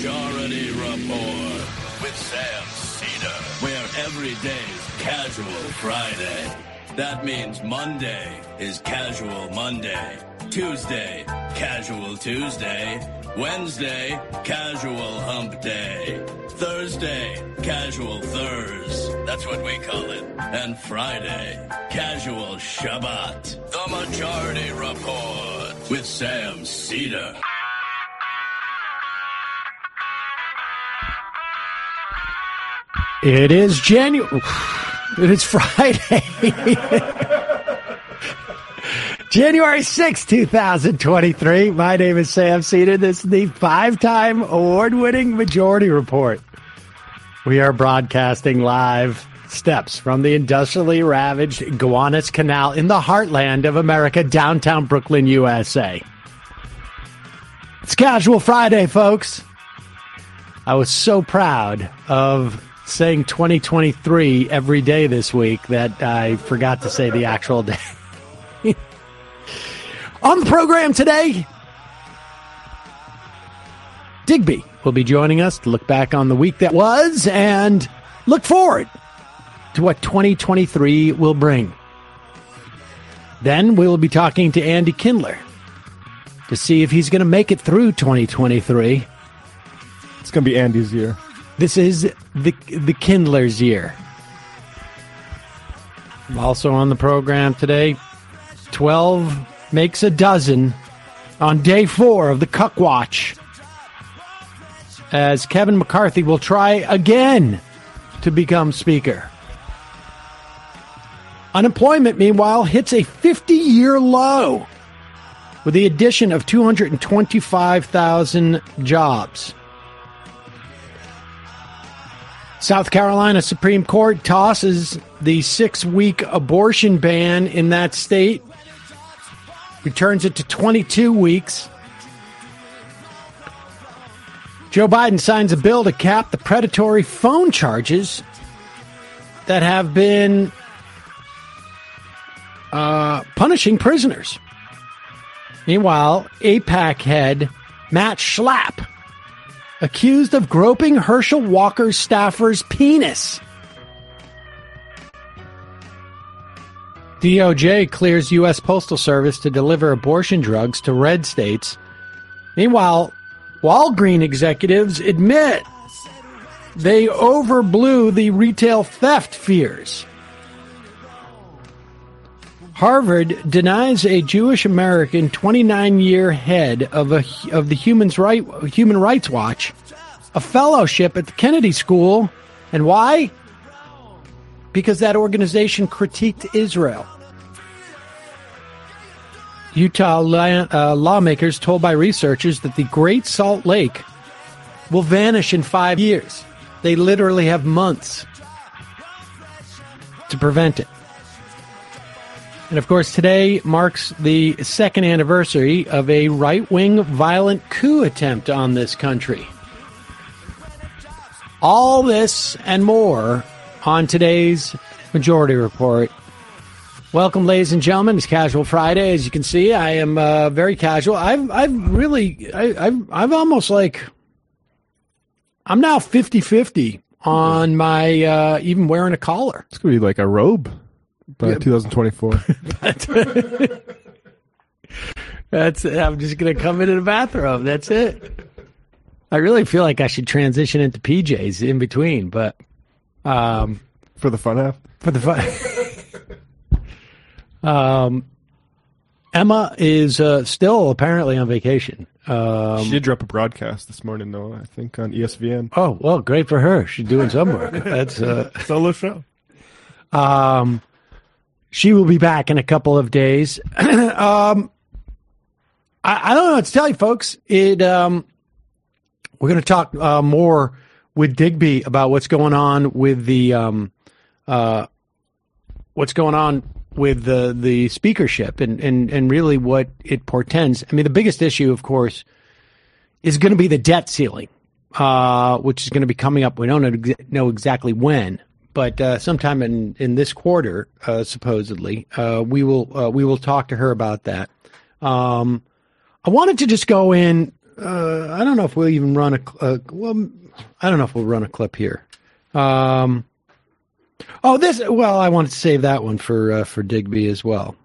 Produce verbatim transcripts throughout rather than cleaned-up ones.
Majority Report with Sam Cedar, where every day's Casual Friday. That means Monday is Casual Monday, Tuesday, Casual Tuesday, Wednesday, Casual Hump Day, Thursday, Casual Thurs, that's what we call it, and Friday, Casual Shabbat. The Majority Report with Sam Cedar. It is January. It is Friday. January sixth, twenty twenty-three. My name is Sam Cedar. This is the five-time award-winning Majority Report. We are broadcasting live steps from the industrially ravaged Gowanus Canal in the heartland of America, downtown Brooklyn, U S A. It's Casual Friday, folks. I was so proud of saying twenty twenty-three every day this week that I forgot to say the actual day. On the program today, Digby will be joining us to look back on the week that was and look forward to what twenty twenty-three will bring. Then we will be talking to Andy Kindler to see if he's going to make it through twenty twenty-three. It's going to be Andy's year. This is the the Kindler's year. Also on the program today, twelve makes a dozen on day four of the Cuck Watch, as Kevin McCarthy will try again to become Speaker. Unemployment, meanwhile, hits a fifty-year low with the addition of two hundred twenty-five thousand jobs. South Carolina Supreme Court tosses the six-week abortion ban in that state, returns it to twenty-two weeks. Joe Biden signs a bill to cap the predatory phone charges that have been uh, punishing prisoners. Meanwhile, AIPAC head Matt Schlapp accused of groping Herschel Walker's staffer's penis. D O J clears U S Postal Service to deliver abortion drugs to red states. Meanwhile, Walgreens executives admit they overblew the retail theft fears. Harvard denies a Jewish American twenty-nine-year head of a of the Human's Right, Human Rights Watch a fellowship at the Kennedy School. And why? Because that organization critiqued Israel. Utah la- uh, lawmakers told by researchers that the Great Salt Lake will vanish in five years. They literally have months to prevent it. And, of course, today marks the second anniversary of a right-wing violent coup attempt on this country. All this and more on today's Majority Report. Welcome, ladies and gentlemen. It's Casual Friday. As you can see, I am uh, very casual. I've, I've really, I, I've, I've almost like, I'm now fifty-fifty on my uh, even wearing a collar. It's going to be like a robe. By Yeah. twenty twenty-four. That's I'm just going to come into the bathrobe. That's it. I really feel like I should transition into P Js in between, but um, For the fun half? for the fun. um, Emma is uh, still apparently on vacation. Um, She did drop a broadcast this morning, though, I think, on E S V N. oh, well, great for her. She's doing some work. That's uh, Solo show. Um, she will be back in a couple of days. um, I, I don't know what to tell you, folks. It um, we're going to talk uh, more with Digby about what's going on with the um, uh, what's going on with the the speakership and, and and really what it portends. I mean, the biggest issue, of course, is going to be the debt ceiling, uh, which is going to be coming up. We don't know, know exactly when. But uh, sometime in, in this quarter, uh, supposedly, uh, we will uh, we will talk to her about that. Um, I wanted to just go in uh, I don't know if we'll even run a, uh, well, I don't know if we'll run a clip here. Um, oh, this, well, I wanted to save that one for, uh, for Digby as well.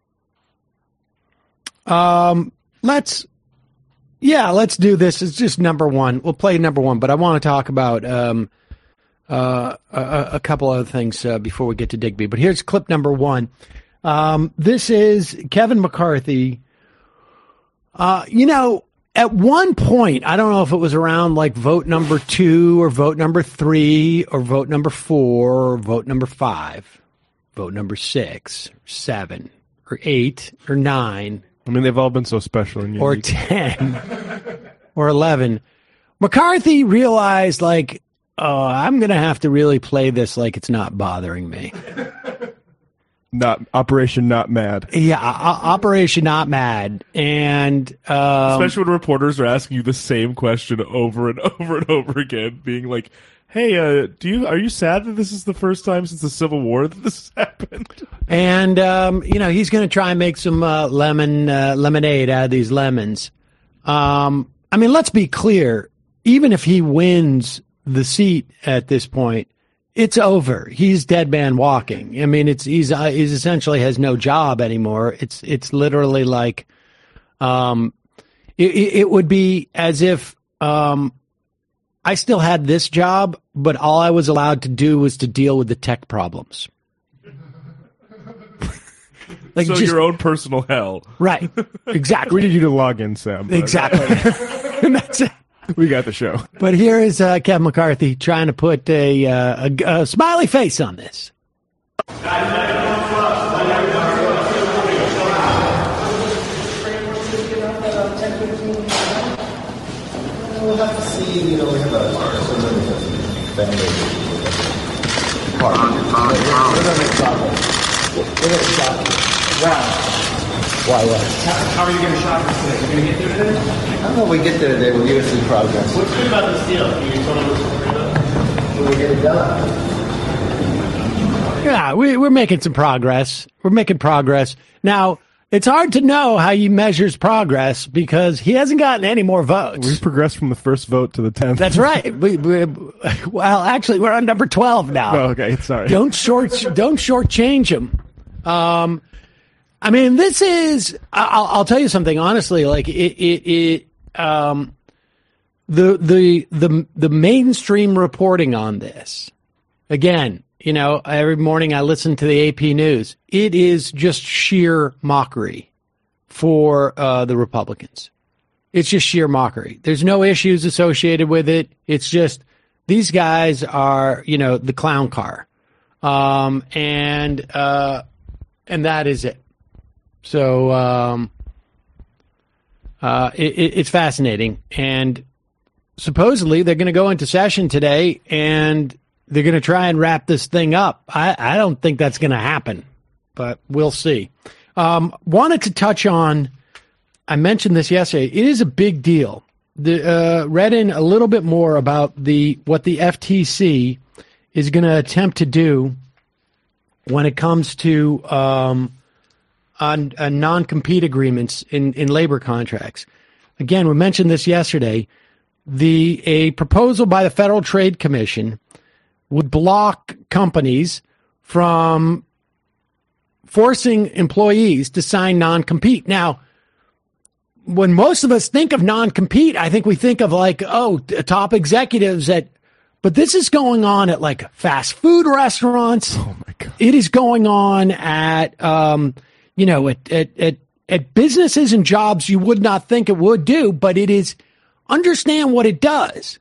Um, let's, yeah, let's do this. It's just number one. We'll play number one, but I want to talk about, um, uh, a, a couple other things, uh, before we get to Digby, but here's clip number one. Um, this is Kevin McCarthy. Uh, you know, at one point, I don't know if it was around like vote number two or vote number three or vote number four or vote number five, vote number six, or seven, or eight, or nine. I mean, they've all been so special and unique. Or ten, or eleven. McCarthy realized, like, oh, I'm going to have to really play this like it's not bothering me. Not Operation Not Mad. Yeah, uh, Operation Not Mad. And um, especially when reporters are asking you the same question over and over and over again, being like, hey, uh, do you are you sad that this is the first time since the Civil War that this has happened? And, um, you know, he's going to try and make some uh, lemon uh, lemonade out of these lemons. Um, I mean, let's be clear. Even if he wins the seat at this point, it's over. He's dead man walking. I mean, it's he's uh, he's essentially has no job anymore. It's it's literally like, um, it, it would be as if um, I still had this job, but all I was allowed to do was to deal with the tech problems. Like so just, your own personal hell. Right. Exactly. We need you to log in, Sam. Exactly. And that's it. We got the show. But here is uh, Kevin McCarthy trying to put a, uh, a, a smiley face on this. We'll have to see, you know, we have a family. We're going to make progress. We're going to stop. Wow. Why, what? How, how are you going to shop this today? You're going to get there today? I don't know if we get there today. We'll give us some progress. What's good about this deal? Can you tell me what's good about it? When we get it done. Yeah, we, we're making some progress. We're making progress. Now, it's hard to know how he measures progress because he hasn't gotten any more votes. We've progressed from the first vote to the tenth. That's right. We, we, well, actually, we're on number twelve now. Oh, okay, sorry. Don't short, don't shortchange him. Um, I mean, this is, I'll, I'll tell you something, honestly, like it, it, it, um, the, the, the, the mainstream reporting on this, again, you know, every morning I listen to the A P News. It is just sheer mockery for, uh, the Republicans. It's just sheer mockery. There's no issues associated with it. It's just, these guys are, you know, the clown car. Um, and, uh, and that is it. So um, uh, it, it's fascinating. And supposedly they're going to go into session today and they're going to try and wrap this thing up. I, I don't think that's going to happen, but we'll see. Um, wanted to touch on, I mentioned this yesterday, it is a big deal. The, uh, read in a little bit more about the what the F T C is going to attempt to do when it comes to um, on uh, non-compete agreements in, in labor contracts. Again, we mentioned this yesterday. The a proposal by the Federal Trade Commission would block companies from forcing employees to sign non-compete. Now, when most of us think of non-compete, I think we think of like, oh, top executives at, but this is going on at like fast food restaurants. Oh my God. It is going on at, um, you know, at, at, at, at businesses and jobs you would not think it would do, but it is, understand what it does.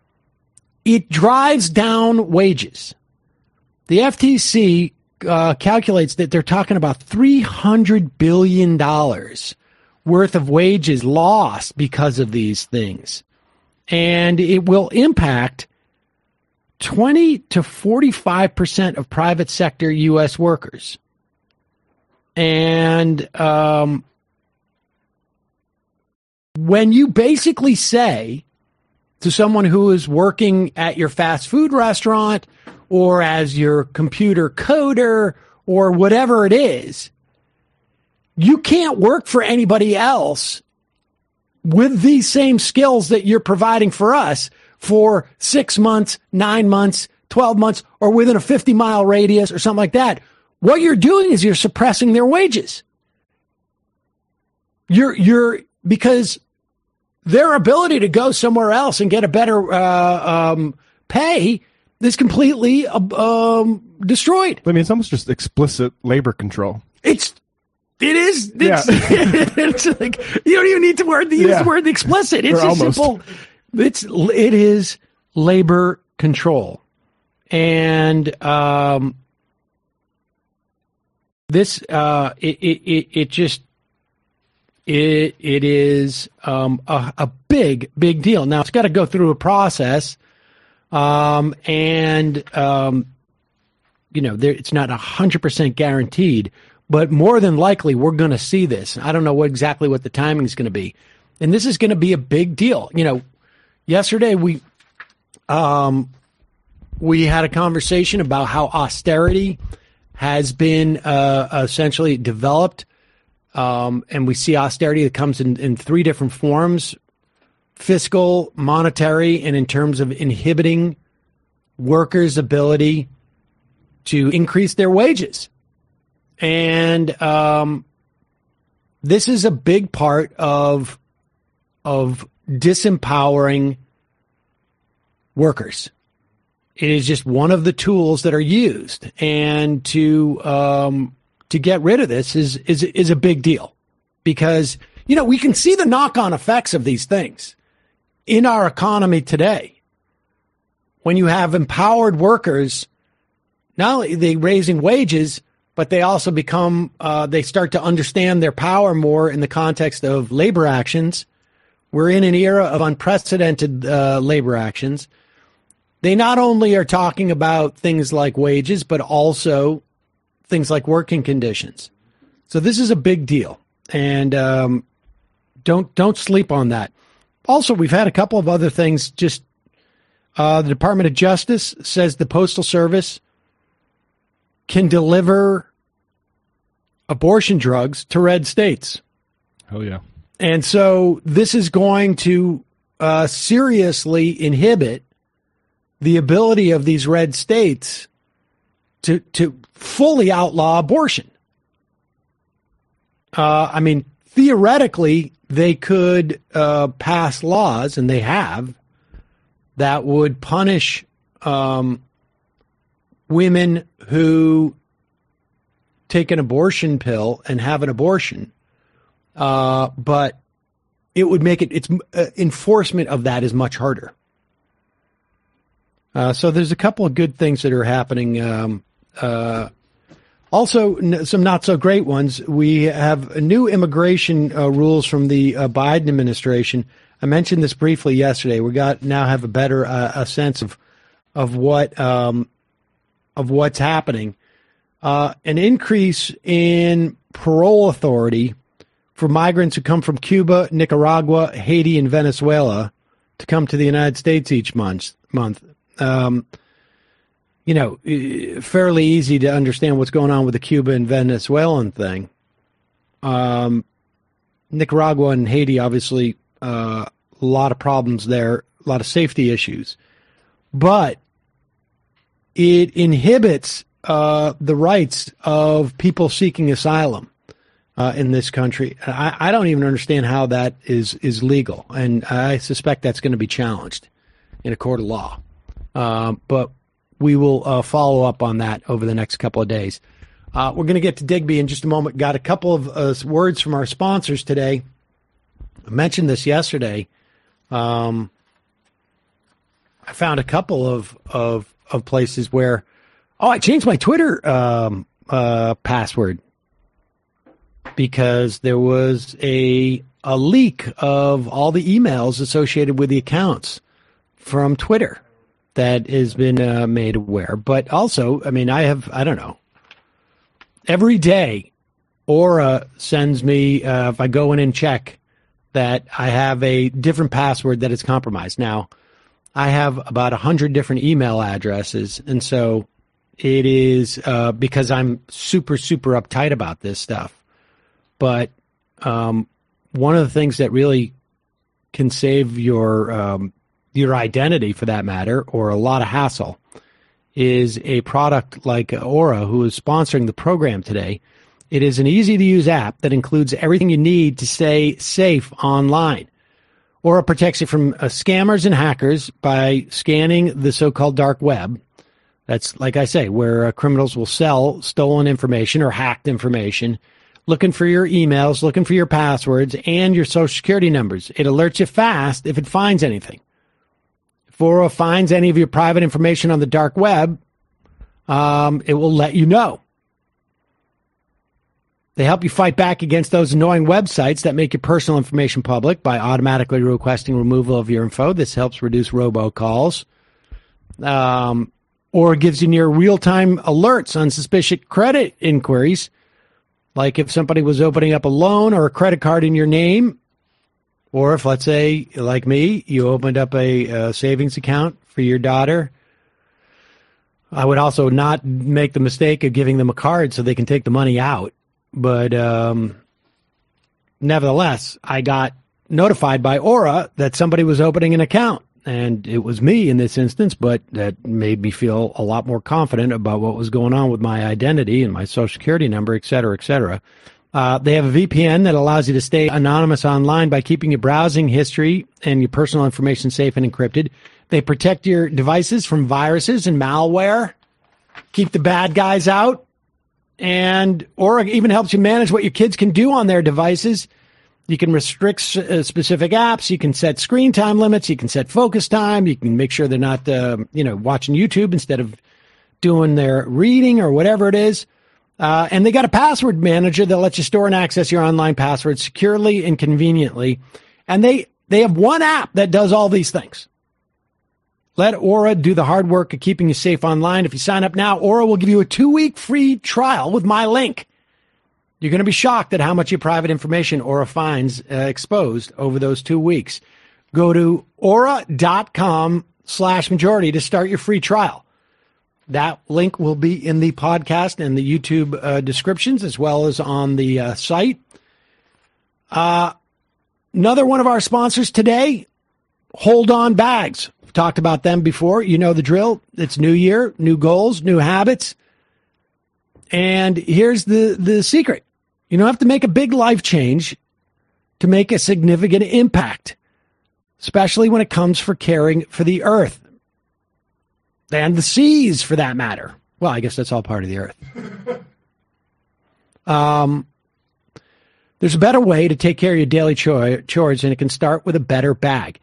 It drives down wages. The F T C uh, calculates that they're talking about three hundred billion dollars worth of wages lost because of these things. And it will impact twenty to forty-five percent of private sector U S workers. And um, when you basically say to someone who is working at your fast food restaurant or as your computer coder or whatever it is, you can't work for anybody else with these same skills that you're providing for us for six months, nine months, twelve months, or within a fifty mile radius or something like that. What you're doing is you're suppressing their wages. You're, you're, because their ability to go somewhere else and get a better uh, um, pay is completely uh, um, destroyed. I mean, it's almost just explicit labor control. It's, it is, it's, Yeah. it's like, you don't even need to word, use Yeah. the word explicit. It's Or a almost. simple, it's, it is labor control. And, um, this, uh, it, it, it, it just, it, it is, um, a, a big, big deal. Now it's got to go through a process. Um, and, um, you know, there, it's not a hundred percent guaranteed, but more than likely we're going to see this. I don't know what exactly what the timing is going to be. And this is going to be a big deal. You know, yesterday we, um, we had a conversation about how austerity has been uh, essentially developed. Um, and we see austerity that comes in, in three different forms: fiscal, monetary, and in terms of inhibiting workers' ability to increase their wages. And um, this is a big part of, of disempowering workers. It is just one of the tools that are used, and to um, to get rid of this is is is a big deal, because you know we can see the knock-on effects of these things in our economy today. When you have empowered workers, not only are they raising wages, but they also become uh, they start to understand their power more in the context of labor actions. We're in an era of unprecedented uh, labor actions. They not only are talking about things like wages, but also things like working conditions. So this is a big deal, and um, don't don't sleep on that. Also, we've had a couple of other things. Just uh, the Department of Justice says the Postal Service can deliver abortion drugs to red states. Hell yeah. And so this is going to uh, seriously inhibit the ability of these red states to to fully outlaw abortion. Uh, I mean, theoretically, they could uh, pass laws, and they have, that would punish um, women who take an abortion pill and have an abortion. Uh, but it would make it, its uh, enforcement of that is much harder. Uh, so there's a couple of good things that are happening. Um, uh, also, n- some not so great ones. We have new immigration uh, rules from the uh, Biden administration. I mentioned this briefly yesterday. We got now have a better uh, a sense of of what um, of what's happening. Uh, an increase in parole authority for migrants who come from Cuba, Nicaragua, Haiti, and Venezuela to come to the United States each month. month. Um, you know, fairly easy to understand what's going on with the Cuba and Venezuelan thing. Um, Nicaragua and Haiti, obviously, uh, a lot of problems there, a lot of safety issues. But it inhibits uh, the rights of people seeking asylum uh, in this country. I, I don't even understand how that is, is legal, and I suspect that's going to be challenged in a court of law. Uh, but we will uh, follow up on that over the next couple of days. Uh, we're going to get to Digby in just a moment. Got a couple of uh, words from our sponsors today. I mentioned this yesterday. Um, I found a couple of, of, of places where, oh, I changed my Twitter um, uh, password because there was a a leak of all the emails associated with the accounts from Twitter that has been uh, made aware. But also, I mean, I have, I don't know, every day Aura sends me, uh, if I go in and check, that I have a different password that is compromised. Now, I have about one hundred different email addresses, and so it is uh, because I'm super, super uptight about this stuff. But um, one of the things that really can save your um, your identity, for that matter, or a lot of hassle, is a product like Aura, who is sponsoring the program today. It is an easy-to-use app that includes everything you need to stay safe online. Aura protects you from uh, scammers and hackers by scanning the so-called dark web. That's, like I say, where uh, criminals will sell stolen information or hacked information, looking for your emails, looking for your passwords, and your social security numbers. It alerts you fast if it finds anything. If Aura finds any of your private information on the dark web, um, it will let you know. They help you fight back against those annoying websites that make your personal information public by automatically requesting removal of your info. This helps reduce robocalls. Um, or gives you near real-time alerts on suspicious credit inquiries, like if somebody was opening up a loan or a credit card in your name, or if, let's say, like me, you opened up a, a savings account for your daughter. I would also not make the mistake of giving them a card so they can take the money out. But um, nevertheless, I got notified by Aura that somebody was opening an account. And it was me in this instance, but that made me feel a lot more confident about what was going on with my identity and my social security number, et cetera, et cetera. Uh, they have a V P N that allows you to stay anonymous online by keeping your browsing history and your personal information safe and encrypted. They protect your devices from viruses and malware, keep the bad guys out. And Aura even helps you manage what your kids can do on their devices. You can restrict uh, specific apps. You can set screen time limits. You can set focus time. You can make sure they're not, uh, you know, watching YouTube instead of doing their reading or whatever it is. Uh, and they got a password manager that lets you store and access your online passwords securely and conveniently. And they, they have one app that does all these things. Let Aura do the hard work of keeping you safe online. If you sign up now, Aura will give you a two-week free trial with my link. You're going to be shocked at how much your private information Aura finds uh, exposed over those two weeks. Go to aura.com slash majority to start your free trial. That link will be in the podcast and the YouTube uh, descriptions, as well as on the uh, site. Uh, another one of our sponsors today, Hold On Bags. We've talked about them before. You know the drill. It's new year, new goals, new habits. And here's the, the secret. You don't have to make a big life change to make a significant impact, especially when it comes for caring for the earth and the seas, for that matter. Well, I guess that's all part of the earth. Um, there's a better way to take care of your daily chores, and it can start with a better bag.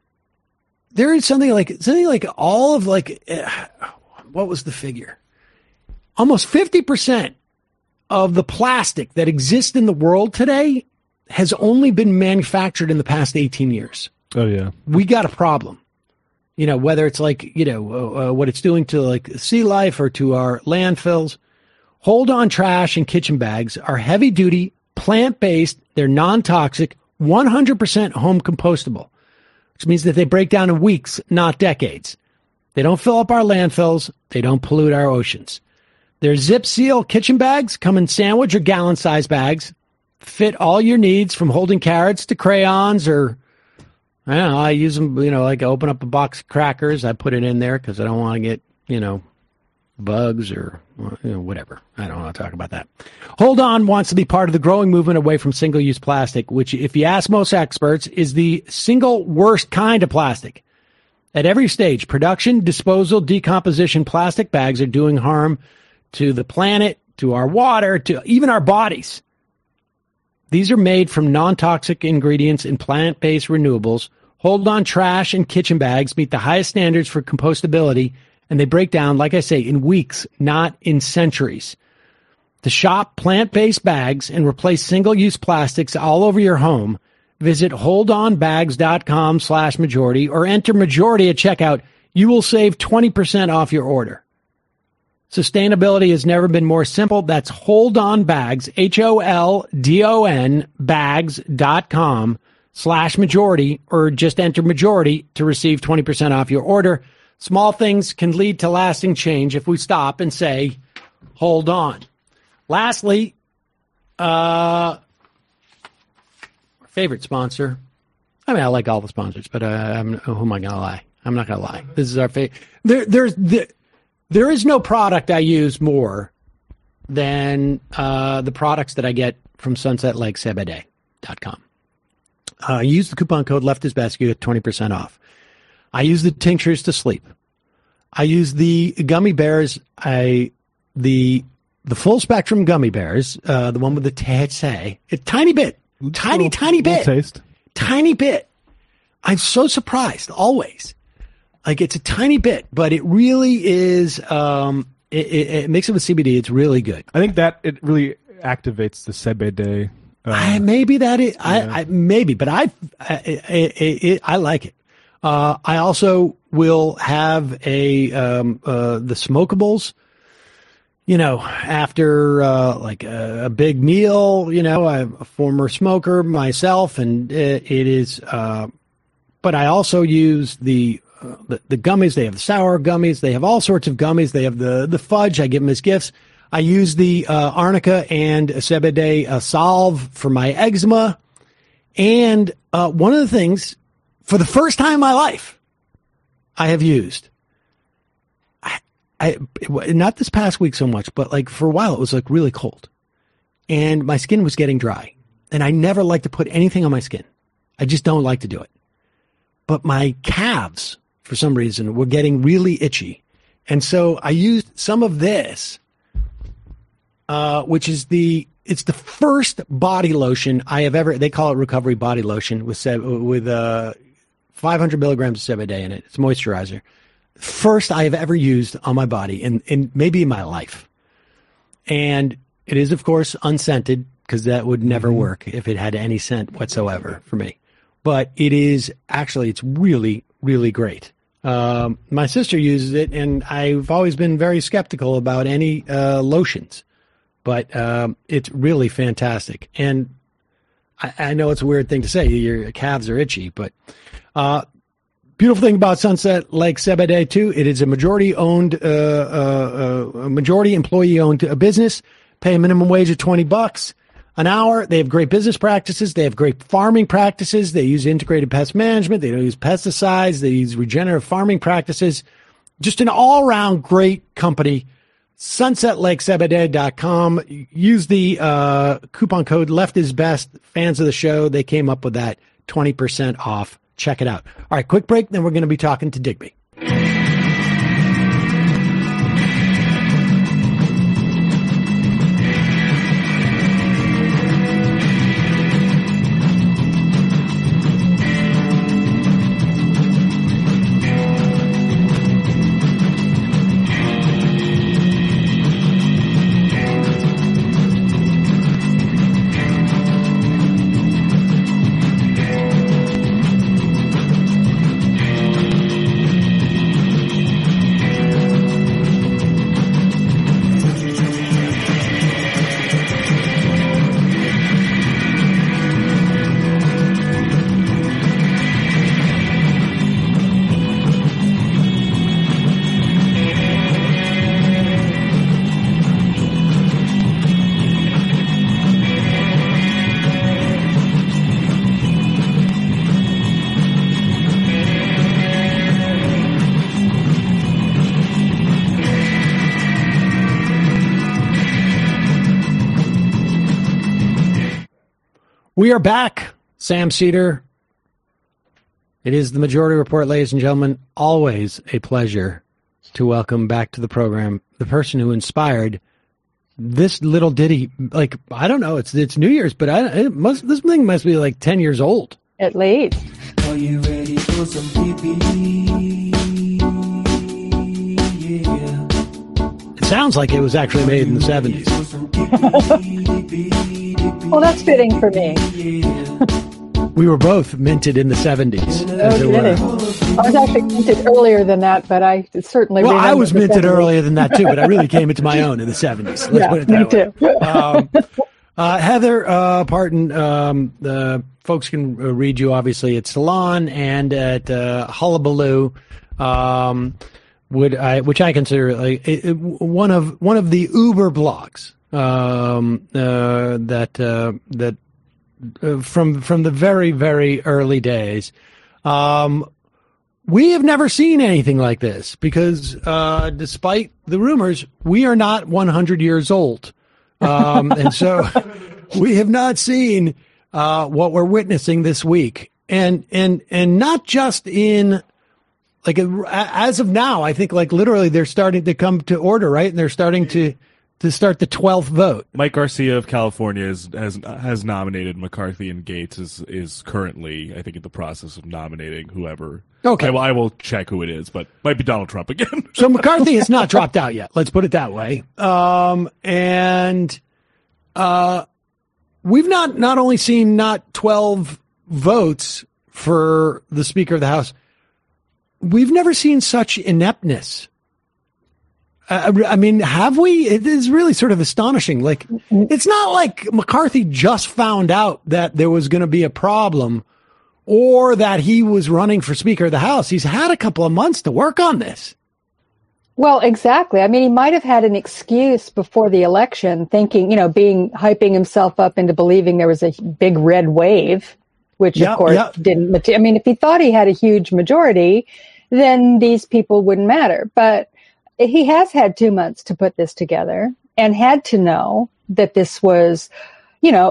There is something like something like all of like uh, what was the figure? Almost fifty percent of the plastic that exists in the world today has only been manufactured in the past eighteen years. Oh, yeah. We got a problem. You know, whether it's like, you know, uh, what it's doing to like sea life or to our landfills. Hold On trash and kitchen bags are heavy duty, plant-based, they're non-toxic, one hundred percent home compostable, which means that they break down in weeks, not decades. They don't fill up our landfills. They don't pollute our oceans. Their Zip Seal kitchen bags come in sandwich or gallon size bags, fit all your needs from holding carrots to crayons, or I don't know, I use them, you know, like I open up a box of crackers, I put it in there because I don't want to get, you know, bugs or you know, whatever. I don't want to talk about that. Hold On wants to be part of the growing movement away from single-use plastic, which, if you ask most experts, is the single worst kind of plastic. At every stage, production, disposal, decomposition, plastic bags are doing harm to the planet, to our water, to even our bodies. These are made from non-toxic ingredients and plant-based renewables. Hold On trash and kitchen bags meet the highest standards for compostability, and they break down, like I say, in weeks, not in centuries. To shop plant-based bags and replace single-use plastics all over your home, visit holdonbags.com slash majority or enter majority at checkout. You will save twenty percent off your order. Sustainability has never been more simple. That's Hold On Bags, H O L D O N, bags.com slash majority, or just enter majority to receive twenty percent off your order. Small things can lead to lasting change if we stop and say, hold on. Lastly, uh, our favorite sponsor, I mean, I like all the sponsors, but uh, I'm, who am I going to lie? I'm not going to lie. This is our favorite. There, there's there, there is no product I use more than uh, the products that I get from sunset lake sebede dot com. Uh, use the coupon code Left is Best. You get twenty percent off. I use the tinctures to sleep. I use the gummy bears. I the the full spectrum gummy bears. Uh, the one with the T H C. A tiny bit, tiny Little- tiny bit, little taste. tiny bit. I'm so surprised always. Like it's a tiny bit, but it really is. Um, it, it, it mixes it with C B D. It's really good. I think that it really activates the sebede. Uh, I, maybe that is, yeah. I, I maybe, but I, I, I, I, I like it. Uh, I also will have a, um, uh, the smokables, you know, after, uh, like a, a big meal, you know, I'm a former smoker myself, and it, it is, uh, but I also use the, uh, the, the gummies. They have the sour gummies. They have all sorts of gummies. They have the, the fudge. I give them as gifts. I use the uh, Arnica and Sebede uh, Solve for my eczema. And uh, one of the things, for the first time in my life, I have used, I, I not this past week so much, but like for a while it was like really cold. And my skin was getting dry. And I never like to put anything on my skin. I just don't like to do it. But my calves, for some reason, were getting really itchy. And so I used some of this. Uh, which is the, it's the first body lotion I have ever, they call it recovery body lotion with, with, uh, five hundred milligrams of Sebede in it. It's moisturizer. First I have ever used on my body in, in maybe in my life. And it is, of course, unscented because that would never Mm-hmm. work if it had any scent whatsoever for me. But it is actually, it's really, really great. Um, my sister uses it, and I've always been very skeptical about any, uh, lotions. But um, it's really fantastic. And I, I know it's a weird thing to say. Your calves are itchy. But uh, beautiful thing about Sunset Lake Sebede, too, it is a majority-owned, uh, uh, uh, majority employee-owned uh, business. Pay a minimum wage of twenty bucks an hour. They have great business practices. They have great farming practices. They use integrated pest management. They don't use pesticides. They use regenerative farming practices. Just an all-around great company. sunset lake sebede dot com. Use the uh, coupon code Left is Best. Fans of the show, they came up with that twenty percent off. Check it out. All right, quick break, then we're going to be talking to Digby. We are back. Sam Cedar. It is the Majority Report, ladies and gentlemen. Always a pleasure to welcome back to the program the person who inspired this little ditty. Like, I don't know, it's it's New Year's, but I it must this thing must be like ten years old. At least. Are you ready for some pee-pee? Yeah. It sounds like it was actually made in the seventies. Well, that's fitting for me. We were both minted in the seventies. No as it kidding. were. I was actually minted earlier than that, but I certainly Well, remember I was the minted seventies. earlier than that too, but I really came into my own in the seventies. Let's Yeah, put it me that way. too. Um, uh, Heather uh, Parton, um, the folks can uh, read you obviously at Salon and at uh, Hullabaloo. Um, would I, which I consider like it, it, one of one of the Uber blogs um, uh, that uh, that uh, from from the very, very early days. Um, we have never seen anything like this because, uh, despite the rumors, we are not one hundred years old. Um, and so we have not seen uh, what we're witnessing this week. And, and, and not just in, like, as of now, I think, like, literally they're starting to come to order, right? And they're starting to, to start the twelfth vote. Mike Garcia of California is, has has nominated McCarthy, and Gates is is currently, I think, in the process of nominating whoever. Okay. I, will- I will check who it is, but might be Donald Trump again. So McCarthy has not dropped out yet. Let's put it that way. Um, and uh, we've not not only seen not twelve votes for the Speaker of the House, we've never seen such ineptness. Uh, I mean, have we? It is really sort of astonishing. Like, it's not like McCarthy just found out that there was going to be a problem or that he was running for Speaker of the House. He's had a couple of months to work on this. Well, exactly. I mean, he might have had an excuse before the election, thinking, you know, being hyping himself up into believing there was a big red wave, which Yep, of course yep. didn't. Mater- I mean, if he thought he had a huge majority, then these people wouldn't matter. But he has had two months to put this together and had to know that this was, you know,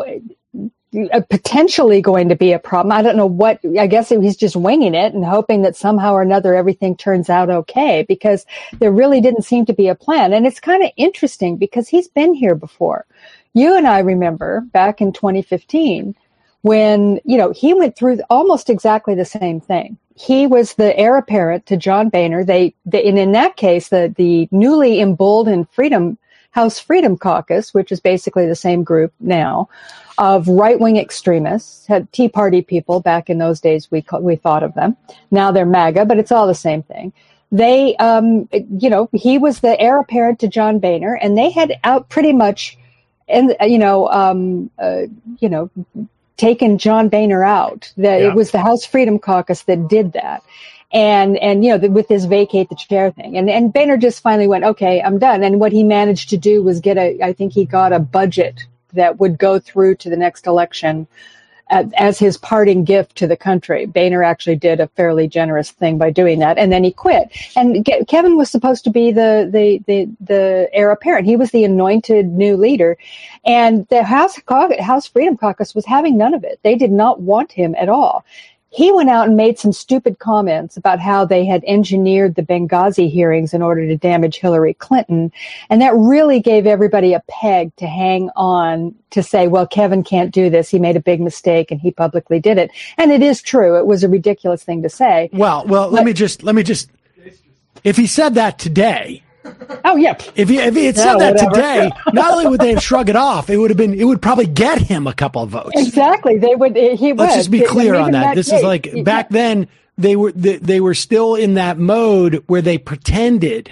potentially going to be a problem. I don't know what, I guess he's just winging it and hoping that somehow or another everything turns out okay, because there really didn't seem to be a plan. And it's kind of interesting because he's been here before. You and I remember back in twenty fifteen when, you know, he went through almost exactly the same thing. He was the heir apparent to John Boehner. They, they and in that case, the, the newly emboldened Freedom House Freedom Caucus, which is basically the same group now, of right-wing extremists, had Tea Party people back in those days. We we thought of them. Now they're MAGA, but it's all the same thing. They, um, you know, he was the heir apparent to John Boehner, and they had out pretty much, and you know, um, uh, you know. taken John Boehner out. That Yeah. It was the House Freedom Caucus that did that. And, and, you know, the, with this vacate the chair thing. And, and Boehner just finally went, okay, I'm done. And what he managed to do was get a, I think he got a budget that would go through to the next election as, as his parting gift to the country. Boehner actually did a fairly generous thing by doing that. And then he quit. And Ge- Kevin was supposed to be the, the, the, the heir apparent. He was the anointed new leader. And the House, Caucus, House Freedom Caucus was having none of it. They did not want him at all. He went out and made some stupid comments about how they had engineered the Benghazi hearings in order to damage Hillary Clinton. And that really gave everybody a peg to hang on to say, well, Kevin can't do this. He made a big mistake and he publicly did it. And it is true. It was a ridiculous thing to say. Well, well, let But- me just, let me just, if he said that today, Oh, yeah. if he, if he had Yeah, said that whatever. today, not only would they have shrugged it off, it would have been, it would probably get him a couple of votes. Exactly. They would, he would. Let's just be clear And on even that. This case, is like yeah. back then they were they, they were still in that mode where they pretended,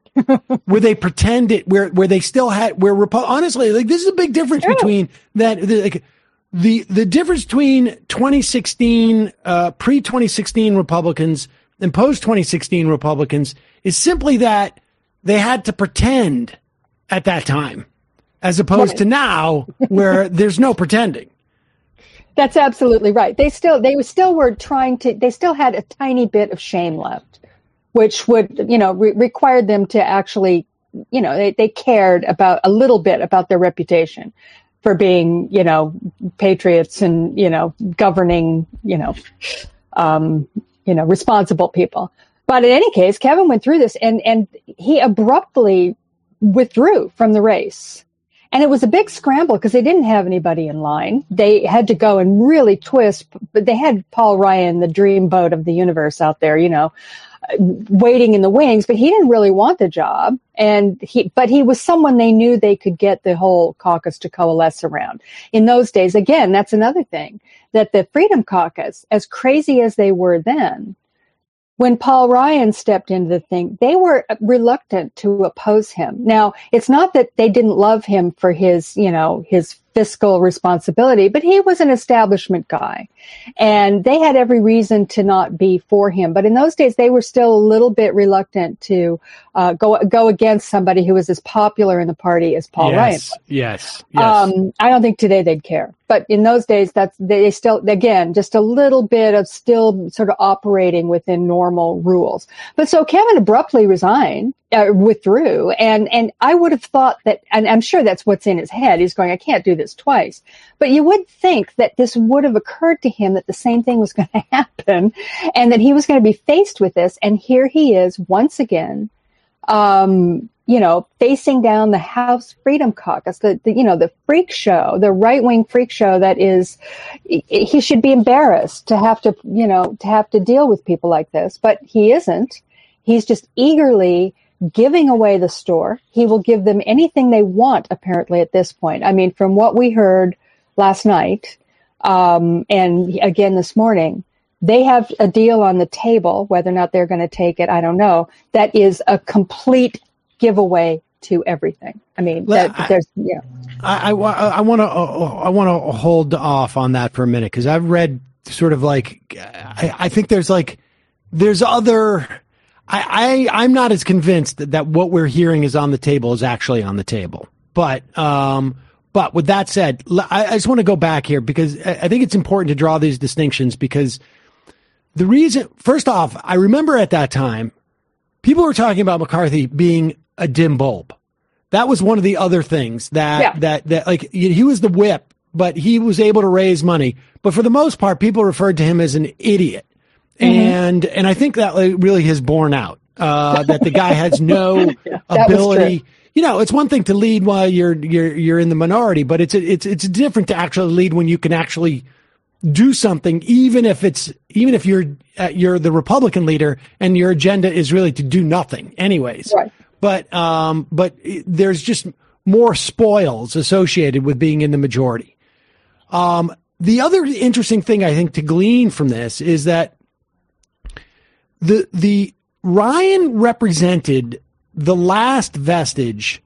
where they pretended, where where they still had where Repo- honestly, like this is a big difference Yeah. between that. The, like, the the difference between twenty sixteen uh, pre twenty sixteen Republicans and post twenty sixteen Republicans is simply that they had to pretend at that time, as opposed Right. to now where there's no pretending. That's absolutely right. They still, they still were trying to, they still had a tiny bit of shame left, which would, you know, re- required them to actually, you know, they, they cared about a little bit about their reputation for being, you know, patriots and, you know, governing, you know, um, you know, responsible people. But in any case, Kevin went through this and, and he abruptly withdrew from the race. And it was a big scramble because they didn't have anybody in line. They had to go and really twist, but they had Paul Ryan, the dreamboat of the universe out there, you know, waiting in the wings, but he didn't really want the job. And he, but he was someone they knew they could get the whole caucus to coalesce around. In those days, again, that's another thing, that the Freedom Caucus, as crazy as they were then, when Paul Ryan stepped into the thing, they were reluctant to oppose him. Now, it's not that they didn't love him for his, you know, his fiscal responsibility, but he was an establishment guy, and they had every reason to not be for him. But in those days, they were still a little bit reluctant to uh, go go against somebody who was as popular in the party as Paul yes, Ryan. Yes, yes. Um, I don't think today they'd care, but in those days, that's they still again just a little bit of still sort of operating within normal rules. But so Kevin abruptly resigned, uh, withdrew, and and I would have thought that, and I'm sure that's what's in his head. He's going, I can't do this twice. But you would think that this would have occurred to him that the same thing was going to happen, and that he was going to be faced with this. And here he is once again. Um, you know, facing down the House Freedom Caucus, the, the you know, the freak show, the right-wing freak show that is, he should be embarrassed to have to, you know, to have to deal with people like this, but he isn't. He's just eagerly giving away the store. He will give them anything they want, apparently, at this point. I mean, from what we heard last night, um, and again this morning, they have a deal on the table. Whether or not they're going to take it, I don't know. That is a complete giveaway to everything. I mean, that, I, there's, yeah. I, I, I want to, I want to hold off on that for a minute, because I've read sort of like, I, I think there's like, there's other, I, I, I'm not as convinced that, that what we're hearing is on the table is actually on the table. But, um, but with that said, I, I just want to go back here, because I think it's important to draw these distinctions, because the reason, first off, I remember at that time, people were talking about McCarthy being a dim bulb. That was one of the other things that, yeah. that, that like he was the whip, but he was able to raise money. But for the most part, people referred to him as an idiot. Mm-hmm. And, and I think that really has borne out, uh, that the guy has no yeah, ability. You know, it's one thing to lead while you're, you're, you're in the minority, but it's, it's, it's different to actually lead when you can actually do something, even if it's, even if you're, uh, you're the Republican leader and your agenda is really to do nothing anyways. Right. But, um, but there's just more spoils associated with being in the majority. Um, the other interesting thing I think to glean from this is that the, the Ryan represented the last vestige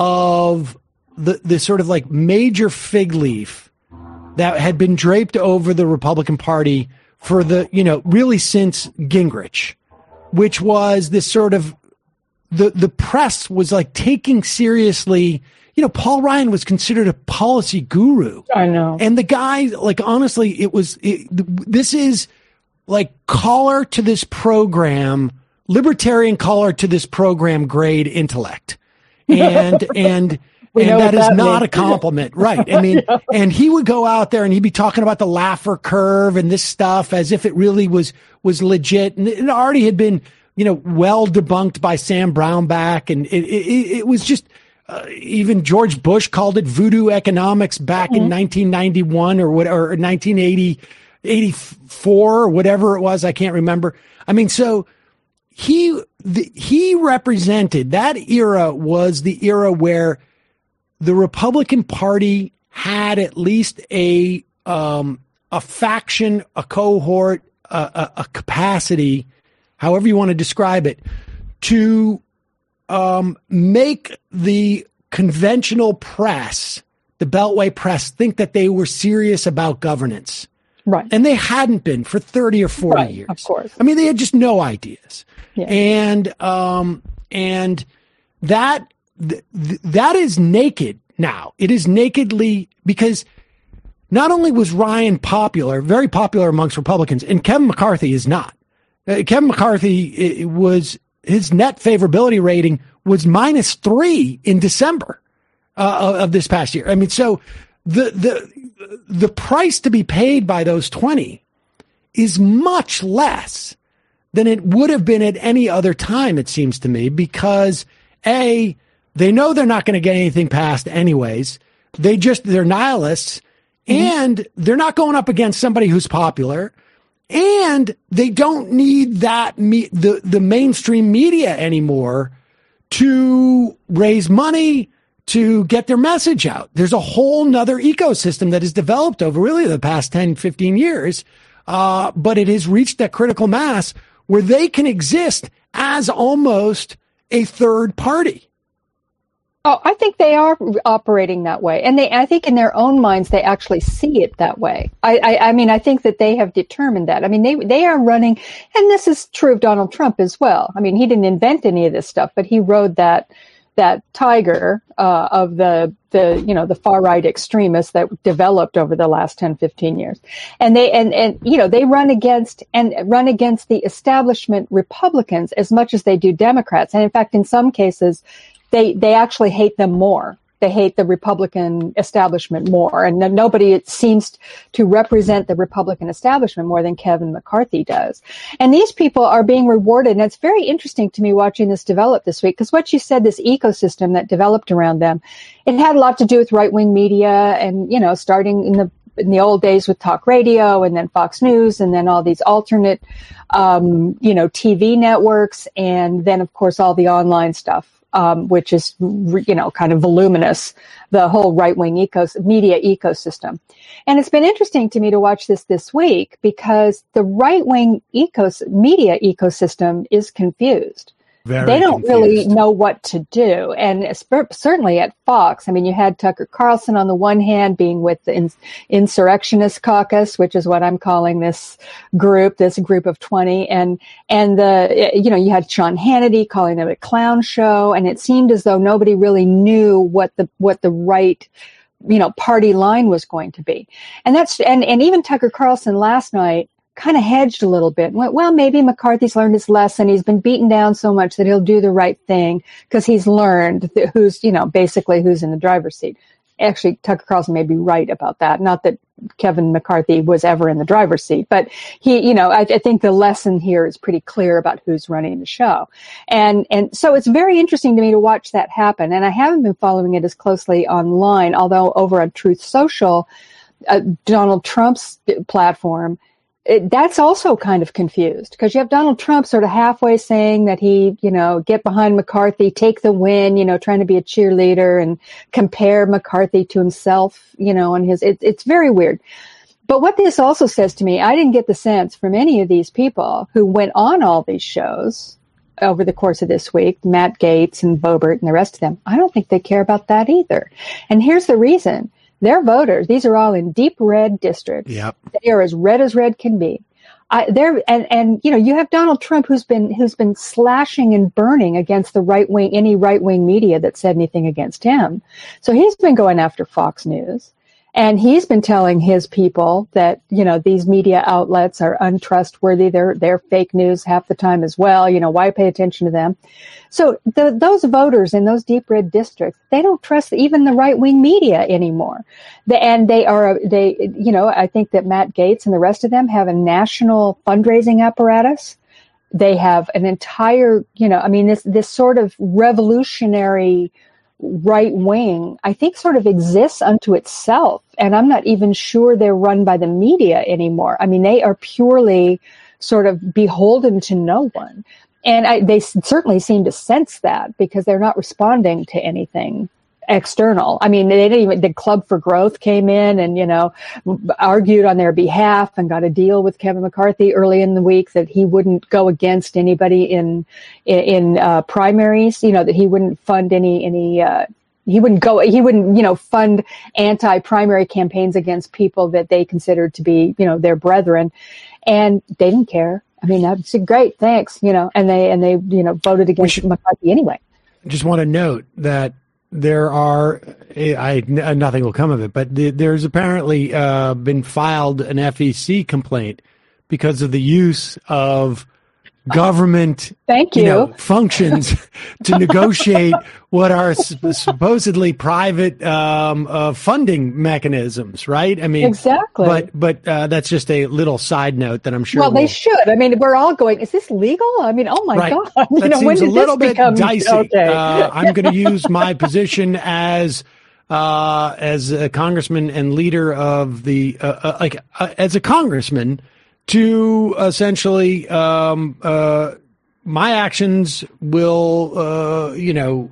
of the, the sort of like major fig leaf that had been draped over the Republican Party for the, you know, really since Gingrich, which was this sort of, the, the press was like taking seriously, you know, Paul Ryan was considered a policy guru. I know. And the guy, like, honestly, it was, it, this is like caller to this program, libertarian caller to this program grade intellect. And, and, We and that, that is that not means. a compliment, right? I mean, and he would go out there and he'd be talking about the Laffer curve and this stuff as if it really was, was legit. And it already had been, you know, well debunked by Sam Brownback. And it, it, it was just, uh, even George Bush called it voodoo economics back mm-hmm. in nineteen ninety-one or what, or nineteen eighty, eighty-four or whatever it was. I can't remember. I mean, so he, the, he represented, that era was the era where the Republican Party had at least a um, a faction, a cohort, a, a, a capacity, however you want to describe it, to um, make the conventional press, the Beltway press, think that they were serious about governance. Right. And they hadn't been for thirty or forty right, years. Of course. I mean, they had just no ideas. Yeah. And um, and that. Th- th- that is naked now. It is nakedly, because not only was Ryan popular, very popular amongst Republicans, and Kevin McCarthy is not. Uh, Kevin McCarthy it, it was, his net favorability rating was minus three in December uh, of this past year. I mean, so the the the price to be paid by those twenty is much less than it would have been at any other time, it seems to me, because A, they know they're not going to get anything passed anyways. They just, they're nihilists, mm-hmm. and they're not going up against somebody who's popular, and they don't need that me, the, the mainstream media anymore to raise money, to get their message out. There's a whole nother ecosystem that has developed over really the past ten, fifteen years. Uh, but it has reached that critical mass where they can exist as almost a third party. Oh, I think they are operating that way. And they, I think in their own minds, they actually see it that way. I, I, I mean, I think that they have determined that. I mean, they, they are running, and this is true of Donald Trump as well. I mean, he didn't invent any of this stuff, but he rode that, that tiger, uh, of the, the, you know, the far right extremists that developed over the last ten, fifteen years. And they, and, and, you know, they run against and run against the establishment Republicans as much as they do Democrats. And in fact, in some cases, They they actually hate them more. They hate the Republican establishment more. And nobody it seems to represent the Republican establishment more than Kevin McCarthy does. And these people are being rewarded. And it's very interesting to me watching this develop this week, because what you said, this ecosystem that developed around them, it had a lot to do with right-wing media and, you know, starting in the in the old days with talk radio and then Fox News and then all these alternate, um, you know, T V networks. And then, of course, all the online stuff. Um, which is, you know, kind of voluminous, the whole right-wing ecos- media ecosystem. And it's been interesting to me to watch this this week because the right-wing ecos- media ecosystem is confused. Very they don't confused. really know what to do. And sp- certainly at Fox, I mean, you had Tucker Carlson on the one hand being with the ins- Insurrectionist Caucus, which is what I'm calling this group, this group of twenty. And, and the, you know, you had Sean Hannity calling it a clown show. And it seemed as though nobody really knew what the, what the right, you know, party line was going to be. And that's, and, and even Tucker Carlson last night kind of hedged a little bit and went, well, maybe McCarthy's learned his lesson. He's been beaten down so much that he'll do the right thing because he's learned th- who's, you know, basically who's in the driver's seat. Actually, Tucker Carlson may be right about that. Not that Kevin McCarthy was ever in the driver's seat, but he, you know, I, I think the lesson here is pretty clear about who's running the show. And, and so it's very interesting to me to watch that happen. And I haven't been following it as closely online, although over on Truth Social, uh, Donald Trump's platform, It, that's also kind of confused because you have Donald Trump sort of halfway saying that he, you know, get behind McCarthy, take the win, you know, trying to be a cheerleader and compare McCarthy to himself, you know, and his, it, it's very weird. But what this also says to me, I didn't get the sense from any of these people who went on all these shows over the course of this week, Matt Gaetz and Boebert and the rest of them, I don't think they care about that either. And here's the reason. Their voters, these are all in deep red districts. Yep. They are as red as red can be. I, they're, and, and, you know, you have Donald Trump who's been, who's been slashing and burning against the right wing, any right wing media that said anything against him. So he's been going after Fox News. And he's been telling his people that, you know, these media outlets are untrustworthy. They're, they're fake news half the time as well. You know, why pay attention to them? So the, those voters in those deep red districts, they don't trust even the right wing media anymore. The, and they are, they, you know, I think that Matt Gaetz and the rest of them have a national fundraising apparatus. They have an entire, you know, I mean, this, this sort of revolutionary right wing, I think, sort of exists unto itself. And I'm not even sure they're run by the media anymore. I mean, they are purely sort of beholden to no one. And I, they certainly seem to sense that because they're not responding to anything external. I mean, they didn't even, the Club for Growth came in and, you know, argued on their behalf and got a deal with Kevin McCarthy early in the week that he wouldn't go against anybody in, in, in uh, primaries, you know, that he wouldn't fund any, any, uh, he wouldn't go, he wouldn't, you know, fund anti-primary campaigns against people that they considered to be, you know, their brethren. And they didn't care. I mean, that's great. Thanks. You know, and they, and they, you know, voted against should, McCarthy anyway. Just want to note that there are, I, nothing will come of it, but there's apparently uh, been filed an F E C complaint because of the use of government Thank you. you know, functions to negotiate what are supposedly private um, uh, funding mechanisms, right? I mean, exactly. But but uh, that's just a little side note that I'm sure. Well, we'll, they should. I mean, we're all going, is this legal? I mean, oh my right. God! You that know, seems when did a little this bit become dicey. okay? Uh, I'm going to use my position as. Uh, as a congressman and leader of the, uh, uh, like, uh, as a congressman, to essentially, um, uh, my actions will, uh, you know,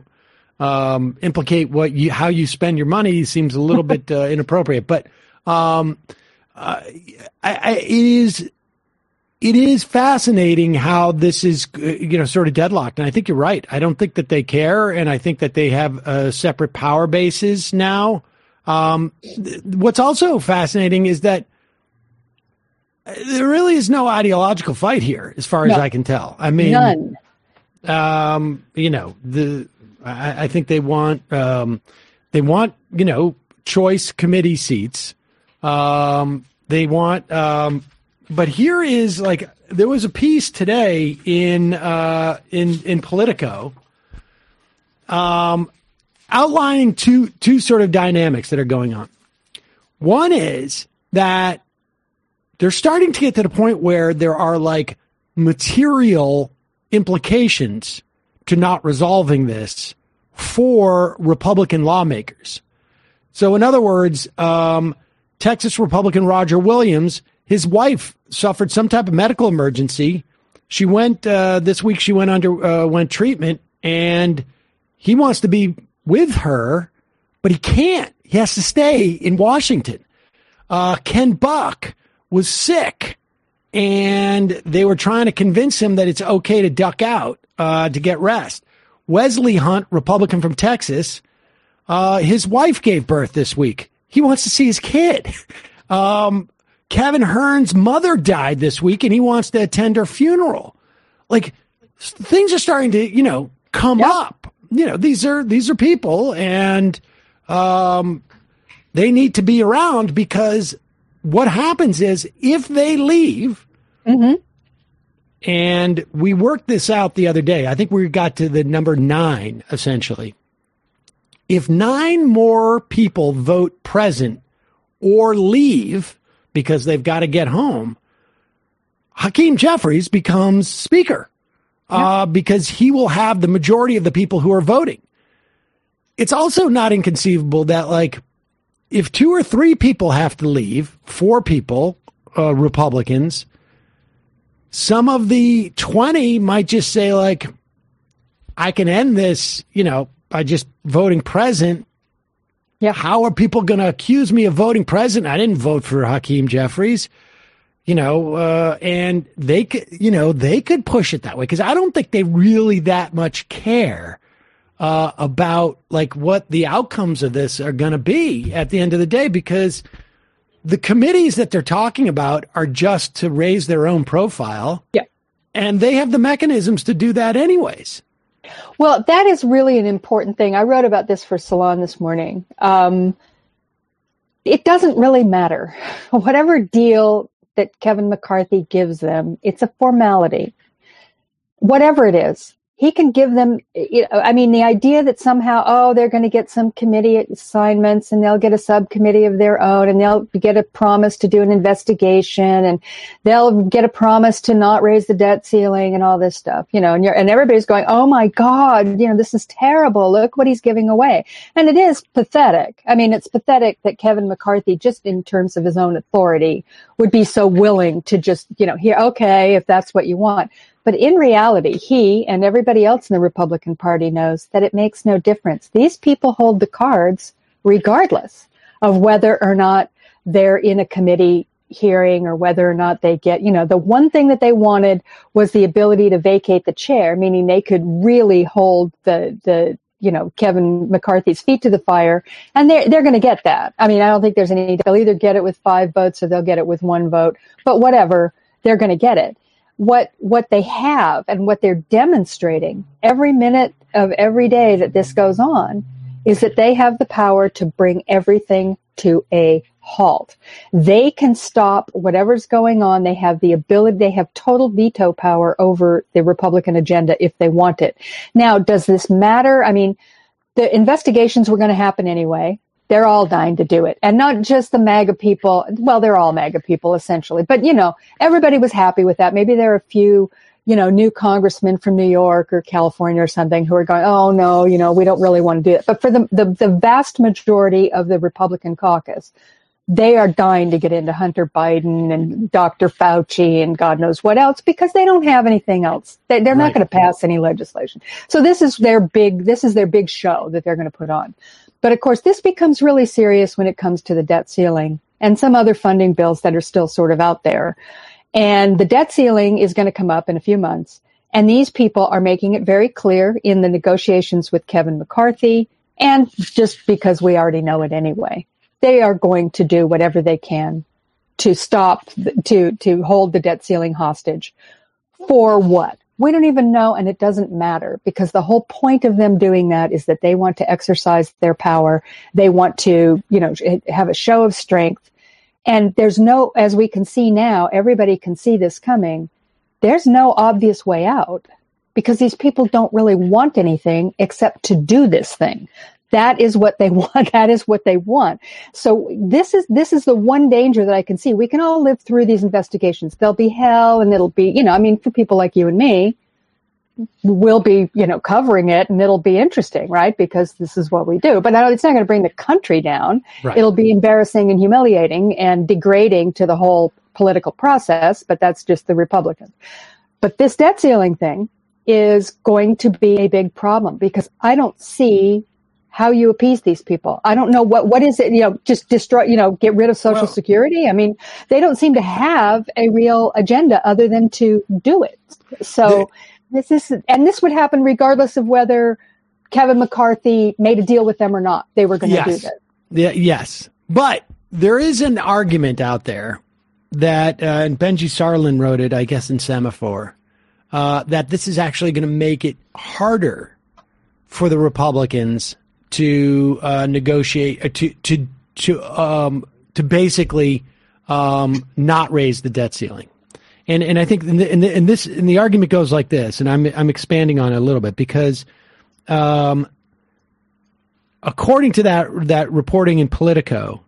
um, implicate what you, how you spend your money seems a little bit uh, inappropriate. But um, uh, I, I, it is it is fascinating how this is, uh, you know, sort of deadlocked. And I think you're right. I don't think that they care. And I think that they have uh, separate power bases now. Um, th- what's also fascinating is that there really is no ideological fight here, as far no. as I can tell. I mean, none. Um, you know, the I, I think they want um, they want you know choice committee seats. Um, they want, um, but here is like there was a piece today in uh, in in Politico, um, outlining two two sort of dynamics that are going on. One is that they're starting to get to the point where there are like material implications to not resolving this for Republican lawmakers. So in other words, um, Texas Republican Roger Williams, his wife suffered some type of medical emergency. She went, uh, this week she went under, uh, went treatment, and he wants to be with her, but he can't. He has to stay in Washington. Uh, Ken Buck was sick, and they were trying to convince him that it's okay to duck out uh, to get rest. Wesley Hunt, Republican from Texas, uh, his wife gave birth this week. He wants to see his kid. Um, Kevin Hearn's mother died this week, and he wants to attend her funeral. Like, things are starting to, you know, come yep. up. You know, these are these are people, and um, they need to be around, because what happens is if they leave, mm-hmm. and we worked this out the other day, I think we got to the number nine, essentially. If nine more people vote present or leave because they've got to get home, Hakeem Jeffries becomes speaker uh, yep. because he will have the majority of the people who are voting. It's also not inconceivable that, like, if two or three people have to leave, four people, uh, Republicans, some of the twenty might just say, like, I can end this, you know, by just voting present. Yeah. How are people going to accuse me of voting present? I didn't vote for Hakeem Jeffries, you know, uh, and they could, you know, they could push it that way, because I don't think they really that much care Uh, about like what the outcomes of this are going to be at the end of the day, because the committees that they're talking about are just to raise their own profile. Yeah. And they have the mechanisms to do that anyways. Well, that is really an important thing. I wrote about this for Salon this morning. Um, it doesn't really matter. Whatever deal that Kevin McCarthy gives them, it's a formality. Whatever it is. He can give them, you know, I mean, the idea that somehow, oh, they're going to get some committee assignments and they'll get a subcommittee of their own and they'll get a promise to do an investigation and they'll get a promise to not raise the debt ceiling and all this stuff, you know, and you're, and everybody's going, oh my God, you know, this is terrible. Look what he's giving away. And it is pathetic. I mean, it's pathetic that Kevin McCarthy, just in terms of his own authority, would be so willing to just, you know, here, okay, if that's what you want. But in reality, he and everybody else in the Republican Party knows that it makes no difference. These people hold the cards regardless of whether or not they're in a committee hearing or whether or not they get, you know, the one thing that they wanted was the ability to vacate the chair, meaning they could really hold the, the, you know, Kevin McCarthy's feet to the fire. And they're, they're going to get that. I mean, I don't think there's any, they'll either get it with five votes or they'll get it with one vote, but whatever, they're going to get it. What what they have and what they're demonstrating every minute of every day that this goes on is that they have the power to bring everything to a halt. They can stop whatever's going on. They have the ability, they have total veto power over the Republican agenda if they want it. Now, does this matter? I mean, the investigations were going to happen anyway. They're all dying to do it. And not just the MAGA people. Well, they're all MAGA people, essentially. But, you know, everybody was happy with that. Maybe there are a few, you know, new congressmen from New York or California or something who are going, oh, no, you know, we don't really want to do it. But for the, the, the vast majority of the Republican caucus, they are dying to get into Hunter Biden and Doctor Fauci and God knows what else, because they don't have anything else. They, they're right. not going to pass any legislation. So this is their big, this is their big show that they're going to put on. But of course, this becomes really serious when it comes to the debt ceiling and some other funding bills that are still sort of out there. And the debt ceiling is going to come up in a few months. And these people are making it very clear in the negotiations with Kevin McCarthy, and just because we already know it anyway. They are going to do whatever they can to stop, to, to hold the debt ceiling hostage. For what? We don't even know, and it doesn't matter, because the whole point of them doing that is that they want to exercise their power. They want to, you know, have a show of strength. And there's no, as we can see now, everybody can see this coming. There's no obvious way out, because these people don't really want anything except to do this thing. That is what they want. That is what they want. So this is, this is the one danger that I can see. We can all live through these investigations. There'll be hell, and it'll be, you know, I mean, for people like you and me, we'll be, you know, covering it, and it'll be interesting, right? Because this is what we do. But it's not going to bring the country down. Right. It'll be embarrassing and humiliating and degrading to the whole political process, but that's just the Republicans. But this debt ceiling thing is going to be a big problem, because I don't see how you appease these people. I don't know what, what is it, you know, just destroy, you know, get rid of Social well, Security. I mean, they don't seem to have a real agenda other than to do it. So this is, and this would happen regardless of whether Kevin McCarthy made a deal with them or not. They were going to yes. do this. Yeah, yes. But there is an argument out there that, uh, and Benji Sarlin wrote it, I guess, in Semaphore, uh, that this is actually going to make it harder for the Republicans to uh, negotiate, uh, to to to um, to basically um, not raise the debt ceiling, and and I think in, the, in, the, in this and the argument goes like this, and I'm I'm expanding on it a little bit, because um, according to that that reporting in Politico,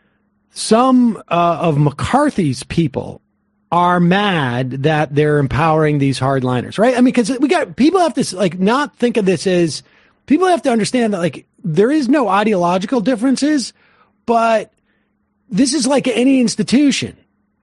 some uh, of McCarthy's people are mad that they're empowering these hardliners, right? I mean, because we got people have to like not think of this as. People have to understand that, like, there is no ideological differences, but this is like any institution,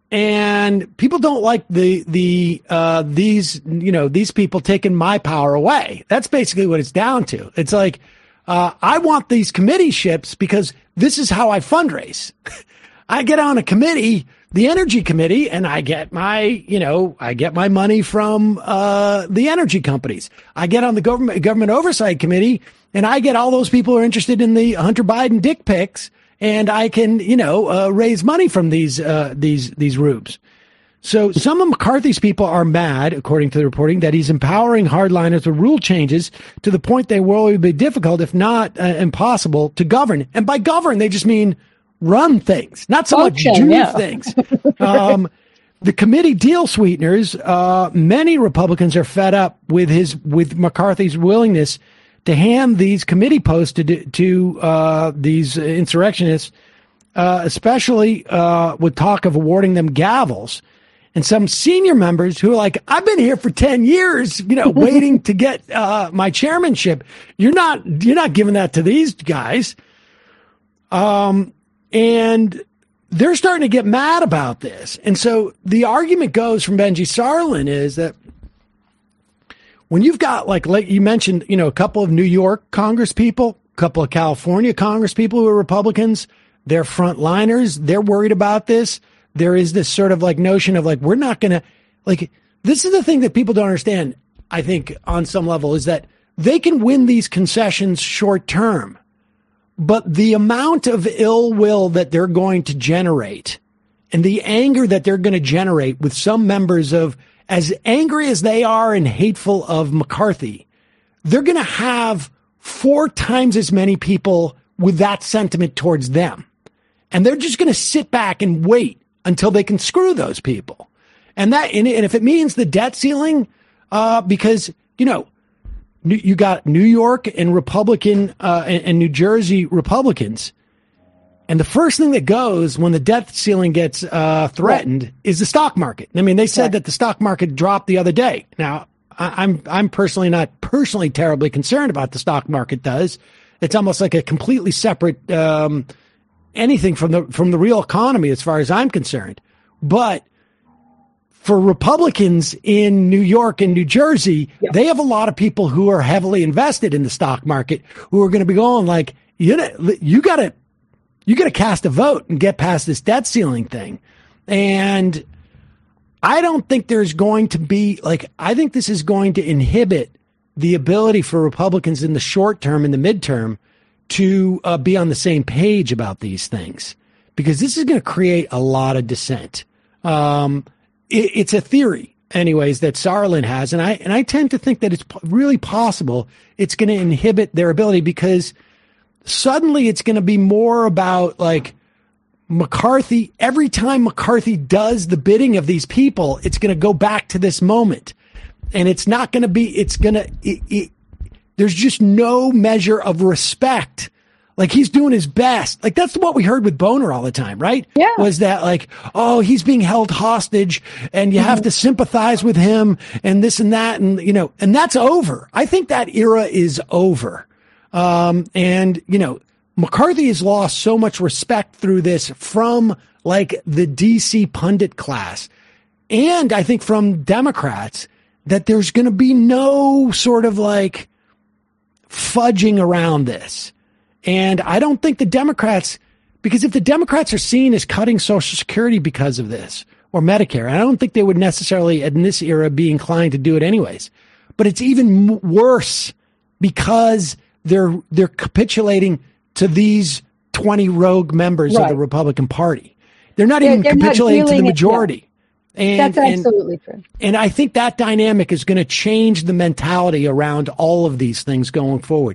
and people don't like the the uh, these you know these people taking my power away. That's basically what it's down to. It's like uh, I want these committee ships because this is how I fundraise. I get on a committee, the energy committee, and I get my, you know, I get my money from uh, the energy companies. I get on the government government oversight committee, and I get all those people who are interested in the Hunter Biden dick pics, and I can, you know, uh, raise money from these uh, these these rubes. So some of McCarthy's people are mad, according to the reporting, that he's empowering hardliners with rule changes to the point they will be difficult, if not uh, impossible, to govern. And by govern, they just mean run things, not so Function, much do yeah. things. Um, the committee deal sweeteners, uh, many Republicans are fed up with his, with McCarthy's willingness to hand these committee posts to, to, uh, these insurrectionists, uh, especially, uh, with talk of awarding them gavels. And some senior members who are like, I've been here for ten years, you know, waiting to get, uh, my chairmanship. You're not, you're not giving that to these guys. Um, And they're starting to get mad about this. And so the argument goes from Benji Sarlin is that when you've got, like, like you mentioned, you know, a couple of New York Congress people, a couple of California Congress people who are Republicans, they're frontliners, they're worried about this. There is this sort of like notion of like, we're not going to, like, this is the thing that people don't understand, I think, on some level, is that they can win these concessions short term. But the amount of ill will that they're going to generate and the anger that they're going to generate with some members of, as angry as they are and hateful of McCarthy, they're going to have four times as many people with that sentiment towards them. And they're just going to sit back and wait until they can screw those people. And that, and if it means the debt ceiling, uh, because, you know, you got New York and Republican uh, and, and New Jersey Republicans. And the first thing that goes when the debt ceiling gets uh, threatened right. is the stock market. I mean, they said right. that the stock market dropped the other day. Now, I, I'm I'm personally not personally terribly concerned about the stock market does. It's almost like a completely separate um, anything from the from the real economy as far as I'm concerned. But for Republicans in New York and New Jersey, yeah. they have a lot of people who are heavily invested in the stock market who are going to be going like, you know, you got to, you got to cast a vote and get past this debt ceiling thing. And I don't think there's going to be like, I think this is going to inhibit the ability for Republicans in the short term and the midterm to uh, be on the same page about these things, because this is going to create a lot of dissent. Um, it, it's a theory, anyways, that Sarlin has, and I and I tend to think that it's really possible it's going to inhibit their ability, because suddenly it's going to be more about like McCarthy. Every time McCarthy does the bidding of these people, it's going to go back to this moment, and it's not going to be. It's going to. It, it, there's just no measure of respect. Like, he's doing his best. Like, that's what we heard with Boner all the time, right? Yeah. Was that like, oh, he's being held hostage and you mm-hmm. have to sympathize with him and this and that. And, you know, and that's over. I think that era is over. Um, and, you know, McCarthy has lost so much respect through this from like the D C pundit class. And I think from Democrats, that there's going to be no sort of like fudging around this. And I don't think the Democrats, because if the Democrats are seen as cutting Social Security because of this, or Medicare, I don't think they would necessarily in this era be inclined to do it anyways. But it's even worse because they're they're capitulating to these twenty rogue members right. of the Republican Party. They're not they're, even they're capitulating not to the majority. It, yeah. And, That's absolutely and, true. And I think that dynamic is going to change the mentality around all of these things going forward.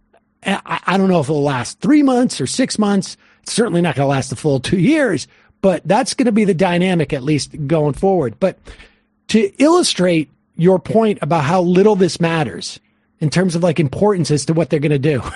I, I don't know if it'll last three months or six months. It's certainly not going to last the full two years, but that's going to be the dynamic at least going forward. But to illustrate your point about how little this matters in terms of like importance as to what they're going to do,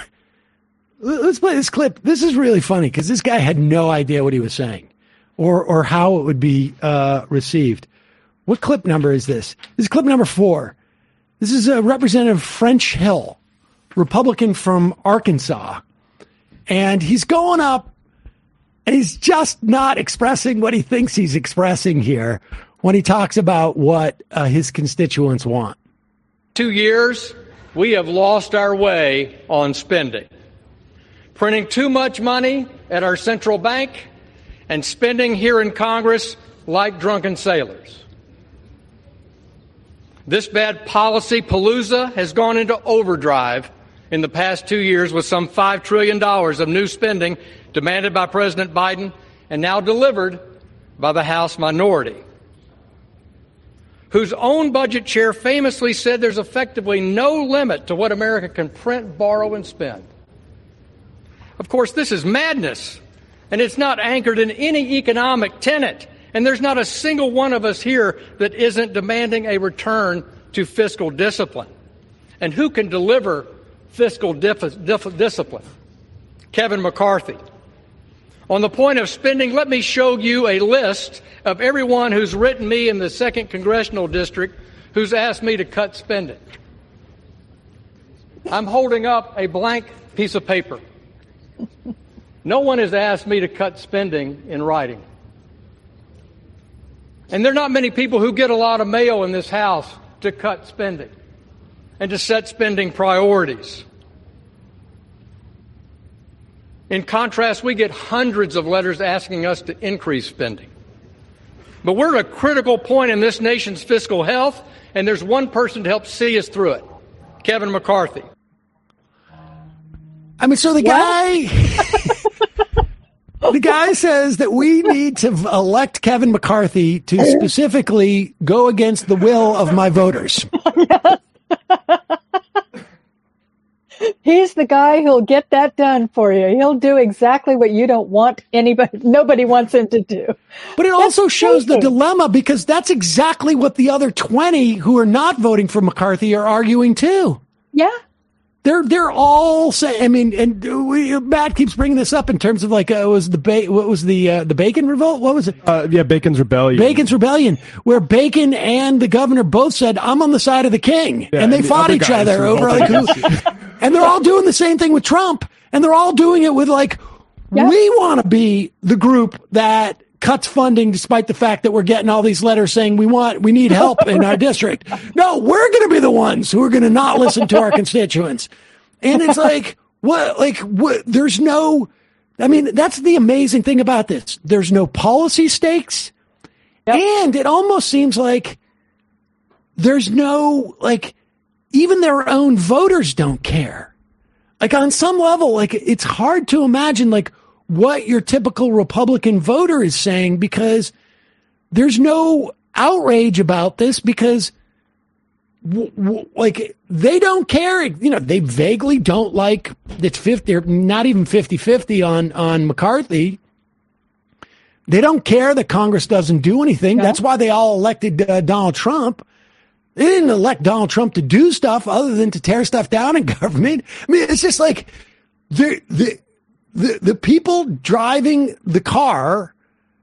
let's play this clip. This is really funny because this guy had no idea what he was saying or or how it would be uh, received. What clip number is this? This is clip number four. This is uh, Representative French Hill, Republican from Arkansas. And he's going up and he's just not expressing what he thinks he's expressing here when he talks about what uh, his constituents want. Two years, we have lost our way on spending. Printing too much money at our central bank and spending here in Congress like drunken sailors. This bad policy palooza has gone into overdrive in the past two years with some five trillion dollars of new spending demanded by President Biden and now delivered by the House minority, whose own budget chair famously said there's effectively no limit to what America can print, borrow, and spend. Of course, this is madness, and it's not anchored in any economic tenet. And there's not a single one of us here that isn't demanding a return to fiscal discipline. And who can deliver fiscal dif- dif- discipline? Kevin McCarthy. On the point of spending, let me show you a list of everyone who's written me in the second Congressional District who's asked me to cut spending. I'm holding up a blank piece of paper. No one has asked me to cut spending in writing. And there are not many people who get a lot of mail in this House to cut spending and to set spending priorities. In contrast, we get hundreds of letters asking us to increase spending. But we're at a critical point in this nation's fiscal health, and there's one person to help see us through it, Kevin McCarthy. I mean, so the guy... The guy says that we need to elect Kevin McCarthy to specifically go against the will of my voters. Yes. He's the guy who'll get that done for you. He'll do exactly what you don't want anybody, nobody wants him to do. But it that's also shows crazy. The dilemma, because that's exactly what the other twenty who are not voting for McCarthy are arguing too. Yeah. They're they're all saying. I mean, and we, Matt keeps bringing this up in terms of like uh, was the ba- what was the uh, the Bacon revolt? What was it? Uh, yeah, Bacon's Rebellion. Bacon's Rebellion, where Bacon and the governor both said, "I'm on the side of the king," yeah, and they and fought the each other over like who. And they're all doing the same thing with Trump, and they're all doing it with like, yeah. we want to be the group that cuts funding despite the fact that we're getting all these letters saying we want, we need help in our district. No, we're going to be the ones who are going to not listen to our constituents. And it's like, what, like, what, there's no, I mean, that's the amazing thing about this. There's no policy stakes Yep. And it almost seems like there's no, like, even their own voters don't care. Like, on some level, like, it's hard to imagine, like, what your typical Republican voter is saying, because there's no outrage about this, because w- w- like, they don't care. You know, they vaguely don't like, it's fifty, they're not even fifty-fifty on, on McCarthy. They don't care that Congress doesn't do anything. No. That's why they all elected uh, Donald Trump. They didn't elect Donald Trump to do stuff other than to tear stuff down in government. I mean, it's just like the the the, the people driving the car,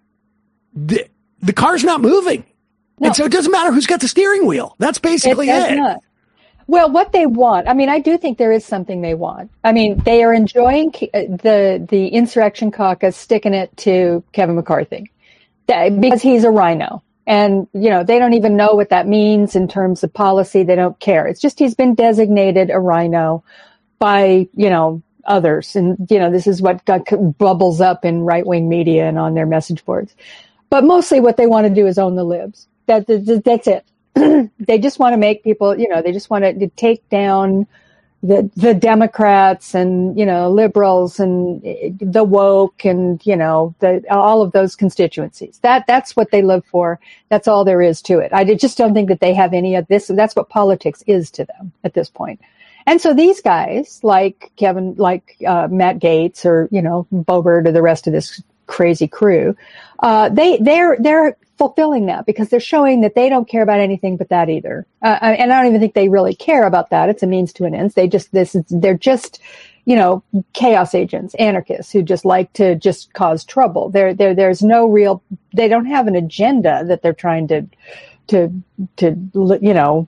the, the car's not moving. No. And so it doesn't matter who's got the steering wheel. That's basically it. Does it. Not. Well, what they want, I mean, I do think there is something they want. I mean, they are enjoying the the insurrection caucus sticking it to Kevin McCarthy because he's a rhino. And, you know, they don't even know what that means in terms of policy. They don't care. It's just he's been designated a rhino by, you know, others. And, you know, this is what got, bubbles up in right-wing media and on their message boards. But mostly what they want to do is own the libs. That, that that's it. They just want to make people, you know, they just want to take down the the Democrats and, you know, liberals and the woke and, you know, the all of those constituencies. That that's what they live for. That's all there is to it. I just don't think that they have any of this. That's what politics is to them at this point. And so these guys, like Kevin, like uh, Matt Gaetz, or, you know, Boebert, or the rest of this crazy crew, uh, they they're they're fulfilling that because they're showing that they don't care about anything but that either. Uh, and I don't even think they really care about that. It's a means to an end. They just this is, they're just, you know, chaos agents, anarchists who just like to just cause trouble. There there there's no real. They don't have an agenda that they're trying to to to you know.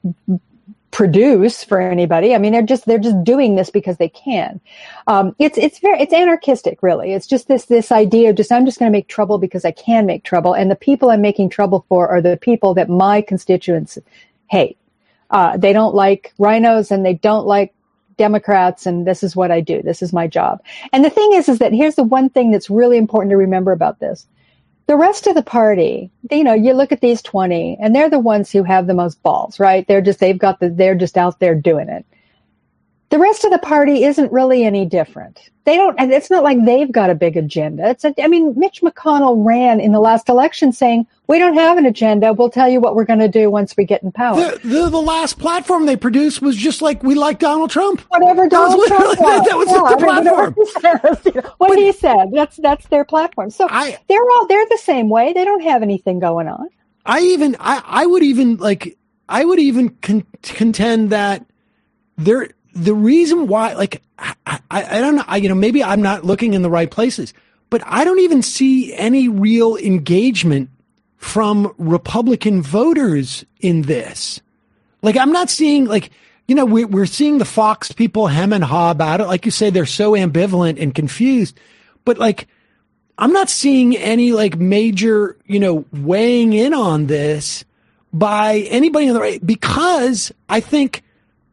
produce for anybody. I mean, they're just they're just doing this because they can. Um, it's it's very it's anarchistic, really. It's just this this idea of just I'm just going to make trouble because I can make trouble, and the people I'm making trouble for are the people that my constituents hate. Uh, they don't like rhinos and they don't like Democrats, and this is what I do. This is my job. And the thing is, is that here's the one thing that's really important to remember about this. The rest of the party, you know, you look at these twenty and they're the ones who have the most balls, right? They're just, they've got the, they're just out there doing it. The rest of the party isn't really any different. They don't, and it's not like they've got a big agenda. It's a, I mean, Mitch McConnell ran in the last election saying, we don't have an agenda. We'll tell you what we're going to do once we get in power. The, the, the last platform they produced was just like, we like Donald Trump. Whatever Donald Trump that, that was yeah, the I mean, platform. What, he said, what he said, that's, that's their platform. So I, they're all, they're the same way. They don't have anything going on. I even, I, I would even like, I would even con- contend that there, the reason why, like, I, I, I don't know, I, you know, maybe I'm not looking in the right places, but I don't even see any real engagement from Republican voters in this. Like, I'm not seeing, like, you know, we, we're seeing the Fox people hem and haw about it. Like you say, they're so ambivalent and confused, but like, I'm not seeing any like major, you know, weighing in on this by anybody on the right, because I think,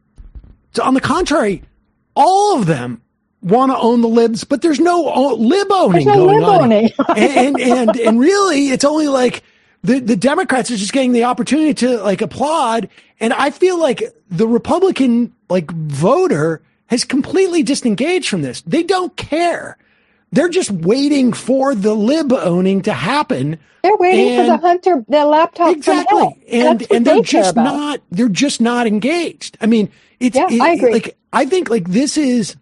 so on the contrary, all of them want to own the libs, but there's no lib owning no going lib on. Owning. and, and, and really, it's only like the, the Democrats are just getting the opportunity to like applaud. And I feel like the Republican like voter has completely disengaged from this. They don't care. They're just waiting for the lib owning to happen. They're waiting and, for the Hunter, the laptop. Exactly. And, and they're just not, they're just not engaged. I mean, it's, yeah, it, I agree. like, I think like this is,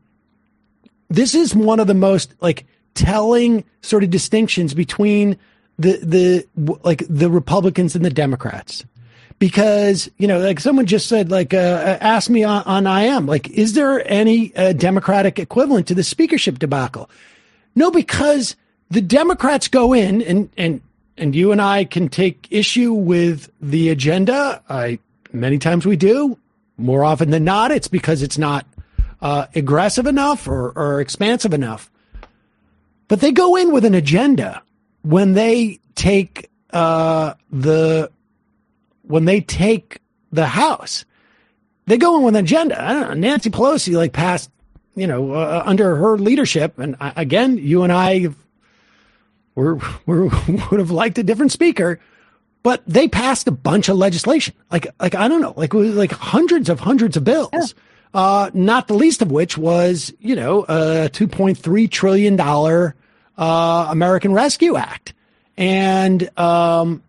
this is one of the most like telling sort of distinctions between the, the, like the Republicans and the Democrats. Because, you know, like someone just said, like, uh, asked me on, on I M, like, is there any uh, Democratic equivalent to the speakership debacle? No, because the Democrats go in and, and, and you and I can take issue with the agenda. I, many times we do. More often than not, it's because it's not uh, aggressive enough or, or expansive enough. But they go in with an agenda when they take uh, the when they take the House. They go in with an agenda. I don't know. Nancy Pelosi like passed, you know, uh, under her leadership, and uh, again, you and I were, were would have liked a different speaker. but they passed a bunch of legislation. Like, like I don't know, like like hundreds of hundreds of bills. Yeah. Uh, not the least of which was, you know, a two point three trillion dollars uh, American Rescue Act. And um,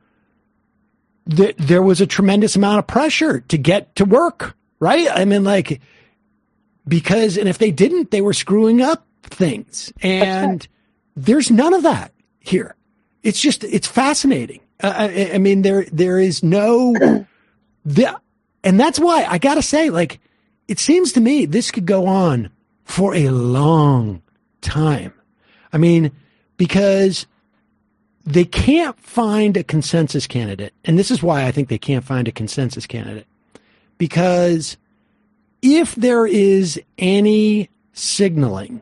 th- there was a tremendous amount of pressure to get to work, right? I mean, like, because, and if they didn't, they were screwing up things. And right. There's none of that here. It's just, it's fascinating. Uh, I, I mean, there, there is no, the, and that's why I got to say, like, it seems to me this could go on for a long time. I mean, because they can't find a consensus candidate. And this is why I think they can't find a consensus candidate. Because if there is any signaling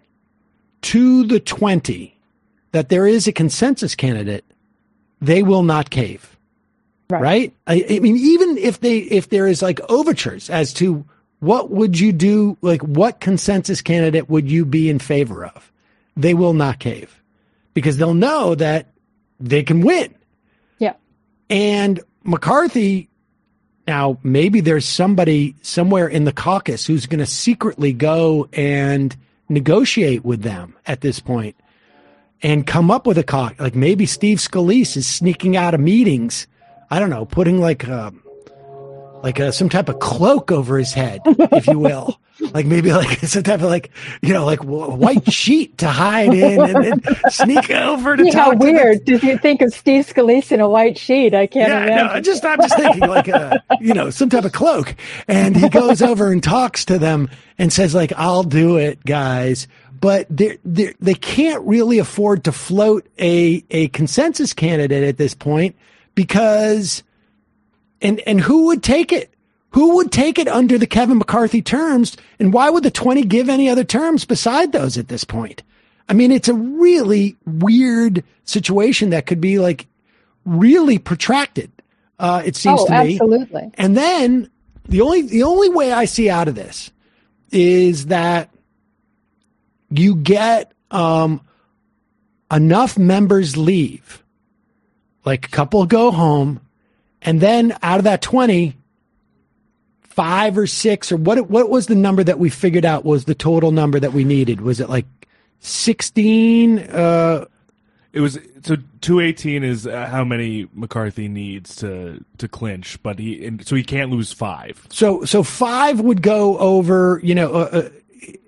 to the twenty that there is a consensus candidate, they will not cave. Right? right? I, I mean, even if they, if there is like overtures as to what would you do, like what consensus candidate would you be in favor of, they will not cave because they'll know that they can win. Yeah. And McCarthy, now maybe there's somebody somewhere in the caucus who's going to secretly go and negotiate with them at this point and come up with a caucus. Like maybe Steve Scalise is sneaking out of meetings. I don't know, putting like a, like a, some type of cloak over his head, if you will. Like maybe like some type of like, you know, like white sheet to hide in and then sneak over to yeah, talk how to weird. the, Did you think of Steve Scalise in a white sheet? I can't yeah, imagine. No, just, I'm just thinking like, a, you know, some type of cloak. And he goes over and talks to them and says like, I'll do it, guys. But they they they can't really afford to float a, a consensus candidate at this point because, and, and who would take it? Who would take it under the Kevin McCarthy terms? And why would the twenty give any other terms beside those at this point? I mean, it's a really weird situation that could be like really protracted. Uh, it seems oh, to me. Absolutely. And then the only, the only way I see out of this is that you get, um, enough members leave, like a couple go home, and then out of that twenty, five or six or what, what was the number that we figured out was the total number that we needed? Was it like sixteen? Uh, it was, so two eighteen is uh, how many McCarthy needs to, to clinch, but he, and so he can't lose five. So, so five would go over, you know, uh, uh,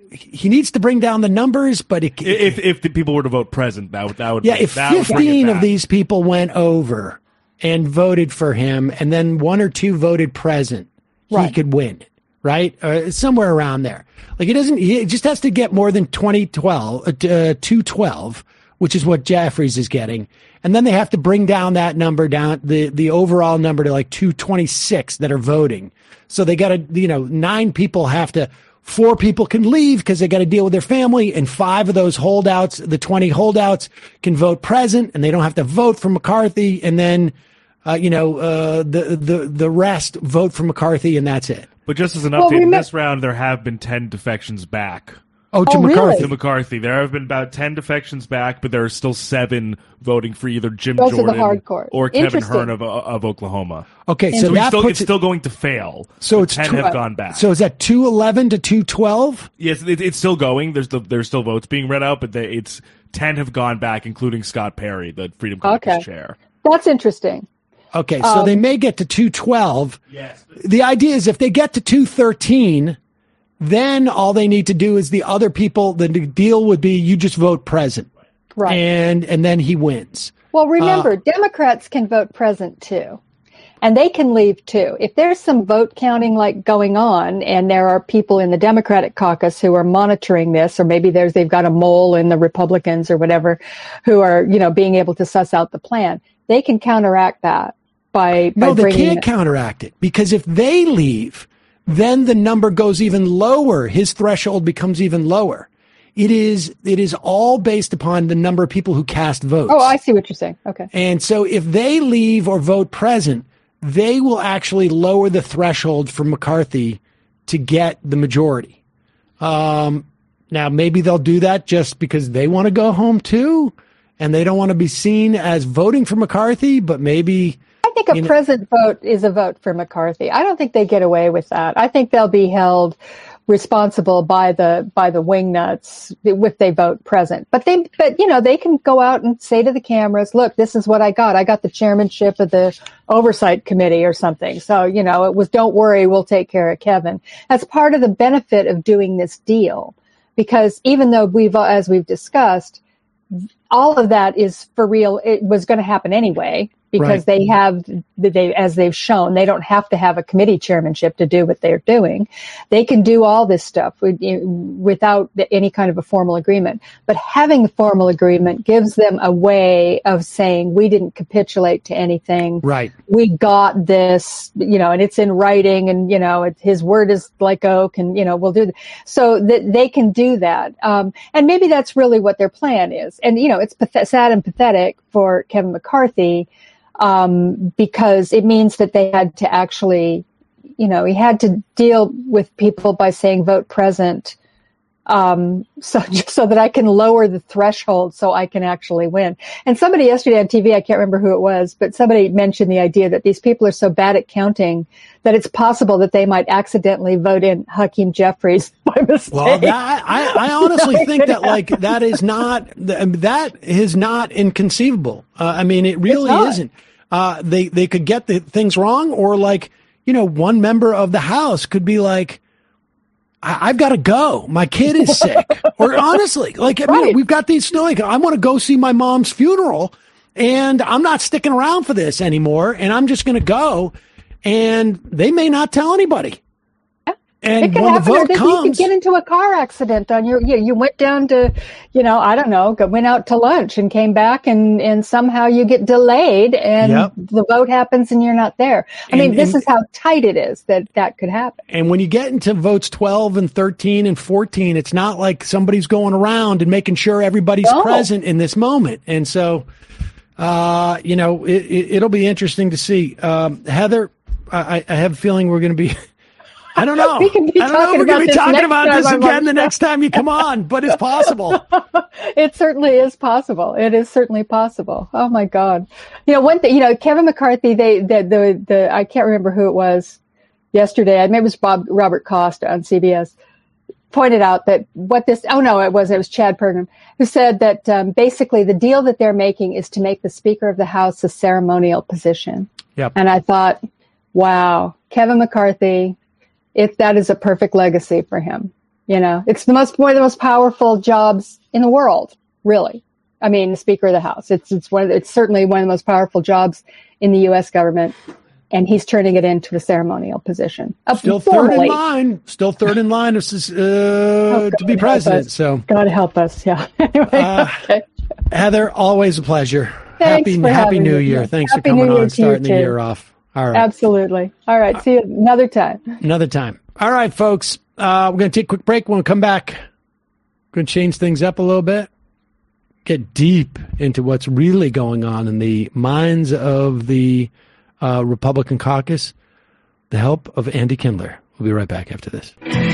he needs to bring down the numbers, but it, if, if the people were to vote present, that would, that would, yeah, if that would fifteen of these people went over and voted for him and then one or two voted present, right, he could win, right? Uh, somewhere around there. Like it doesn't, he just has to get more than twenty twelve, uh, two twelve, which is what Jeffries is getting. And then they have to bring down that number down, the, the overall number to like two twenty-six that are voting. So they got to, you know, nine people have to, four people can leave because they got to deal with their family. And five of those holdouts, the twenty holdouts can vote present and they don't have to vote for McCarthy. And then, Uh, you know, uh, the, the, the rest vote for McCarthy and that's it. But just as an Well, update, we in met- this round, there have been ten defections back. Oh, to Oh, McCarthy. really? To McCarthy. There have been about ten defections back, but there are still seven voting for either Jim Those are the Jordan hardcore. or Kevin Interesting. Hearn of, of Oklahoma. Okay, so So, he's that still, puts it's it, still going to fail. so but it's ten two, have gone back. So is that two eleven to two twelve? Yes, it, it's still going. There's the, there's still votes being read out, but they, it's ten have gone back, including Scott Perry, the Freedom Caucus Okay. chair. That's interesting. Okay, so Um, they may get to two twelve. Yes. The idea is if they get to two thirteen, then all they need to do is the other people, the deal would be you just vote present. Right. And, and then he wins. Well, remember, Uh, Democrats can vote present too. And they can leave too. If there's some vote counting like going on and there are people in the Democratic caucus who are monitoring this, or maybe there's, they've got a mole in the Republicans or whatever who are, you know, being able to suss out the plan, they can counteract that by, by No, they bringing can't counteract it because if they leave, then the number goes even lower. His threshold becomes even lower. It is, it is all based upon the number of people who cast votes. Oh, I see what you're saying. Okay. And so if they leave or vote present, they will actually lower the threshold for McCarthy to get the majority. Um, now, maybe they'll do that just because they want to go home too, and they don't want to be seen as voting for McCarthy, but maybe I think a you know, present vote is a vote for McCarthy. I don't think they get away with that. I think they'll be held responsible by the by the wingnuts if they vote present. But they, but you know, they can go out and say to the cameras, "Look, this is what I got. I got the chairmanship of the oversight committee or something." So you know, it was, "Don't worry, we'll take care of Kevin." That's part of the benefit of doing this deal, because even though we've, as we've discussed, all of that is for real. It was going to happen anyway. Because right. they have, they as they've shown, they don't have to have a committee chairmanship to do what they're doing. They can do all this stuff with, without any kind of a formal agreement. But having a formal agreement gives them a way of saying, we didn't capitulate to anything. Right. We got this, you know, and it's in writing, and, you know, it, his word is like oak, and, you know, we'll do that. So that they can do that. Um, and maybe that's really what their plan is. And, you know, it's path- sad and pathetic for Kevin McCarthy. Um, because it means that they had to actually, you know, he had to deal with people by saying vote present, um, so so that I can lower the threshold so I can actually win. And somebody yesterday on T V, I can't remember who it was, but somebody mentioned the idea that these people are so bad at counting that it's possible that they might accidentally vote in Hakeem Jeffries by mistake. Well, that, I, I honestly think that like that is not that is not inconceivable. Uh, I mean, it really isn't. Uh, they, they could get the things wrong, or like, you know, one member of the House could be like, I- I've got to go. My kid is sick. Or honestly, like, I mean, right. we've got these, like, I want to go see my mom's funeral, and I'm not sticking around for this anymore. And I'm just going to go, and they may not tell anybody. And it could when happen, the vote comes, you could get into a car accident on your, you, you went down to, you know, I don't know, went out to lunch and came back, and, and somehow you get delayed, and yep. the vote happens and you're not there. I and, mean, this and, is how tight it is that that could happen. And when you get into votes twelve and thirteen and fourteen, it's not like somebody's going around and making sure everybody's no. present in this moment. And so, uh, you know, it, it, it'll be interesting to see. Um, Heather, I, I have a feeling we're going to be, I don't know. We can be I don't know. We're going to be talking about this again the show. next time you come on, but it's possible. It certainly is possible. It is certainly possible. Oh my God! You know, one thing. You know, Kevin McCarthy. They, the, the, the. I can't remember who it was yesterday. Maybe it was Bob Robert Costa on C B S. Pointed out that what this. Oh no, it was. It was Chad Pergram who said that um, basically the deal that they're making is to make the Speaker of the House a ceremonial position. Yep. And I thought, wow, Kevin McCarthy. If that is a perfect legacy for him, you know, it's the most, one of the most powerful jobs in the world, really. I mean, the Speaker of the House, it's, it's one of the, it's certainly one of the most powerful jobs in the U S government. And he's turning it into a ceremonial position. Uh, still formally. third in line, still third in line of, uh, oh, to be president. So God help us. Yeah. Anyway, uh, okay. Heather, always a pleasure. Thanks happy, for happy New me. Year. Thanks happy for coming New on, starting the too. year off. All right. Absolutely. All right. See you another time. Another time. All right, folks. Uh, we're going to take a quick break. When we come back, we're going to change things up a little bit, get deep into what's really going on in the minds of the uh, Republican caucus, the help of Andy Kindler. We'll be right back after this.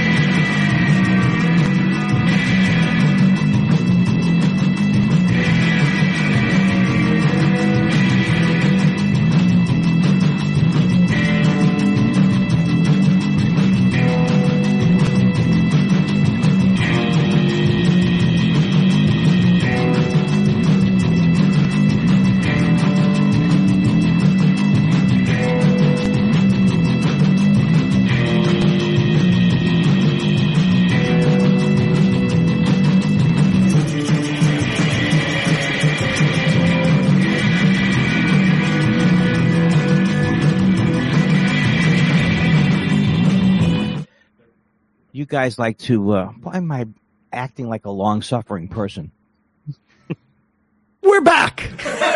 You guys like to, uh, why am I acting like a long-suffering person? We're back.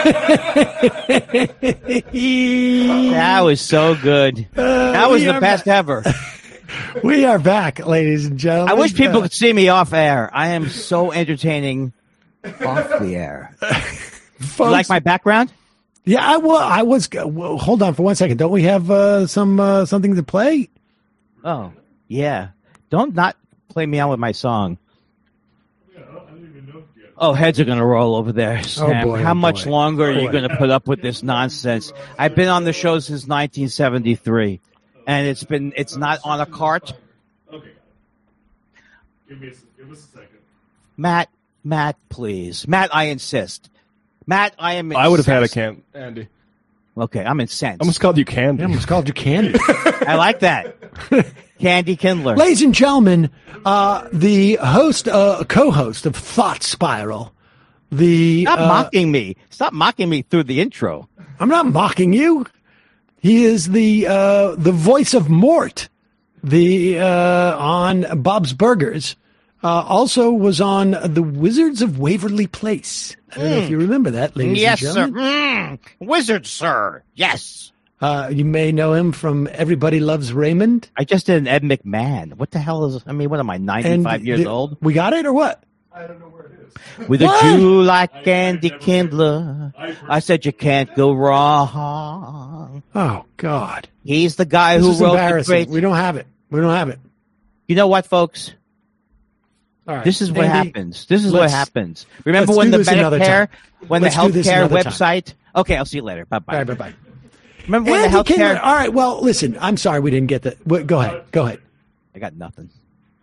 That was so good. Uh, that was the best back. ever. We are back, ladies and gentlemen. I wish people uh, could see me off air. I am so entertaining off the air. Folks, you like my background? Yeah, I, well, I was. Well, hold on for one second. Don't we have uh, some uh, something to play? Oh, yeah. Don't not play me out with my song. Oh, heads are going to roll over there, Sam. boy, How oh, much boy. longer are you Boy. going to put up with this nonsense? I've been on the show since nineteen seventy-three, and it's been it's not on a cart. Okay. Give me a, give us a second. Matt, Matt, please. Matt, I insist. Matt, I am incensed. I would have had a can, Andy. Okay, I'm incensed. I almost called you Candy. I almost called you Candy. I like that. Candy Kindler. Ladies and gentlemen, uh, the host, uh, co-host of Thought Spiral, the Stop uh, mocking me. Stop mocking me through the intro. I'm not mocking you. He is the uh, the voice of Mort, the uh, on Bob's Burgers. Uh, also was on The Wizards of Waverly Place. I don't know if you remember that, ladies Yes, and sir. gentlemen. Mm, wizard, sir. Yes. Uh, you may know him from Everybody Loves Raymond. I just did an Ed McMahon. What the hell is? I mean, what am I? Ninety-five And years the- old. We got it or what? With What? a Jew like Candy Kindler, I said you can't go wrong. Oh God, He's the guy this who is wrote the embarrassing. great. We don't have it. We don't have it. You know what, folks? All right. This is what Andy, happens. This is what let's- happens. Remember let's when do the this another Medicare, time. when Let's the do this healthcare another time. website? Okay, I'll see you later. Bye bye. All right, bye bye. Remember when Andy the Kindler. healthcare? All right. Well, listen. I'm sorry we didn't get that. Wait, go ahead. Go ahead. I got nothing.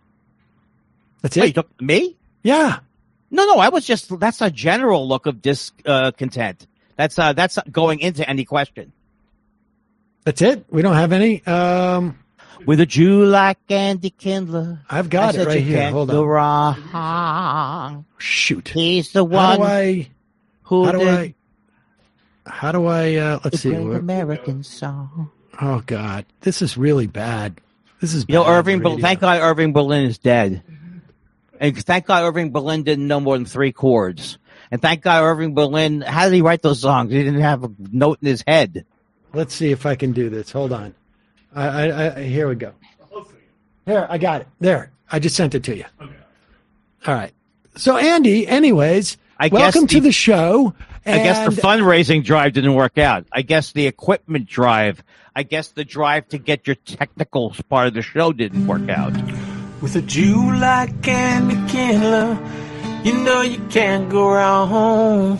That's Wait, it. you took me? Yeah. No, no. I was just. That's a general look of discontent. That's uh, that's going into any question. That's it. We don't have any. Um, With a Jew like Candy Kindler, I've got I it said right you here. can't Hold go on. wrong. Shoot. He's the How one do I? who How do did I? How do I? Uh, let's the see. great Where- American song. Oh God, this is really bad. This is. You know, bad Irving. Ber- radio. Thank God Irving Berlin is dead, and thank God Irving Berlin didn't know more than three chords. And thank God Irving Berlin. How did he write those songs? He didn't have a note in his head. Let's see if I can do this. Hold on. I, I, I here we go. Here, I got it. There, I just sent it to you. Okay. All right. So, Andy, anyways, I guess welcome to the- the show. I guess And- the fundraising drive didn't work out. I guess the equipment drive. I guess the drive to get your technical part of the show didn't work out. With a Jew like Candy Kindler, you know you can't go wrong.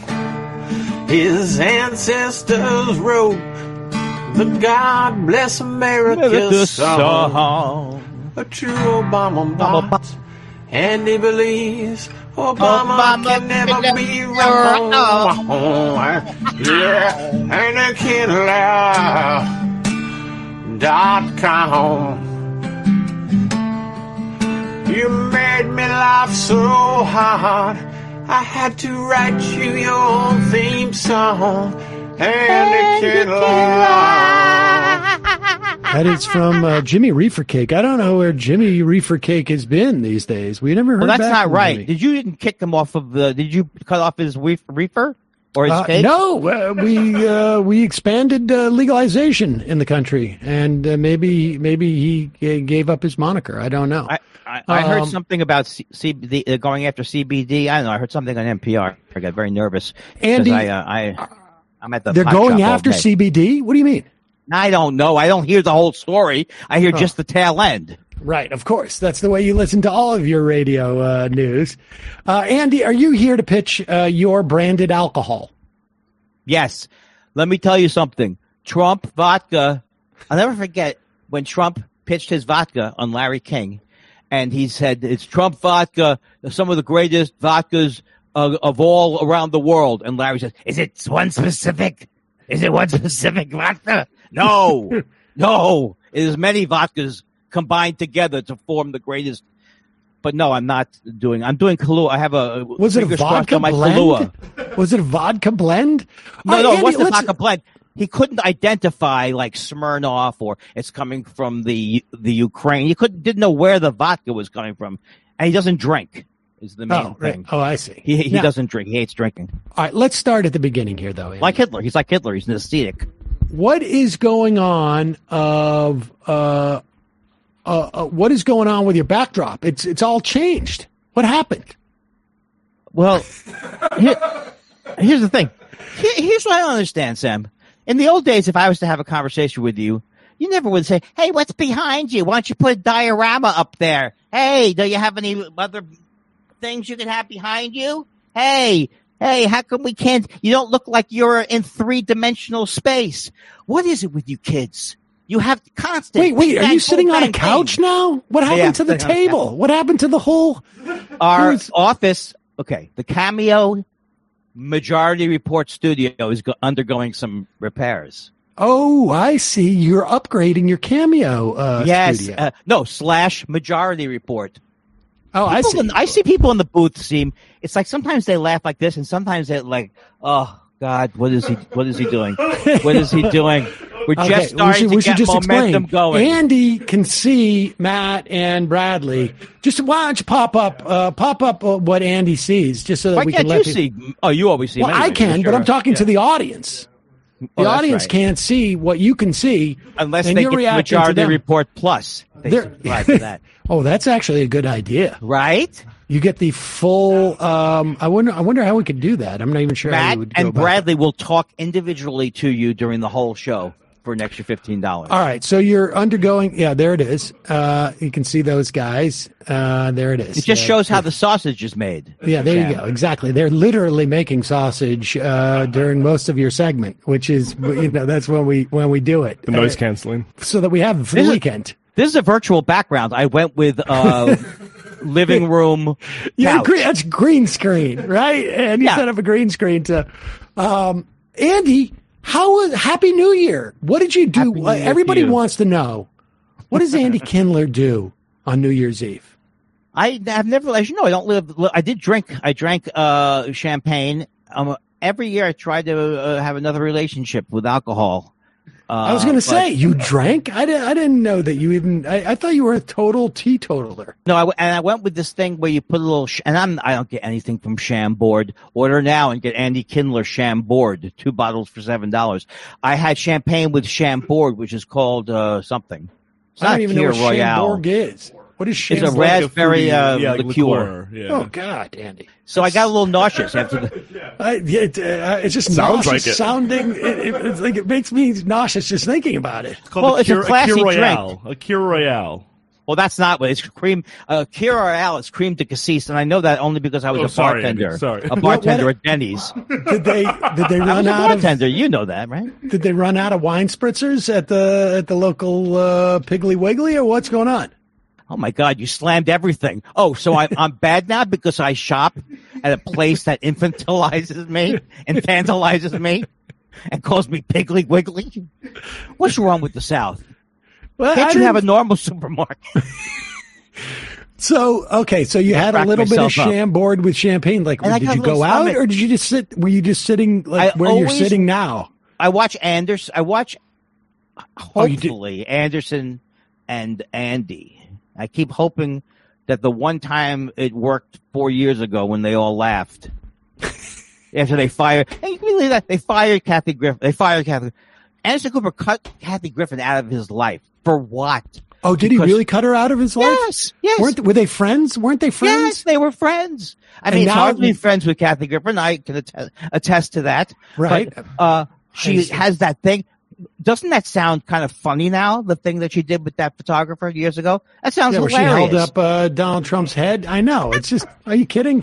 His ancestors wrote the God Bless America, America song. song. A true Obama bot, and he believes Obama, Obama can never can be never wrong. wrong. Yeah, and a Kindler dot com. You made me laugh so hard, I had to write you your theme song. And a That is from uh, Jimmy Reefer Cake. I don't know where Jimmy Reefer Cake has been these days. We never heard. Well, that's back not from right. Jimmy. Did you didn't kick him off of the? Did you cut off his reef, reefer or his Uh, cake? no, uh, we uh, we expanded uh, legalization in the country, and uh, maybe maybe he g- gave up his moniker. I don't know. I, I, I heard Um, something about C- C B D, uh, going after C B D. I don't know. I heard something on N P R. I got very nervous. 'cause Andy, I, uh, I, I'm at the. They're pot going shop all after day. C B D. What do you mean? I don't know. I don't hear the whole story. I hear just the tail end. Right, of course. That's the way you listen to all of your radio uh, news. Uh, Andy, are you here to pitch uh, your branded alcohol? Yes. Let me tell you something. Trump vodka. I'll never forget when Trump pitched his vodka on Larry King, and he said it's Trump vodka, some of the greatest vodkas uh, of all around the world. And Larry says, "Is it one specific? Is it one specific vodka? No, no. It is many vodkas combined together to form the greatest." But no, I'm not doing. I'm doing Kahlua. I have a Was it a fingers crossed vodka on my blend? Kahlua. Was it a vodka blend? No, Uh, no, Andy, it wasn't a let's- vodka blend. He couldn't identify like Smirnoff or it's coming from the the Ukraine. He couldn't didn't know where the vodka was coming from, and he doesn't drink. Is the main Oh, right. thing. Oh, I see. He he Now- doesn't drink. He hates drinking. All right, let's start at the beginning here, though. Andy. Like Hitler. He's like Hitler. He's an ascetic. What is going on of uh, uh, uh, what is going on with your backdrop? It's it's all changed. What happened? Well, here, here's the thing. Here, here's what I don't understand, Sam. In the old days, if I was to have a conversation with you, you never would say, "Hey, what's behind you? Why don't you put a diorama up there? Hey, do you have any other things you can have behind you? Hey, hey, how come we can't? You don't look like you're in three dimensional space. What is it with you kids? You have constant. Wait, wait, bang, are you bang, sitting on a bang, couch bang. now? What happened Yeah, to the sitting on a table? What happened to the whole? Our Who's- office, okay, the Cameo Majority Report studio is go- undergoing some repairs. Oh, I see. You're upgrading your Cameo uh, yes, studio. uh, no, slash Majority Report. oh, I People see. in- I see people in the booth seem, it's like sometimes they laugh like this and sometimes they're like, oh, God, what is he, what is he doing? What is he doing? We're Okay, just starting we should, we to should get just momentum explain. going. Andy can see Matt and Bradley. Just why don't you pop up, uh, pop up uh, what Andy sees, just so that Why we can't can you let people- see? Oh, you always see Well, him I anyway, can, for but I'm sure. talking to Yeah. the audience. The Oh, that's audience right. can't see what you can see Unless and they you're get reacting to Majority them. Report Plus. They They're- subscribe to that. Oh, that's actually a good idea. Right? You get the full. Um, I wonder. I wonder how we could do that. I'm not even sure how Matt we would go and about Bradley will talk individually to you during the whole show for an extra fifteen dollars. that. All right. So you're undergoing. Yeah, there it is. Uh, you can see those guys. Uh, there it is. It just Yeah. shows how the sausage is made. Yeah, there you Sam. go. Exactly. They're literally making sausage uh, during most of your segment, which is you know that's when we when we do it The noise uh, canceling. so that we have it for This the is- weekend. This is a virtual background. I went with uh, living room. Yeah, couch. green, that's green screen, right? And you Yeah. set up a green screen to. Um, Andy, how was Happy New Year? What did you do? Happy New Uh, Year to everybody you. wants to know. What does Andy Kindler do on New Year's Eve? I have never, as you know, I don't live. I did drink. I drank uh, champagne. Um, every year, I tried to uh, have another relationship with alcohol. Uh, I was going to but- say you drank. I didn't. I didn't know that you even. I, I thought you were a total teetotaler. No, I, w- and I went with this thing where you put a little, sh- and I'm, I don't get anything from Chambord. Order now and get Andy Kindler Chambord, two bottles for seven dollars. I had champagne with Chambord, which is called uh, something. It's I not don't even know Kir what Royale. Chambord is. What is It's Chambord? a raspberry fruity- uh, yeah, like liqueur. liqueur, Yeah. Oh God, Andy. So I got a little nauseous after the. I, yeah, it, uh, it's just Sounds nauseous like it. sounding. It, it, it's like it makes me nauseous just thinking about it. It's called Well, a it's a Kir, classy Kir drink. Royale. A Kir Royale. Well, that's not what it's cream. Uh, Kir Royale is cream de cassis, and I know that only because I was Oh, a sorry, Andy, bartender. sorry. A bartender What- at Denny's. Did they? Did they I run was a out of? bartender. You know that, right? Did they run out of wine spritzers at the at the local uh, Piggly Wiggly, or what's going on? Oh my God, you slammed everything. Oh, so I'm, I'm bad now because I shop at a place that infantilizes me and tantalizes me and calls me Piggly Wiggly? What's wrong with the South? Well, Can't I you have a didn't- normal supermarket? So okay, so you had a crack little bit of myself up. Chambord with champagne. Like, And I did got you a little go out, stomach. or did you just sit? Were you just sitting like I where you're always- sitting now? I watch Anderson. I watch, Oh, you did- hopefully, Anderson and Andy. I keep hoping that the one time it worked four years ago when they all laughed after they fired. Hey, you can believe that they fired Kathy Griffin. They fired Kathy. Anderson Cooper cut Kathy Griffin out of his life for what? Oh, did he Because- really cut her out of his life? Yes, yes. Weren't were they friends? Weren't they friends? Yes, they were friends. I And mean, it's now- hard to be friends with Kathy Griffin. I can attest, attest to that. Right. But, uh, she understand. has that thing. Doesn't that sound kind of funny now? The thing that she did with that photographer years ago? That sounds Yeah, where she hilarious. held up uh, Donald Trump's head. I know. It's just. Are you kidding?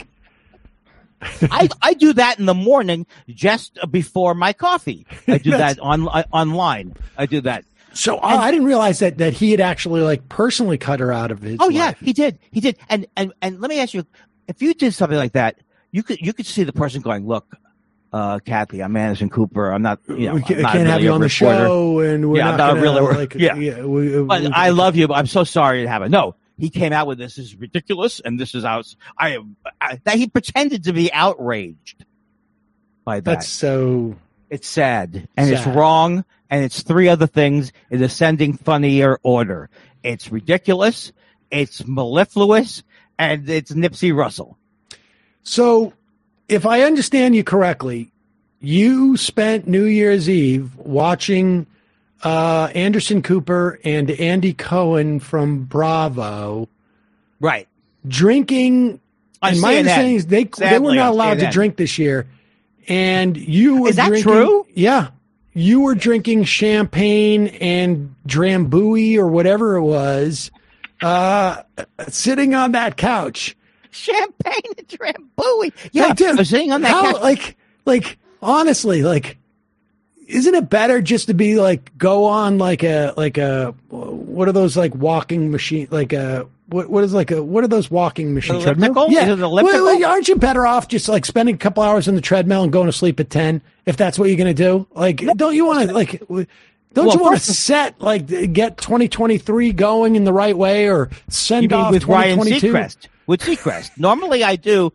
I, I do that in the morning just before my coffee. I do That's- that on, I, online. I do that. So uh, I didn't realize that that he had actually like personally cut her out of his. Oh yeah, life. he did. He did. And, and, and let me ask you, if you did something like that, you could, you could see the person going, look, uh, Kathy, I'm Anderson Cooper. I'm not, you know, we can't, I'm not can't have really you a on the reporter. show, and we're Yeah, not, I'm not gonna, really- like, yeah. we, But we- I love you, but I'm so sorry it happened. No, he came out with this is ridiculous, and this is out. I am I, that he pretended to be outraged by that. That's so. It's sad, and it's Sad. wrong, and it's three other things in ascending funnier order. It's ridiculous, it's mellifluous, and it's Nipsey Russell. So, if I understand you correctly, you spent New Year's Eve watching uh, Anderson Cooper and Andy Cohen from Bravo Right. drinking. On and my C N N. understanding is they they were Sadly, not on allowed C N to N. drink this year, and you were Is that drinking, true? Yeah, you were drinking champagne and Drambuie or whatever it was, uh, sitting on that couch. Champagne and Drambuie. Yeah, Like, dude, I was sitting on that how, couch. like, like, honestly, like, isn't it better just to be like, go on like a, like a, what are those like walking machine, like a, what, what is like a, what are those walking machines? Elliptical? Yeah. Is it an elliptical? Well, aren't you better off just like spending a couple hours on the treadmill and going to sleep at ten if that's what you're going to do? Like, don't you want to, like, w- don't Well, you want to first- set, like, get twenty twenty-three going in the right way or send You mean off with Ryan twenty twenty-two? Seacrest? With Seacrest. Normally I do.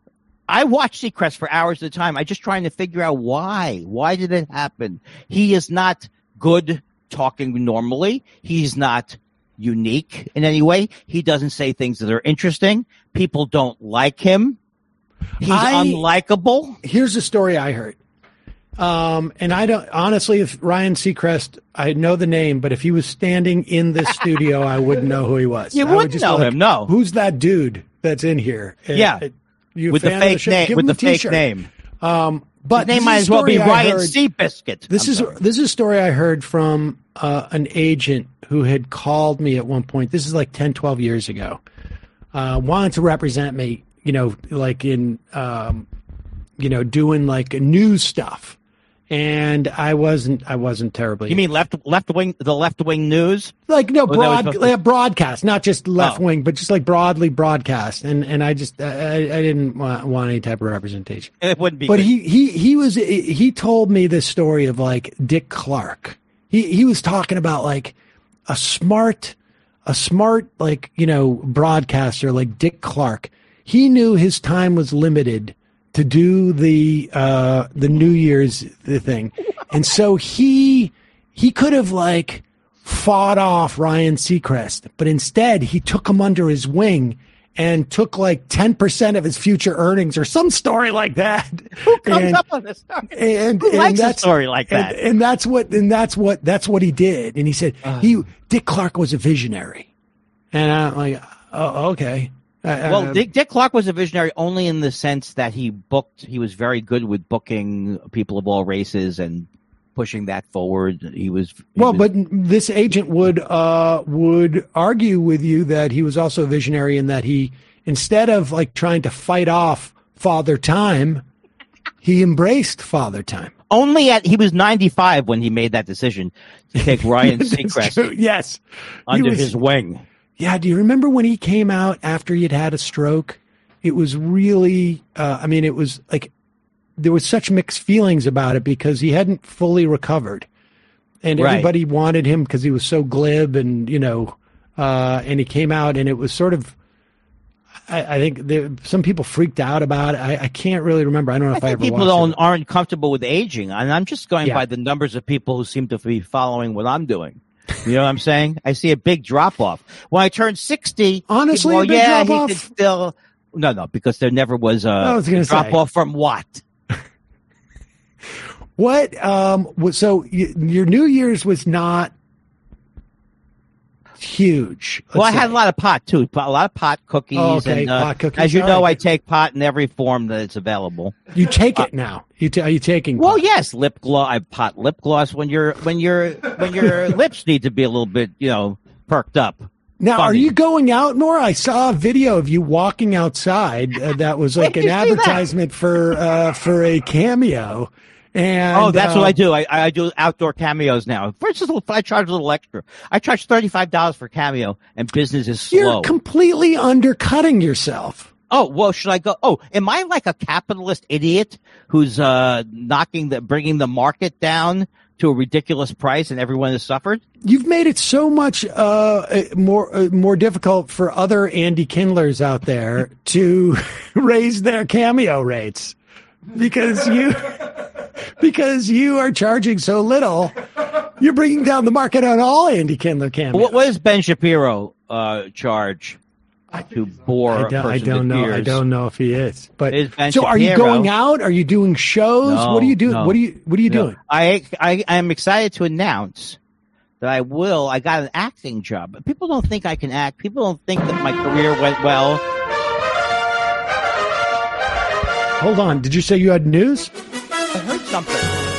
I watch Seacrest for hours at a time. I'm just trying to figure out why. Why did it happen? He is not good talking normally. He's not unique in any way. He doesn't say things that are interesting. People don't like him. He's I- unlikable. Here's the story I heard. Um, and I don't, honestly, if Ryan Seacrest, I know the name, but if he was standing in this studio, I wouldn't know who he was. You I would wouldn't just know be like, him, no. Who's that dude that's in here? Uh, Yeah. uh, you a With the fan of fake show? name. Give With him the a fake t-shirt. name. Um, but His name this might is as a well be story I Ryan heard- Seabiscuit. This I'm is sorry. this is a story I heard from uh, an agent who had called me at one point. This is like ten, twelve years ago. Uh, wanted to represent me, you know, like in, um, you know, doing like news stuff. And I wasn't, I wasn't terribly. You mean left left wing the left wing news? like no Oh, that broad was- uh, broadcast, not just left Oh. wing, but just like broadly broadcast. And and I just I, I didn't want, want any type of representation. It wouldn't be. But good. he, he, he was, he told me this story of like Dick Clark. He, he was talking about like a smart, a smart, like, you know, broadcaster like Dick Clark. He knew his time was limited to do the, uh, the New Year's the thing. And so he, he could have like fought off Ryan Seacrest, but instead he took him under his wing and took like ten percent of his future earnings or some story like that. Who comes and, up with this story? and, Who and likes a that's, story like that? And, and that's what, and that's what, that's what he did. And he said, he, Dick Clark was a visionary. And I'm like, oh, okay. Uh, Well, uh, Dick, Dick Clark was a visionary only in the sense that he booked. He was very good with booking people of all races and pushing that forward. He was he well, was- but this agent would uh, would argue with you that he was also a visionary in that he, instead of like trying to fight off Father Time, he embraced Father Time. only at he was ninety-five when he made that decision to take Ryan That's Seacrest true. Yes, He under was- his wing. Yeah, do you remember when he came out after he had had a stroke? It was really, uh, I mean, it was like there was such mixed feelings about it because he hadn't fully recovered, and Right. everybody wanted him because he was so glib, and you know, uh, and he came out, and it was sort of. I, I think there, some people freaked out about it. I, I can't really remember. I don't know I if I, think ever people watched don't it. aren't comfortable with aging, and I'm just going Yeah. by the numbers of people who seem to be following what I'm doing. You know what I'm saying? I see a big drop off. When I turned sixty, Honestly, people, a big yeah, drop-off? he could still. No, no, because there never was a I was gonna drop say. off from what? What? Um. wa- So y- your New Year's was not huge. Well, I let's had say. a lot of pot too, a lot of pot cookies. Oh, okay, and, uh, pot cookies. As you All know, right. I take pot in every form that it's available. You take it now. You t- are you taking? Well, pot? yes, lip gloss. I pot lip gloss when your when your when your lips need to be a little bit, you know, perked up. Now, are funny. you going out more? I saw a video of you walking outside. Uh, that was like Where an did you see that? advertisement for uh, for a cameo. And Oh, that's uh, what I do. I, I do outdoor cameos now. First, just a little- I charge a little extra. I charge thirty-five dollars for cameo, and business is slow. You're completely undercutting yourself. Oh, well, should I go? Oh, am I like a capitalist idiot who's uh knocking the, bringing the market down to a ridiculous price, and everyone has suffered? You've made it so much uh, more uh, more difficult for other Andy Kindlers out there to raise their cameo rates because you because you are charging so little. You're bringing down the market on all Andy Kindler cameos. What, what does Ben Shapiro uh charge to bore I a don't, I person don't to know. I tears? don't know if he is. But Is Ben so, are you Shapiro. going out? Are you doing shows? No, what are you doing? no. What are you What are you No. doing? I, I I am excited to announce that I will. I got an acting job. But people don't think I can act. People don't think that my career went well. Hold on. Did you say you had news? I heard something.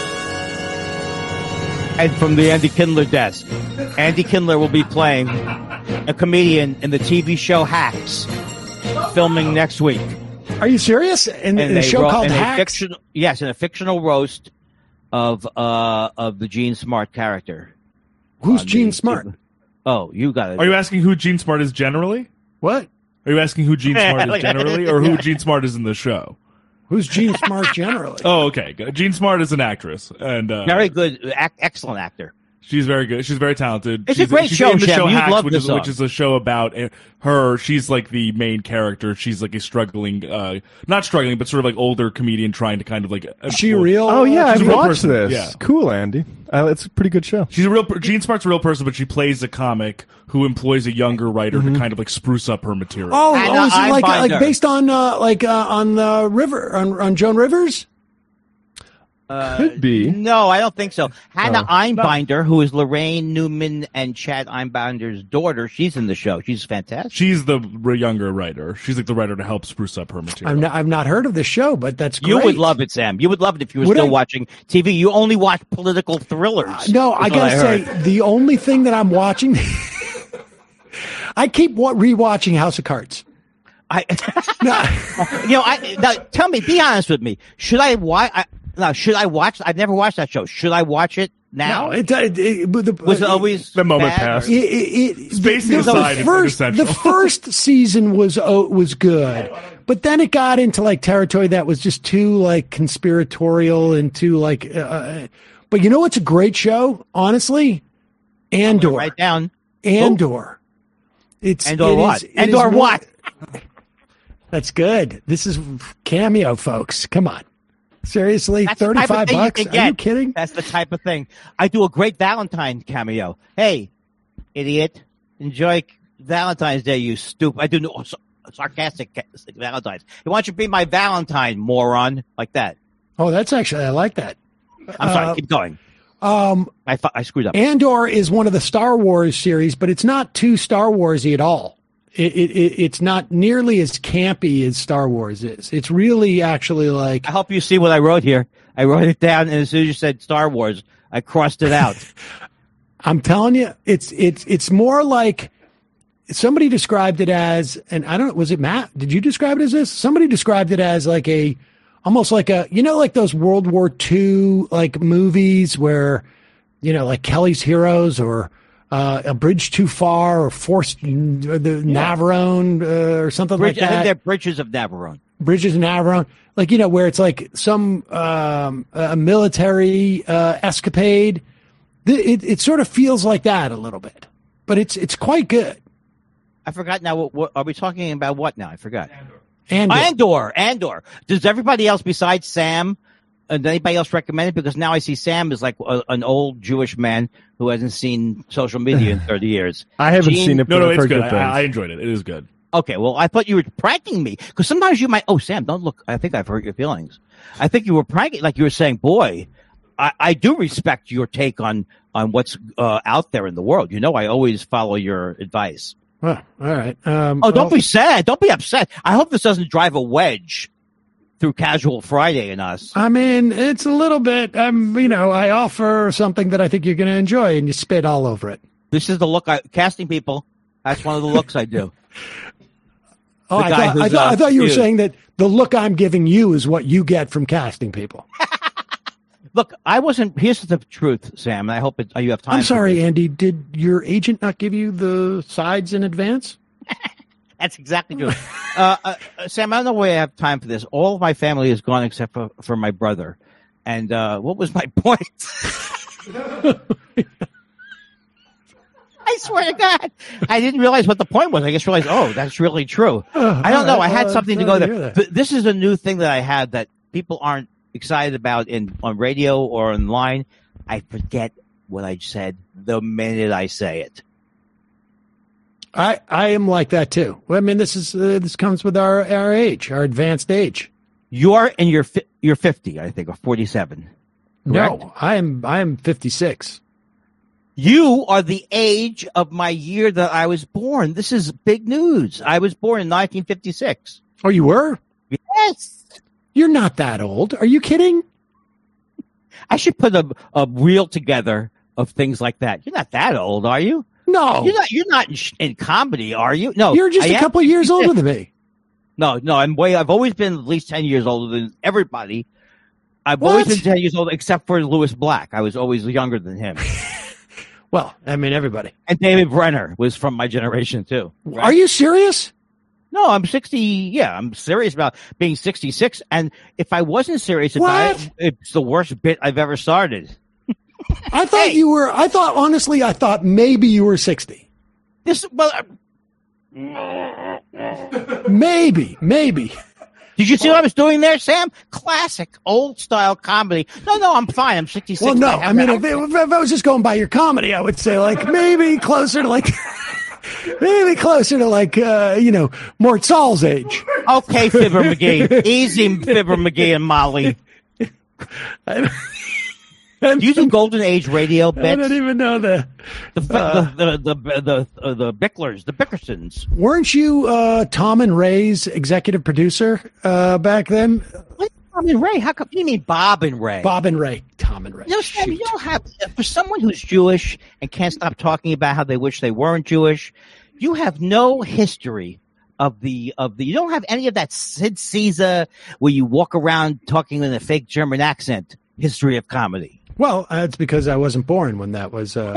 And from the Andy Kindler desk, Andy Kindler will be playing a comedian in the T V show Hacks. filming next week. Are you serious? In, And in a they show ro- called in a Hacks? fictional- yes, in a fictional roast of uh of the Gene Smart character. Who's on Gene the- Smart? Oh, you got it. Are you asking who Gene Smart is generally? What? Are you asking who Gene Smart is generally, or who Gene Smart is in the show? Who's Gene Smart generally? Oh, okay. Gene Smart is an actress, and uh, Very good, ac- excellent actor. she's very good. She's very talented. It's a she's, great she's show, in the Shem. show You'd Hacks, love which this is, song. which is a show about uh, her. She's like the main character. She's like a struggling, uh, not struggling, but sort of like older comedian trying to kind of like. Is she real? Oh yeah, She's I've a real watched person. this. Yeah. Cool, Andy. Uh, it's a pretty good show. She's a real. per- Gene Smart's a real person, but she plays a comic who employs a younger writer to kind of like spruce up her material. Oh, And, oh, is uh, it like Einbinder. like based on uh, like uh, on the river on, on Joan Rivers? Could be. No, I don't think so. Hannah Oh. Einbinder, who is Lorraine Newman and Chad Einbinder's daughter, she's in the show. She's fantastic. She's the r- younger writer. She's like the writer to help spruce up her material. I've not, I've not heard of the show, but that's great. You would love it, Sam. You would love it if you were Would still I? watching T V. You only watch political thrillers. Uh, No, I is what gotta say heard. the only thing that I'm watching. I keep wa- rewatching House of Cards. I, No, you know, I now tell me, be honest with me. Should I watch? I, now, should I watch? I've never watched that show. Should I watch it now? no, it, it, it, but the, Was it always The moment bad, passed. or- It, it, it, Spacing the, the aside, it's first, essential. the first season was oh, was good, but then it got into like territory that was just too like conspiratorial and too like. Uh, but you know what's a great show, honestly? Andor. Write down. Andor. It's Andor it what? is- it is Andor more- what? That's good. This is Cameo, folks. Come on. Seriously, That's the type of thirty-five thing bucks? can Are get. you kidding? That's the type of thing. I do a great Valentine cameo. Hey, idiot, enjoy Valentine's Day, you stupid. I do no, sarcastic ca- Valentines. Why don't you be my Valentine, moron? Like that. Oh, that's actually I like that. I'm sorry. Uh, Keep going. Um, I, fu- I screwed up. Andor is one of the Star Wars series, but it's not too Star Warsy at all. It, it, it it's not nearly as campy as Star Wars is. It's really actually like I hope you see what I wrote here. I wrote it down, and as soon as you said Star Wars, I crossed it out. I'm telling you, it's it's it's more like somebody described it as, and I don't know, was it Matt? Did you describe it as this? Somebody described it as like a almost like a you know like those World War Two like movies where you know like Kelly's Heroes or. Uh, a Bridge Too Far or Forced uh, the Navarone uh, or something Bridge, like I think that. they're Bridges of Navarone. Bridges in Navarone, like you know, where it's like some um, a military uh, escapade. Th- It it sort of feels like that a little bit, but it's it's quite good. I forgot now. What, what are we talking about? What now? I forgot. Andor. Andor. Andor. Does everybody else besides Sam? Uh, does anybody else recommend it? Because now I see Sam is like a, an old Jewish man who hasn't seen social media in thirty years. I haven't Gene- seen it, but No, no, I've it's heard good. good things. I, I enjoyed it. It is good. Okay, well, I thought you were pranking me because sometimes you might. Oh, Sam, don't look. I think I've hurt your feelings. I think you were pranking, like you were saying, "Boy, I, I do respect your take on on what's uh, out there in the world." You know, I always follow your advice. Well, all right. Um, Oh, don't well, be sad. Don't be upset. I hope this doesn't drive a wedge through Casual Friday in us. I mean, it's a little bit. Um, you know, I offer something that I think you're going to enjoy, and you spit all over it. This is the look I casting people. That's one of the looks I do. Oh, The I guy thought, I who's, thought, uh, I thought you were huge. saying that the look I'm giving you is what you get from casting people. Look, I wasn't. Here's the truth, Sam, and I hope it, you have time. I'm for sorry, this. Andy. Did your agent not give you the sides in advance? That's exactly true. uh, uh, Sam, I don't know why I have time for this. All of my family is gone except for, for my brother. And uh, what was my point? I swear to God, I didn't realize what the point was. I just realized, oh, that's really true. I don't know. I had well, something to I'm go glad to hear there. that. Th- This is a new thing that I had that people aren't excited about in on radio or online. I forget what I said the minute I say it. I I am like that too. Well, I mean, this is uh, this comes with our our age, our advanced age. You're in your fi- you're fifty, I think, or forty-seven. Correct? No, I am I am fifty-six. You are the age of my year that I was born. This is big news. I was born in nineteen fifty-six. Oh, you were? Yes. You're not that old. Are you kidding? I should put a, a reel together of things like that. You're not that old, are you? No, You're not. You're not in, sh- in comedy, are you? No. you're just I a am- couple years older than me. No, no, I'm way. I've always been at least ten years older than everybody. I've What? always been ten years old, except for Lewis Black. I was always younger than him. Well, I mean, everybody. And David Brenner was from my generation too. Are you serious? No, I'm sixty. Yeah, I'm serious about being sixty-six. And if I wasn't serious about What? it, it's the worst bit I've ever started. I thought Hey. you were. I thought honestly, I thought maybe you were sixty. This, well, Maybe, maybe. did you see what I was doing there, Sam? Classic old style comedy. No, no, I'm fine. I'm sixty-six. Well, no. have I mean, that- if, it- if I was just going by your comedy, I would say like maybe closer to like maybe closer to like uh, you know Mort Saul's age. okay, Fibber McGee, easy, Fibber McGee and Molly. Do you do Golden Age radio I bits? don't even know the. The Uh, the the the the, uh, the Bicklers, the Bickersons. Weren't you uh, Tom and Ray's executive producer uh, back then? What? Tom and Ray? How come? You mean Bob and Ray? Bob and Ray, Tom and Ray. You know, Sam, Shoot. you don't have for someone who's Jewish and can't stop talking about how they wish they weren't Jewish. You have no history of the of the. You don't have any of that Sid Caesar where you walk around talking in a fake German accent. History of comedy. Well, that's because I wasn't born when that was. Uh,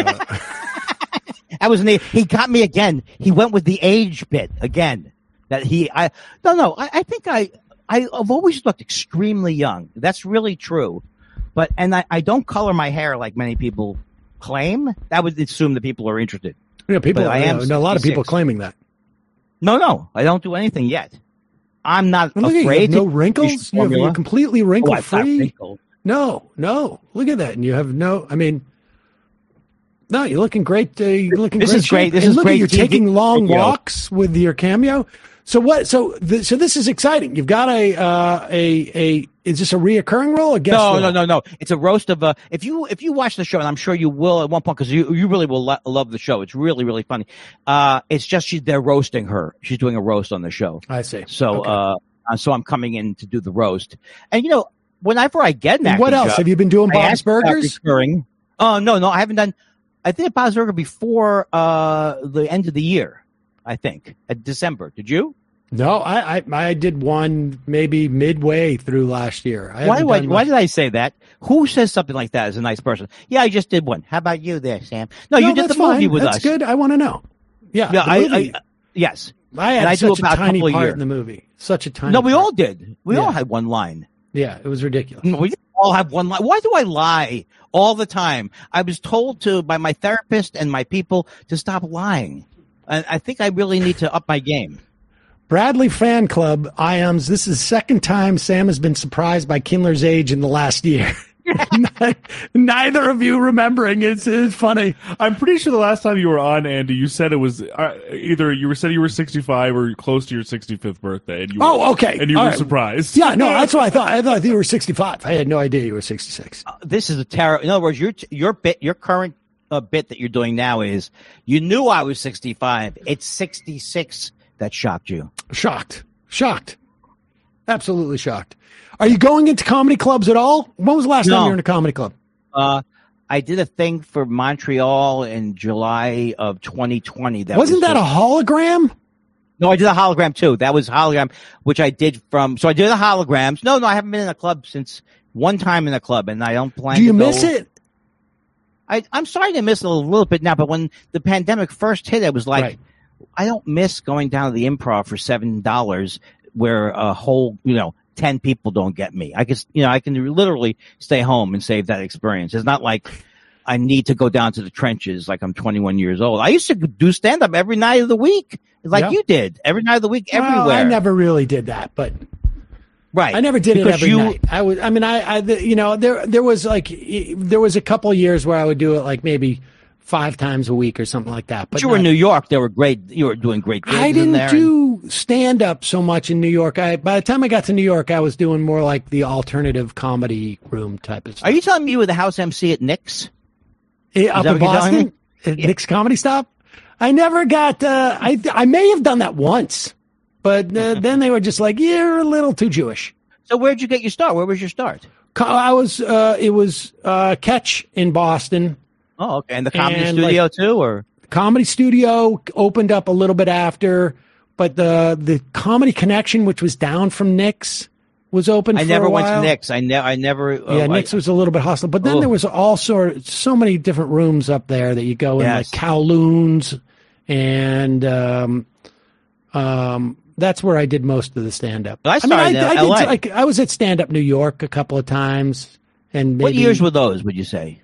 I was in the, he got me again. He went with the age bit again. That he, I, no, no, I, I think I, I, I've always looked extremely young. That's really true. But, and I, I don't color my hair like many people claim. That would assume that people are interested. you know, people. But I am you know, a lot of people sixty-six. claiming that. No, no, I don't do anything yet. I'm not Look at you, you have afraid. no to wrinkles. use You have, formula. you're completely Oh, wrinkle I've got free. wrinkles. No, no. Look at that, and you have no. I mean, no, you're looking great. Uh, you're looking. This great is great. shape. This and is look great At, you're T V taking long video. walks with your cameo. So what? So th- so this is exciting. You've got a uh, a a. Is this a reoccurring role? Or guest No, role? no, no, no. It's a roast of uh if you if you watch the show, and I'm sure you will at one point because you you really will lo- love the show. It's really really funny. Uh, it's just she they're roasting her. She's doing a roast on the show. I see. So Okay. uh, uh, so I'm coming in to do the roast, and you know whenever I get an And what acting else job, have you been doing? I Bob's ask about Burgers. recurring. Oh no, no, I haven't done. I did Bob's Burger before uh the end of the year. I think at December. Did you? No, I, I I did one maybe midway through last year. I Why, haven't why, done why much. did I say that? Who says something like that as a nice person? Yeah, I just did one. How about you there, Sam? No, No, you did the that's movie fine. with that's us. good. I want to know. Yeah, Yeah, the I, movie. I, yes. I had and I do such a about a tiny couple a part year. in the movie. Such a tiny. No, we part. all did. We Yeah. all had one line. Yeah, it was ridiculous. We didn't all have one line. Why do I lie all the time? I was told to by my therapist and my people to stop lying. And I think I really need to up my game. Bradley Fan Club, I A Ms. This is the second time Sam has been surprised by Kindler's age in the last year. Neither of you remembering. It's, it's funny. I'm pretty sure the last time you were on, Andy, you said it was uh, either you were said you were sixty-five or close to your sixty-fifth birthday. And you Oh, were, okay. And you All were right. surprised. Yeah, no, that's what I thought. I thought you were sixty-five. I had no idea you were sixty-six. Uh, This is a terror. In other words, your your bit, your current uh, bit that you're doing now is you knew I was sixty-five. It's sixty-six that shocked you. Shocked. Shocked. Absolutely shocked. Are you going into comedy clubs at all? When was the last No. time you were in a comedy club? Uh, I did a thing for Montreal in July of twenty twenty. That Wasn't was that a just- hologram? No, I did a hologram too. That was hologram, which I did from. So I did the holograms. No, no, I haven't been in a club since one time in a club, and I don't plan. Do you to go. miss it? I, I'm starting to miss it a little bit now, but when the pandemic first hit, it was like, Right. I don't miss going down to the Improv for seven dollars, where a whole, you know, ten people don't get me. I can, you know, I can literally stay home and save that experience. It's not like I need to go down to the trenches like I'm twenty-one years old. I used to do stand up every night of the week, like Yeah. you did, every night of the week, Well, everywhere. I never really did that, but right. I never did it Because every you, night. I would. I mean, I, I, the- you know, there, there was like, i- there was a couple of years where I would do it like maybe five times a week or something like that. But But you were in not- New York. They were great. You were doing great gigs I in didn't there. do stand up so much in New York. I by the time I got to New York, I was doing more like the alternative comedy room type of stuff. Are you telling me you were the house M C at Nick's? Eh, up that in what you're telling Boston? At Nick's Comedy Stop? I never got. Uh, I I may have done that once, but uh, then they were just like, "You're a little too Jewish." So where'd you get your start? Where was your start? Co- I was. Uh, it was uh, Catch in Boston. Oh, okay. And the comedy And, studio like- too, or Comedy Studio opened up a little bit after, but the the Comedy Connection, which was down from Nick's, was open. I for never a went while. to Nick's. I never. I never. Yeah, oh, Nick's I, was a little bit hostile, but then Oh. there was all sort, so many different rooms up there that you go in, Yes. like Kowloon's, and um, um, that's where I did most of the stand up. I mean, started I, in I, L A. did, like, I was at Stand Up New York a couple of times, and maybe What years were those? Would you say?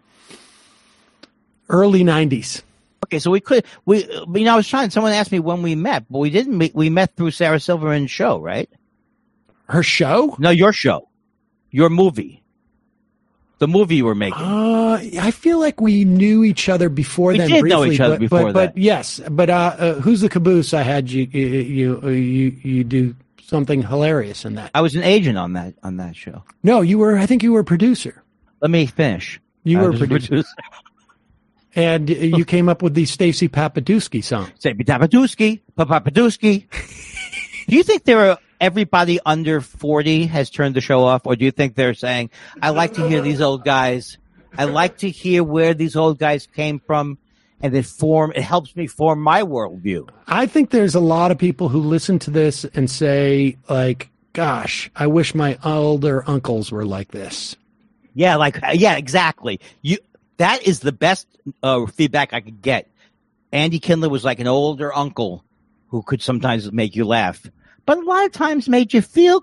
early nineties. Okay, so we could we. You know, I was trying. Someone asked me when we met, but we didn't meet. We met through Sarah Silverman's show, right? Her show? No, your show, your movie, the movie you were making. Uh, I feel like we knew each other before We then. did briefly, know each other but, before but, that. But yes, but uh, uh, Who's the Caboose? I had you, you, you, you, you do something hilarious in that. I was an agent on that on that show. No, you were. I think you were a producer. Let me finish. You I were a was a producer, and uh, you came up with the Stacey Papadusky song. Say Papadusky, Papadusky. Do you think there are everybody under forty has turned the show off, or do you think they're saying, "I like to hear these old guys. I like to hear where these old guys came from, and it form it helps me form my worldview." I think there's a lot of people who listen to this and say, like, "Gosh, I wish my older uncles were like this." Yeah, like yeah, exactly. You that is the best uh, feedback I could get. Andy Kindler was like an older uncle who could sometimes make you laugh, but a lot of times made you feel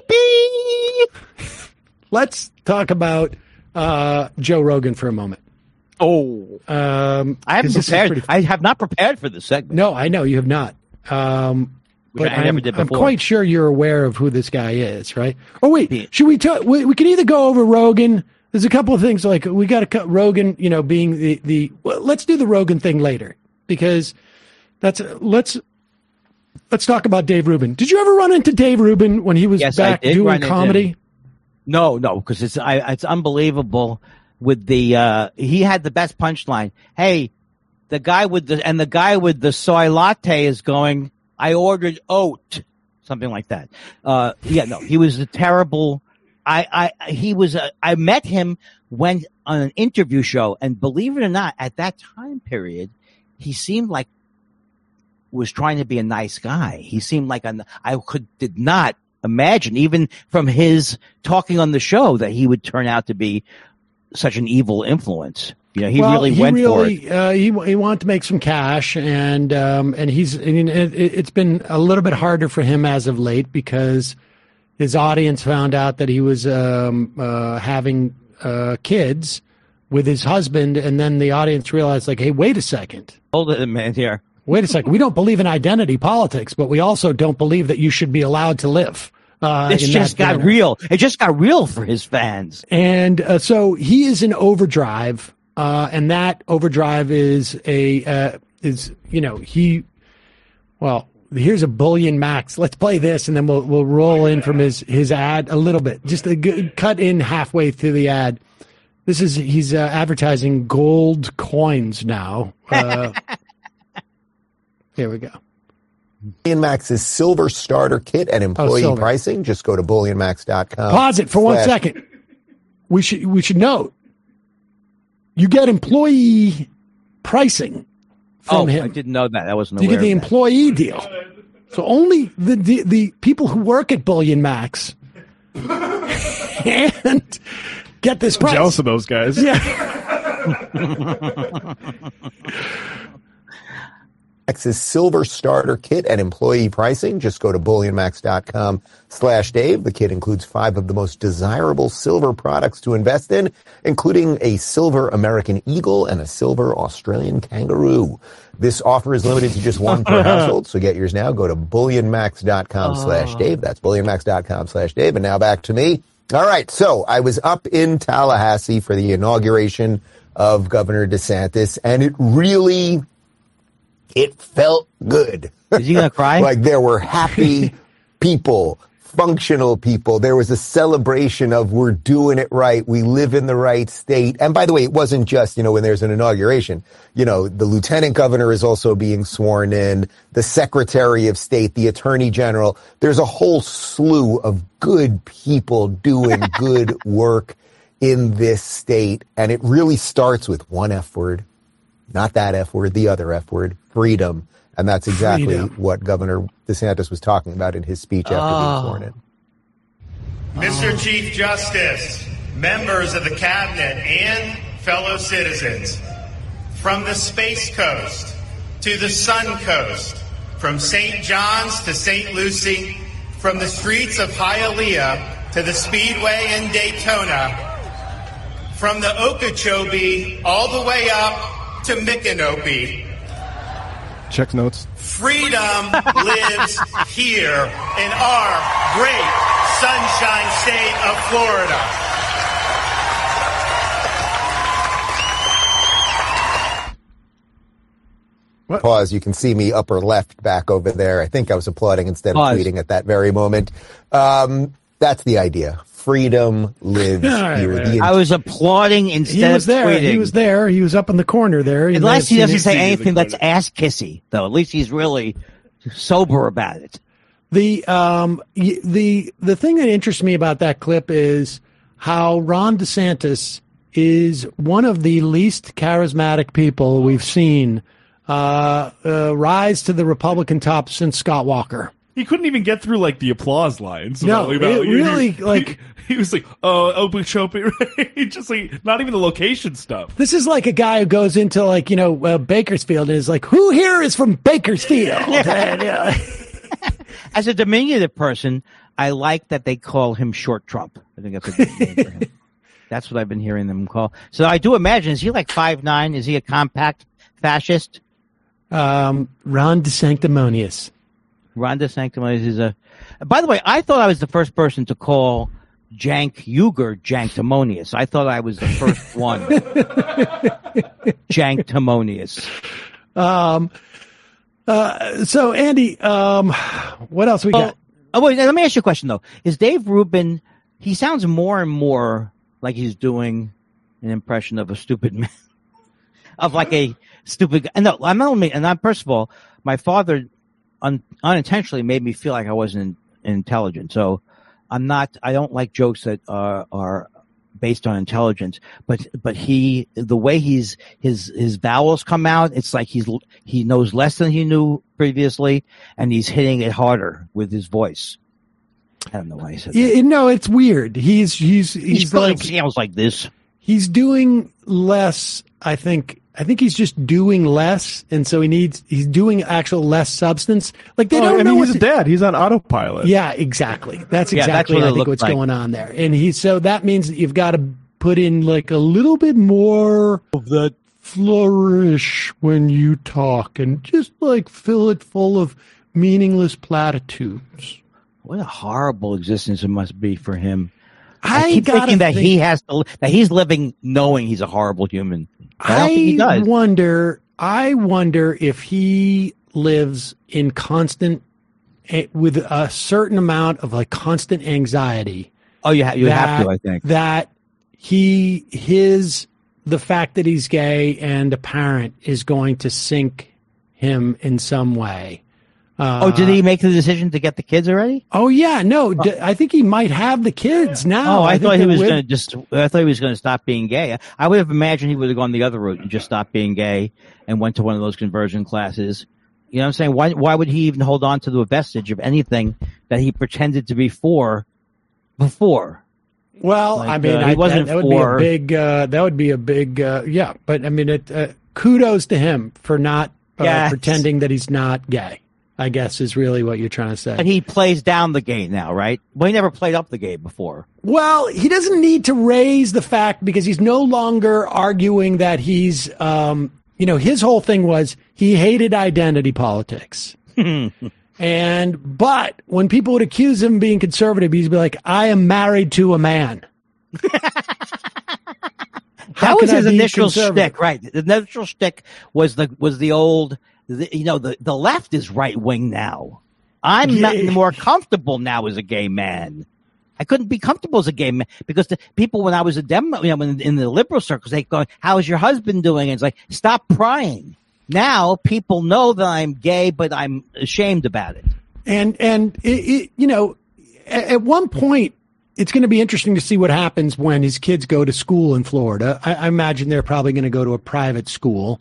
creepy. Let's talk about uh, Joe Rogan for a moment. Oh, um, I haven't 'cause this is prepared. pretty- I have not prepared for this segment. No, I know you have not. Um, Which but I never I'm, did I'm before. quite sure you're aware of who this guy is, right? Oh wait, should we talk? We, we can either go over Rogan. There's a couple of things like we got to cut Rogan. You know, being the the. Well, let's do the Rogan thing later because that's let's let's talk about Dave Rubin. Did you ever run into Dave Rubin when he was Yes, I back did doing run into comedy? him. No, no, because it's I, it's unbelievable. With the uh, he had the best punchline. Hey, the guy with the and the guy with the soy latte is going, I ordered oat, something like that. Uh, yeah, no, he was a terrible. I, I, he was. A, I met him when on an interview show, and believe it or not, at that time period, he seemed like was trying to be a nice guy. He seemed like a, I could did not imagine, even from his talking on the show, that he would turn out to be such an evil influence. You know, he well, really he went really, for it. Uh, he he wanted to make some cash, and um, and he's. I mean, it, it's been a little bit harder for him as of late because his audience found out that he was um, uh, having uh, kids with his husband, and then the audience realized, like, hey, wait a second, Hold it, man. Here, wait a second. We don't believe in identity politics, but we also don't believe that you should be allowed to live. Uh, this in just that got manner. real. It just got real for his fans. And uh, so he is in overdrive, uh, and that overdrive is a uh, is you know he well here's a Bullion Max. Let's play this, and then we'll we'll roll in from his his ad a little bit, just a good cut in halfway through the ad. This is he's uh, advertising gold coins now. Uh, here we go. Bullion Max's Silver Starter Kit and employee silver. pricing. Just go to bullion max dot com. Pause it for one slash- second. We should we should note you get employee pricing from Oh, him. I didn't know that. I wasn't You aware get the of that. employee deal. So only the, the the people who work at Bullion Max and get this price. Jealous of those guys. Yeah. Max's Silver Starter Kit and employee pricing. Just go to bullion max dot com slash Dave. The kit includes five of the most desirable silver products to invest in, including a silver American Eagle and a silver Australian Kangaroo. This offer is limited to just one per household, so get yours now. Go to bullion max dot com slash Dave. That's bullion max dot com slash Dave. And now back to me. All right, so I was up in Tallahassee for the inauguration of Governor DeSantis, and it really... It felt good. Is he gonna cry? Like there were happy people, functional people. There was a celebration of we're doing it right. We live in the right state. And by the way, it wasn't just, you know, when there's an inauguration, you know, the lieutenant governor is also being sworn in, the secretary of state, the attorney general. There's a whole slew of good people doing good work in this state. And it really starts with one F word. Not that F word, the other F word, freedom, And that's exactly Freedom. what Governor DeSantis was talking about in his speech after Oh. being sworn in. Mister Chief Justice, members of the cabinet, and fellow citizens, from the Space Coast to the Sun Coast, from Saint John's to Saint Lucie, from the streets of Hialeah to the Speedway in Daytona, from the Okeechobee all the way up to Micanopy, Check notes. freedom lives here in our great sunshine state of Florida. What? Pause. You can see me upper left back over there. I think I was applauding instead of Pause. tweeting at that very moment. Um, that's the idea. Freedom lives All right, here. man. The I was applauding instead He was of there. tweeting. He was there. He was up in the corner there. At may have least he seen doesn't it. say See anything the that's ass kissy, though. At least he's really sober about it. The um y- the the thing that interests me about that clip is how Ron DeSantis is one of the least charismatic people we've seen uh, uh rise to the Republican top since Scott Walker. He couldn't even get through like the applause lines. No, about, about, it really, he, like- he, he was like, "Oh, Okeechobee," right? Just like not even the location stuff. This is like a guy who goes into like you know uh, Bakersfield and is like, "Who here is from Bakersfield?" And, uh, As a diminutive person, I like that they call him Short Trump. I think that's a good name for him. That's what I've been hearing them call. So I do imagine, is he like five nine? Is he a compact fascist? um, Ron DeSanctimonious. Ron DeSanctimonious is a... By the way, I thought I was the first person to call Jank Uger Janktimonious. I thought I was the first one. Janktimonious. Um, uh, so Andy, um, what else we got? Oh, wait, let me ask you a question, though. Is Dave Rubin, he sounds more and more like he's doing an impression of a stupid man. Of like a stupid guy. No, I'm not only, and I'm, first of all, my father un, unintentionally made me feel like I wasn't intelligent. So I'm not, I don't like jokes that are, are based on intelligence, but, but he, the way he's, his, his vowels come out, it's like he's, he knows less than he knew previously, and he's hitting it harder with his voice. I don't know why he said that. Yeah, no, it's weird. He's, he's, he's, He's like, sounds like this. he's doing less, I think, I think he's just doing less, and so he needs, he's doing actual less substance. Like, they Oh, don't I know mean, what he's a to- dad. He's on autopilot. Yeah, exactly. That's Yeah, that's exactly, what it I think, looks what's like. going on there. And he, so that means that you've got to put in like a little bit more of that flourish when you talk and just like fill it full of meaningless platitudes. What a horrible existence it must be for him. I, I keep gotta thinking that think- he has to, that he's living knowing he's a horrible human. I don't think he does. wonder. I wonder if he lives in constant, eh, with a certain amount of like constant anxiety. Oh, you, ha- you have that- to, I think. that he his the fact that he's gay and a parent is going to sink him in some way. Uh, Oh, did he make the decision to get the kids already? Oh yeah, no. D- I think he might have the kids now. Oh, I, think thought he that was with- going to just. I thought he was going to stop being gay. I would have imagined he would have gone the other route and just stopped being gay and went to one of those conversion classes. You know what I'm saying? Why? Why would he even hold on to the vestige of anything that he pretended to be for before? Well, Like, I mean, uh, he I, wasn't that, that would for- be a big. Uh, that would be a big. Uh, yeah, but I mean, it. Uh, kudos to him for not uh, Yes. pretending that he's not gay. I guess is really what you're trying to say. But he plays down the gay now, right? Well, he never played up the gay before. Well, he doesn't need to raise the fact because he's no longer arguing that he's, um, you know, his whole thing was he hated identity politics. And, but when people would accuse him of being conservative, he'd be like, I am married to a man. How That was can I his be initial conservative? shtick, right? The initial shtick was the was the old, the, you know, the the left is right wing now. I'm not Yeah. more comfortable now as a gay man. I couldn't be comfortable as a gay man because the people when I was a Dem, you know, in, in the liberal circles, they go, "How's your husband doing?" And it's like, stop prying. Now people know that I'm gay, but I'm ashamed about it. And, and it, it, you know, at, at one point, it's going to be interesting to see what happens when his kids go to school in Florida. I, I imagine they're probably going to go to a private school.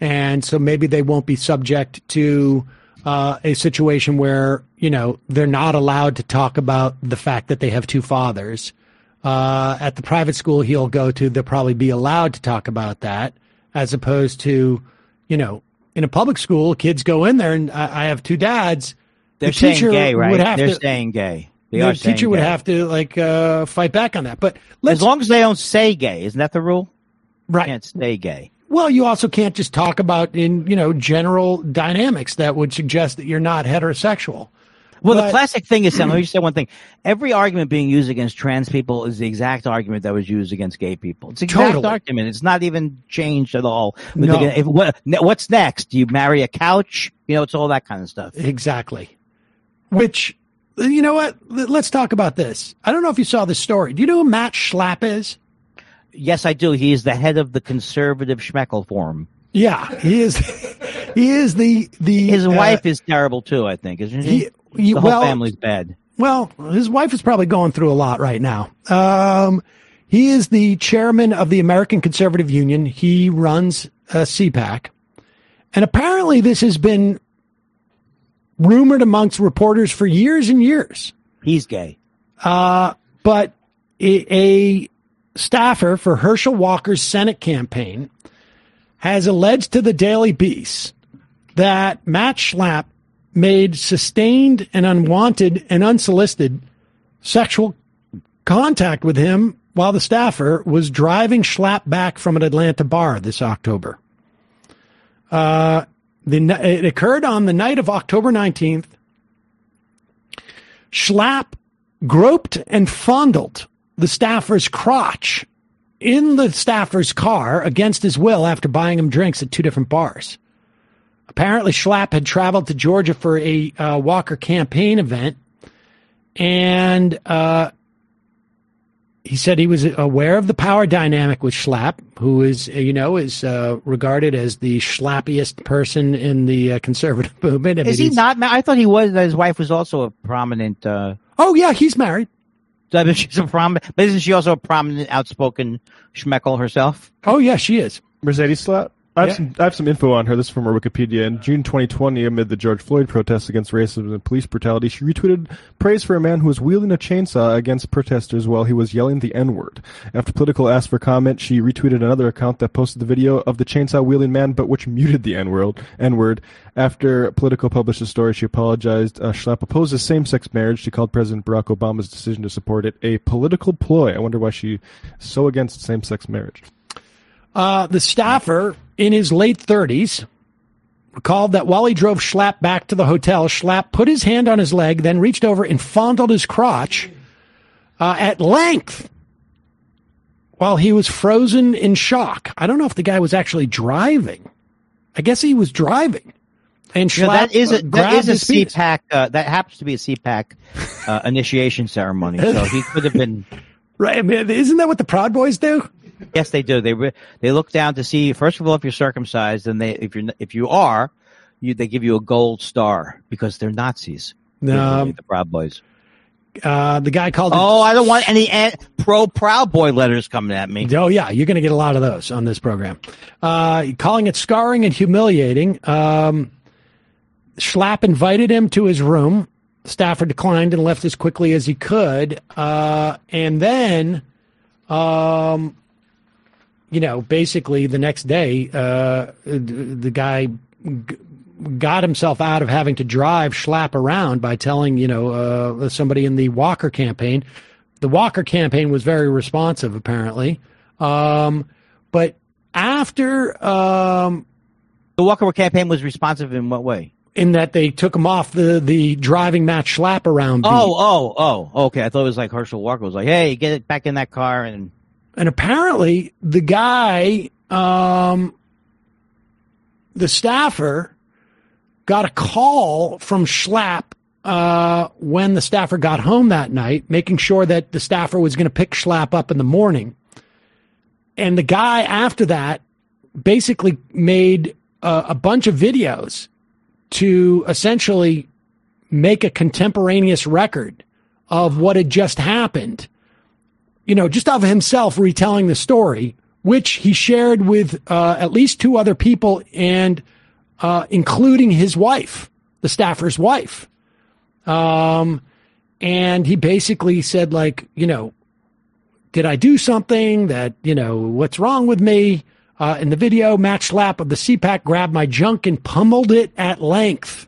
And so maybe they won't be subject to uh, a situation where, you know, they're not allowed to talk about the fact that they have two fathers. Uh, at the private school he'll go to, they'll probably be allowed to talk about that, as opposed to, you know, in a public school, kids go in there and I, I have two dads. They're the saying teacher gay, right? would have They're to, saying gay. They the are teacher saying would gay. have to like uh, fight back on that. But let's, as long as they don't say gay, isn't that the rule? Right. You can't say gay. Well, you also can't just talk about in, you know, general dynamics that would suggest that you're not heterosexual. Well, But- the classic thing is, let me just say one thing. Every argument being used against trans people is the exact argument that was used against gay people. It's the exact Totally. argument. It's not even changed at all. No. If, what, what's next? Do you marry a couch? You know, it's all that kind of stuff. Exactly. Which, you know what? L- Let's talk about this. I don't know if you saw this story. Do you know who Matt Schlapp is? Yes, I do. He is the head of the conservative Schmeckel Forum. Yeah, he is. He is the the. His uh, wife is terrible too, I think, isn't she? he- he- the whole well- family's bad. Well, his wife is probably going through a lot right now. Um, he is the chairman of the American Conservative Union. He runs uh, C PAC. And apparently this has been rumored amongst reporters for years and years. He's gay. Uh, but a, a staffer for Herschel Walker's Senate campaign has alleged to the Daily Beast that Matt Schlapp made sustained and unwanted and unsolicited sexual contact with him while the staffer was driving Schlapp back from an Atlanta bar this October. Uh, the, it occurred on the night of October nineteenth. Schlapp groped and fondled the staffer's crotch in the staffer's car against his will after buying him drinks at two different bars. Apparently, Schlapp had traveled to Georgia for a uh, Walker campaign event, and uh, he said he was aware of the power dynamic with Schlapp, who is, you know, is uh, regarded as the Schlappiest person in the uh, conservative movement. I Is mean, he he's- not? ma- I thought he was. His wife was also a prominent. Uh, Oh, yeah, he's married. I mean, she's a prominent. But isn't she also a prominent, outspoken Schmeckel herself? Oh, yeah, she is. Mercedes Slap. I have, Yeah. some, I have some info on her. This is from her Wikipedia. In June twenty twenty, amid the George Floyd protests against racism and police brutality, she retweeted praise for a man who was wielding a chainsaw against protesters while he was yelling the N-word. After Politico asked for comment, she retweeted another account that posted the video of the chainsaw-wielding man, but which muted the N-word. N-word. After Politico published the story, she apologized. Uh, Schlapp opposes same-sex marriage. She called President Barack Obama's decision to support it a political ploy. I wonder why she's so against same-sex marriage. Uh, the staffer, in his late thirties, recalled that while he drove Schlapp back to the hotel, Schlapp put his hand on his leg, then reached over and fondled his crotch uh, at length while he was frozen in shock. I don't know if the guy was actually driving. I guess he was driving. And You know, Schlapp that is uh, a that grabbed is a his penis. C PAC. Uh, that happens to be a C PAC uh, initiation ceremony. So he could have been. Right? I mean, isn't that what the Proud Boys do? Yes, they do. They re- they look down to see first of all if you're circumcised, and they if you're n- if you are, you they give you a gold star because they're Nazis. Um, the Proud Boys. Uh, the guy called. Oh, it, I don't want any an- pro Proud Boy letters coming at me. Oh, yeah, you're going to get a lot of those on this program. Uh, calling it scarring and humiliating. Um, Schlapp invited him to his room. Stafford declined and left as quickly as he could. Uh, and then, um, you know, basically the next day, uh, the, the guy g- got himself out of having to drive Schlapp around by telling, you know, uh, somebody in the Walker campaign. The Walker campaign was very responsive, apparently. Um, but after, um, The Walker campaign was responsive in what way? in that they took him off the, the driving Matt Schlapp around beat. Oh, oh, oh. Okay, I thought it was like Herschel Walker was like, "Hey, get it back in that car." And And apparently the guy, um, the staffer, got a call from Schlapp uh, when the staffer got home that night, making sure that the staffer was going to pick Schlapp up in the morning. And the guy after that basically made uh, a bunch of videos to essentially make a contemporaneous record of what had just happened. You know, just of himself retelling the story which he shared with uh, at least two other people, and uh, including his wife, the staffer's wife. Um, and he basically said, like, you know, did I do something that, you know, what's wrong with me? Uh, in the video, Matt Schlapp of the C PAC grabbed my junk and pummeled it at length.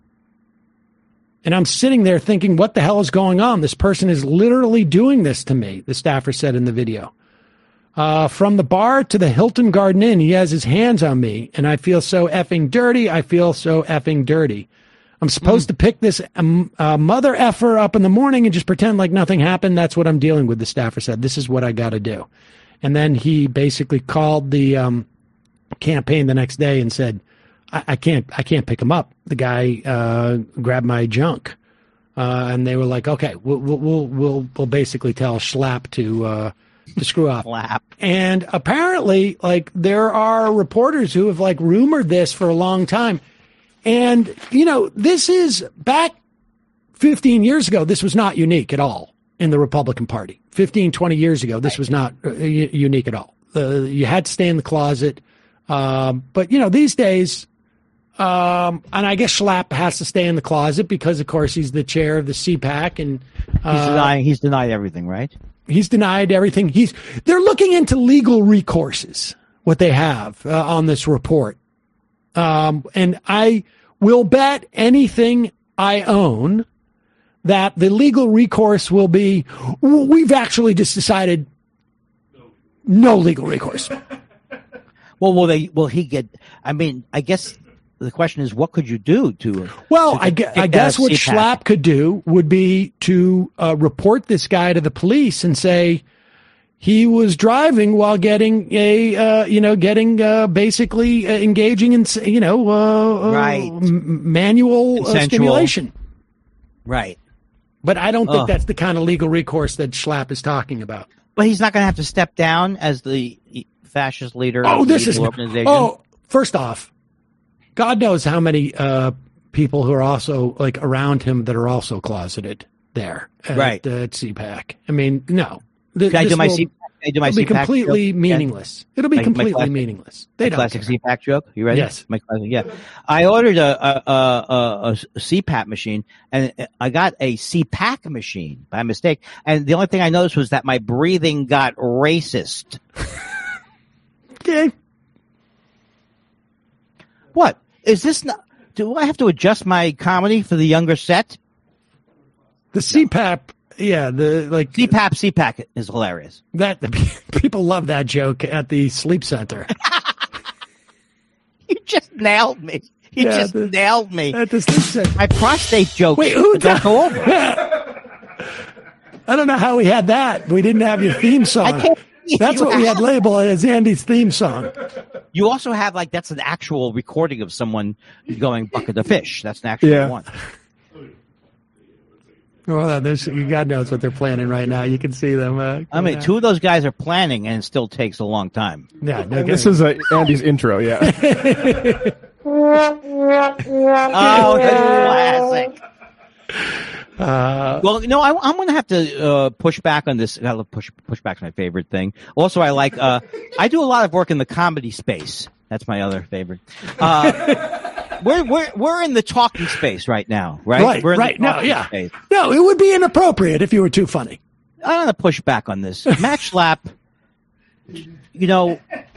And I'm sitting there thinking, what the hell is going on? This person is literally doing this to me, the staffer said in the video. Uh, from the bar to the Hilton Garden Inn, he has his hands on me, and I feel so effing dirty. I feel so effing dirty. I'm supposed mm. to pick this um, uh, mother effer up in the morning and just pretend like nothing happened. That's what I'm dealing with, the staffer said. This is what I got to do. And then he basically called the um, campaign the next day and said, I, I can't I can't pick him up. The guy uh, grabbed my junk. Uh, and they were like, okay, we'll we'll we'll, we'll basically tell Schlapp to uh, to screw up. Schlapp. And apparently, like, there are reporters who have, like, rumored this for a long time. And, you know, this is back fifteen years ago. This was not unique at all in the Republican Party. fifteen, twenty years ago, this was not uh, unique at all. Uh, you had to stay in the closet. Um, but, you know, these days, um, and I guess Schlapp has to stay in the closet because, of course, he's the chair of the C PAC. And uh, he's denying, he's denied everything, right? He's denied everything. He's They're looking into legal recourses, what they have uh, on this report. Um, and I will bet anything I own that the legal recourse will be, we've actually just decided no legal recourse. Well, will they, will he get, I mean, I guess the question is, what could you do to, well, to I, gu- I guess what C PAC? Schlapp could do would be to uh, report this guy to the police and say, he was driving while getting a, uh, you know, getting uh, basically uh, engaging in, you know, uh, right. uh, m- manual uh, stimulation. Right. But I don't think Ugh. that's the kind of legal recourse that Schlapp is talking about. But he's not going to have to step down as the fascist leader Oh, of the this is organization. Oh, first off, God knows how many uh, people who are also like around him that are also closeted there at, right. uh, at C PAC. I mean, no. Th- Can I do my will, C PAC? Can I do my it'll be C PAC completely joke? meaningless. It'll be My- my completely classic- meaningless. They My don't classic care. C PAC joke. You ready? Yes. My classic, yeah. I ordered a, a, a, a C PAP machine, and I got a C PAC machine by mistake. And the only thing I noticed was that my breathing got racist. Okay. What? Is this not... Do I have to adjust my comedy for the younger set? The C PAP, yeah, the like C PAP, C PAC is hilarious. that. People love that joke at the sleep center. You just nailed me. You Yeah, just the- nailed me. At the sleep center. My prostate joke. Wait, who don't go over? I don't know how we had that. We didn't have your theme song. I can't. That's you what we have- had labeled as Andy's theme song. You also have like that's an actual recording of someone going bucket of fish. That's an actual Yeah. one. Well, there's, God knows what they're planning right now. You can see them. Uh, I mean, two of those guys are planning, and it still takes a long time. Yeah, no And this kidding. is uh, Andy's intro, yeah. Oh, that's classic. Uh, Well, you know, I, I'm going to have to uh, push back on this. I love push push back's my favorite thing. Also, I like. Uh, I do a lot of work in the comedy space. That's my other favorite. Uh, we're we're we're in the talking space right now, right? Right, we're in right. The No, talking yeah. space. No, it would be inappropriate if you were too funny. I'm going to push back on this. Matt Schlapp, you know,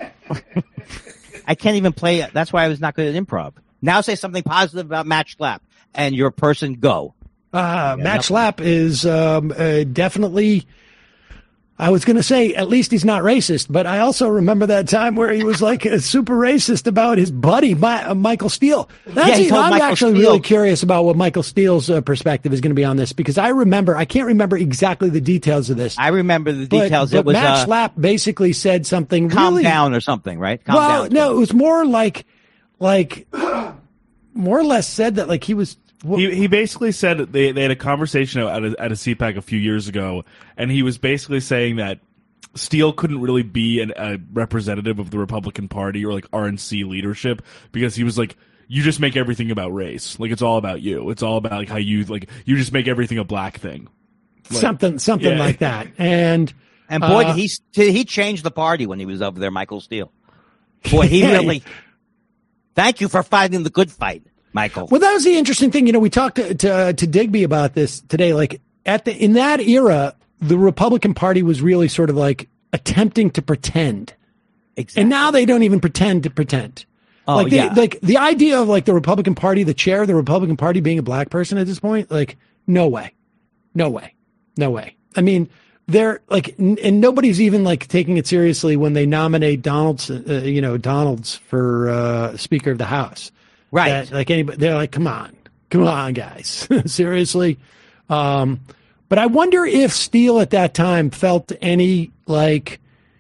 I can't even play. That's why I was not good at improv. Now say something positive about Matt Schlapp, and your person go. Uh, Yeah, Matt nothing. Schlapp is um, uh, definitely, I was going to say, at least he's not racist, but I also remember that time where he was like uh, super racist about his buddy, My, uh, Michael Steele. That's Yeah, he it. told I'm Michael actually Steele- really curious about what Michael Steele's uh, perspective is going to be on this, because I remember, I can't remember exactly the details of this. I remember the but, details. But it was Matt uh, Schlapp basically said something calm really, down or something, right? Calm well, down. no, it was more like, like, more or less said that like he was, He he basically said that they they had a conversation at a, at a C PAC a few years ago, and he was basically saying that Steele couldn't really be an, a representative of the Republican Party or like R N C leadership because he was like, you just make everything about race, like it's all about you, it's all about like how you like you just make everything a black thing, like, something something yeah. like that. And And boy, Uh, did he he changed the party when he was over there, Michael Steele. Boy, he really. Thank you for fighting the good fight, Michael. Well, that was the interesting thing. You know, we talked to to, uh, to Digby about this today. Like at the in that era, the Republican Party was really sort of like attempting to pretend, Exactly. and now they don't even pretend to pretend. Oh, like, they, yeah. like the idea of like the Republican Party, the chair of the Republican Party being a black person at this point, like no way, no way, no way. I mean, they're like, n- and nobody's even like taking it seriously when they nominate Donald's, uh, you know, Donald's for uh, Speaker of the House. Right. That, like anybody, they're like, come on, come on, guys, seriously. Um, but I wonder if Steele at that time felt any like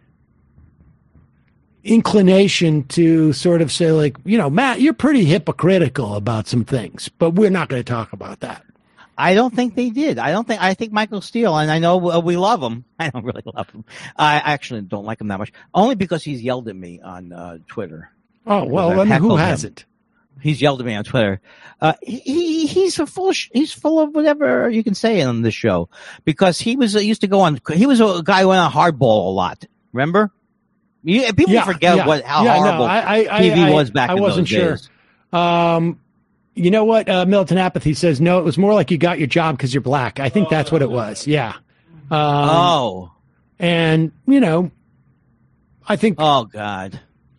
inclination to sort of say like, you know, Matt, you're pretty hypocritical about some things, but we're not going to talk about that. I don't think they did. I don't think. I think Michael Steele, and I know uh, we love him. I don't really love him. I actually don't like him that much, only because he's yelled at me on uh, Twitter. Oh well, I've I mean, who heckled him. hasn't? He's yelled at me on Twitter. Uh, he he's a full sh- he's full of whatever you can say on this show, because he was uh, used to go on. He was a guy who went on Hardball a lot. Remember? You, people Yeah, forget yeah. what how Yeah, no, horrible I- I- T V I- was back I in wasn't those sure. days. Um, you know what? Uh, Militant Apathy says no. It was more like you got your job because you're black. I think that's what it was. Yeah. Um, Oh, and you know, I think oh God.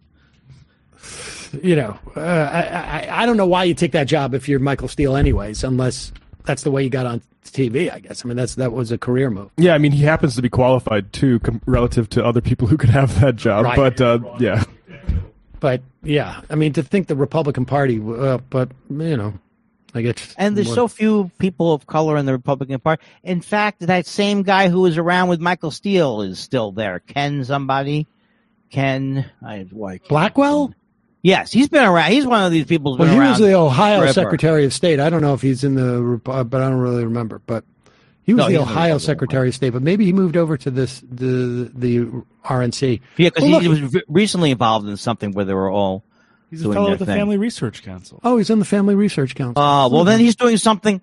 you know, uh, I, I I don't know why you take that job if you're Michael Steele, anyways, unless that's the way you got on T V. I guess. I mean, that's that was a career move. Yeah, I mean, he happens to be qualified too, com- relative to other people who could have that job. Right. But uh, yeah, But yeah, I mean, to think the Republican Party, uh, but you know, I guess. And there's so few people of color in the Republican Party. In fact, that same guy who was around with Michael Steele is still there. Ken somebody. Ken. I, why, Blackwell. yes, he's been around. He's one of these people who's Well, been he around. was the Ohio forever. Secretary of State. I don't know if he's in the, Rep- but I don't really remember. But he was No, the he's in the Ohio Republican Secretary of State. But maybe he moved over to this the the R N C. Yeah, because Well, he look- was v- recently involved in something where they were all He's a doing fellow their of the thing. Family Research Council. Oh, he's on the Family Research Council. Oh, well, then he's doing something.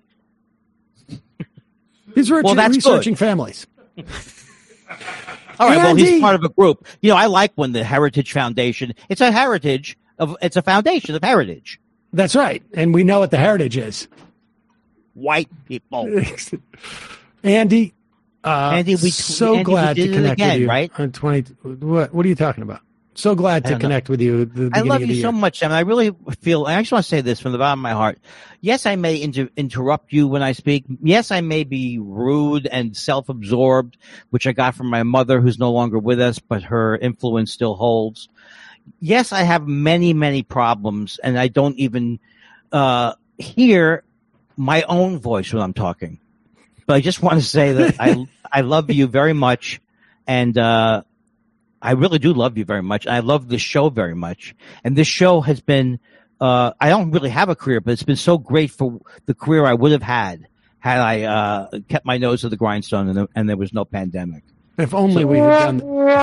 He's re- well, that's researching good. families. All right, well, Andy! he's part of a group. You know, I like when the Heritage Foundation. It's a heritage of. It's a foundation of heritage. That's right, and we know what the heritage is. White people. Andy, uh, Andy, we- so Andy, we glad did to it connect again, with you. right? On twenty. What? What are you talking about? So glad I to don't know. connect with you. At the I beginning love of you the so year. much, Sam. I really feel. I just want to say this from the bottom of my heart. Yes, I may inter- interrupt you when I speak. Yes, I may be rude and self-absorbed, which I got from my mother, who's no longer with us, but her influence still holds. Yes, I have many, many problems, and I don't even uh, hear my own voice when I'm talking. But I just want to say that I I love you very much, and uh, I really do love you very much. I love this show very much, and this show has been. Uh, I don't really have a career, but it's been so great for the career I would have had had I uh, kept my nose to the grindstone and, the, and there was no pandemic. If only we had done.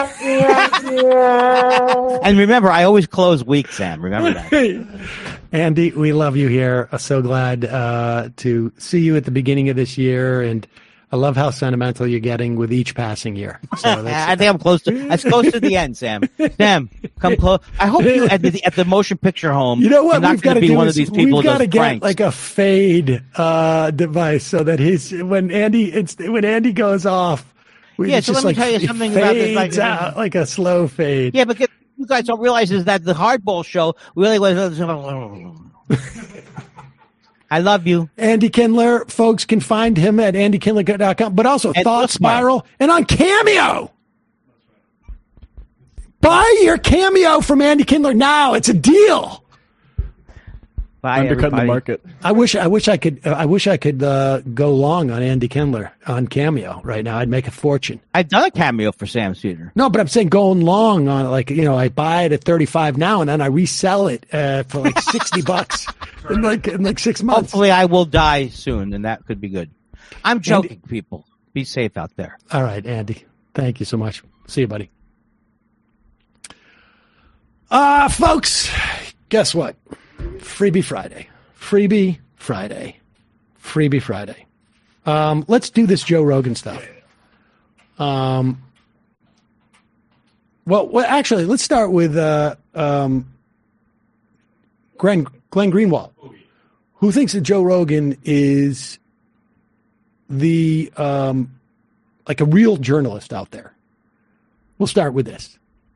And remember, I always close weak, Sam. Remember that. Andy, we love you here. I'm so glad uh, to see you at the beginning of this year, and I love how sentimental you're getting with each passing year. So that's, I think I'm close to. That's close to the end, Sam. Sam, come close. I hope you at the at the motion picture home. you know what I'm not we've got going to to be do one is of these people we've who got to does get pranks. like a fade uh, device so that his when Andy it's when Andy goes off. We Yeah, it's so just let me like tell you it something about this, fades like- out like a slow fade. Yeah, but get- you guys don't realize is that the Hardball show really was. I love you. Andy Kindler, folks can find him at andy kindler dot com, but also And Thought Look Smart. Spiral and on Cameo. Buy your Cameo from Andy Kindler now. It's a deal. Bye, undercutting everybody. the market. I wish I wish I could uh, I wish I could uh, go long on Andy Kindler on Cameo right now. I'd make a fortune. I've done a cameo for Sam's Theater. No, but I'm saying going long on it, like, you know, I buy it at thirty-five now and then I resell it uh, for like sixty bucks in like in like six months. Hopefully, I will die soon, and that could be good. I'm joking, people. Be safe out there. All right, Andy. Thank you so much. See you, buddy. Uh, folks, guess what? Freebie Friday. Freebie Friday. Freebie Friday. Um, let's do this Joe Rogan stuff. Um, well, well, actually, let's start with uh, um, Glenn, Glenn Greenwald, who thinks that Joe Rogan is the um, like a real journalist out there. We'll start with this.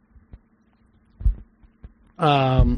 Um,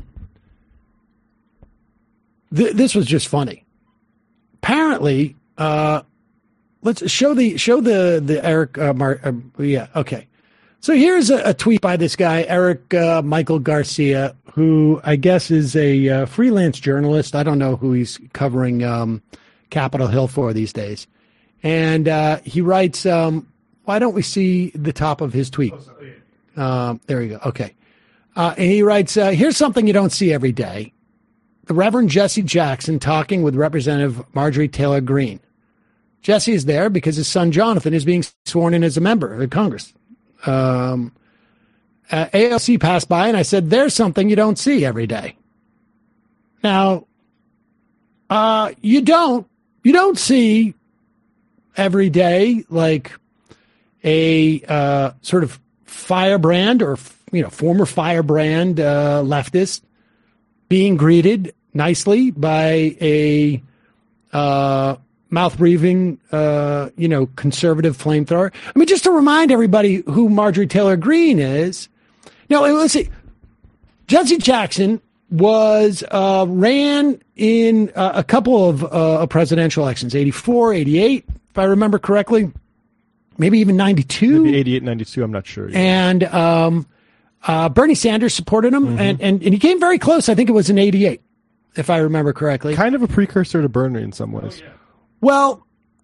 th- this was just funny. Apparently, uh, let's show the show the the Eric. Uh, Mar- uh, yeah, okay. So here's a, a tweet by this guy, Eric uh, Michael Garcia, who I guess is a uh, freelance journalist. I don't know who he's covering um, Capitol Hill for these days. And uh, he writes, um, why don't we see the top of his tweet? Um, there you go. Okay. Uh, and he writes, uh, here's something you don't see every day. The Reverend Jesse Jackson talking with Representative Marjorie Taylor Greene. Jesse is there because his son Jonathan is being sworn in as a member of Congress. Um, uh, A O C passed by and I said, there's something you don't see every day. Now, uh, you don't, you don't see every day like a, uh, sort of firebrand or, you know, former firebrand, uh, leftist being greeted nicely by a, uh, mouth-breathing, uh, you know, conservative flamethrower. I mean, just to remind everybody who Marjorie Taylor Greene is. Now, let's see. Jesse Jackson was, uh, ran in uh, a couple of uh, presidential elections, eighty-four, eighty-eight, if I remember correctly. Maybe even ninety-two. Maybe eighty-eight, ninety-two, I'm not sure. Yeah. And um, uh, Bernie Sanders supported him, mm-hmm. and, and, and he came very close. I think it was in eighty-eight, if I remember correctly. Kind of a precursor to Bernie in some ways. Oh, yeah. Well,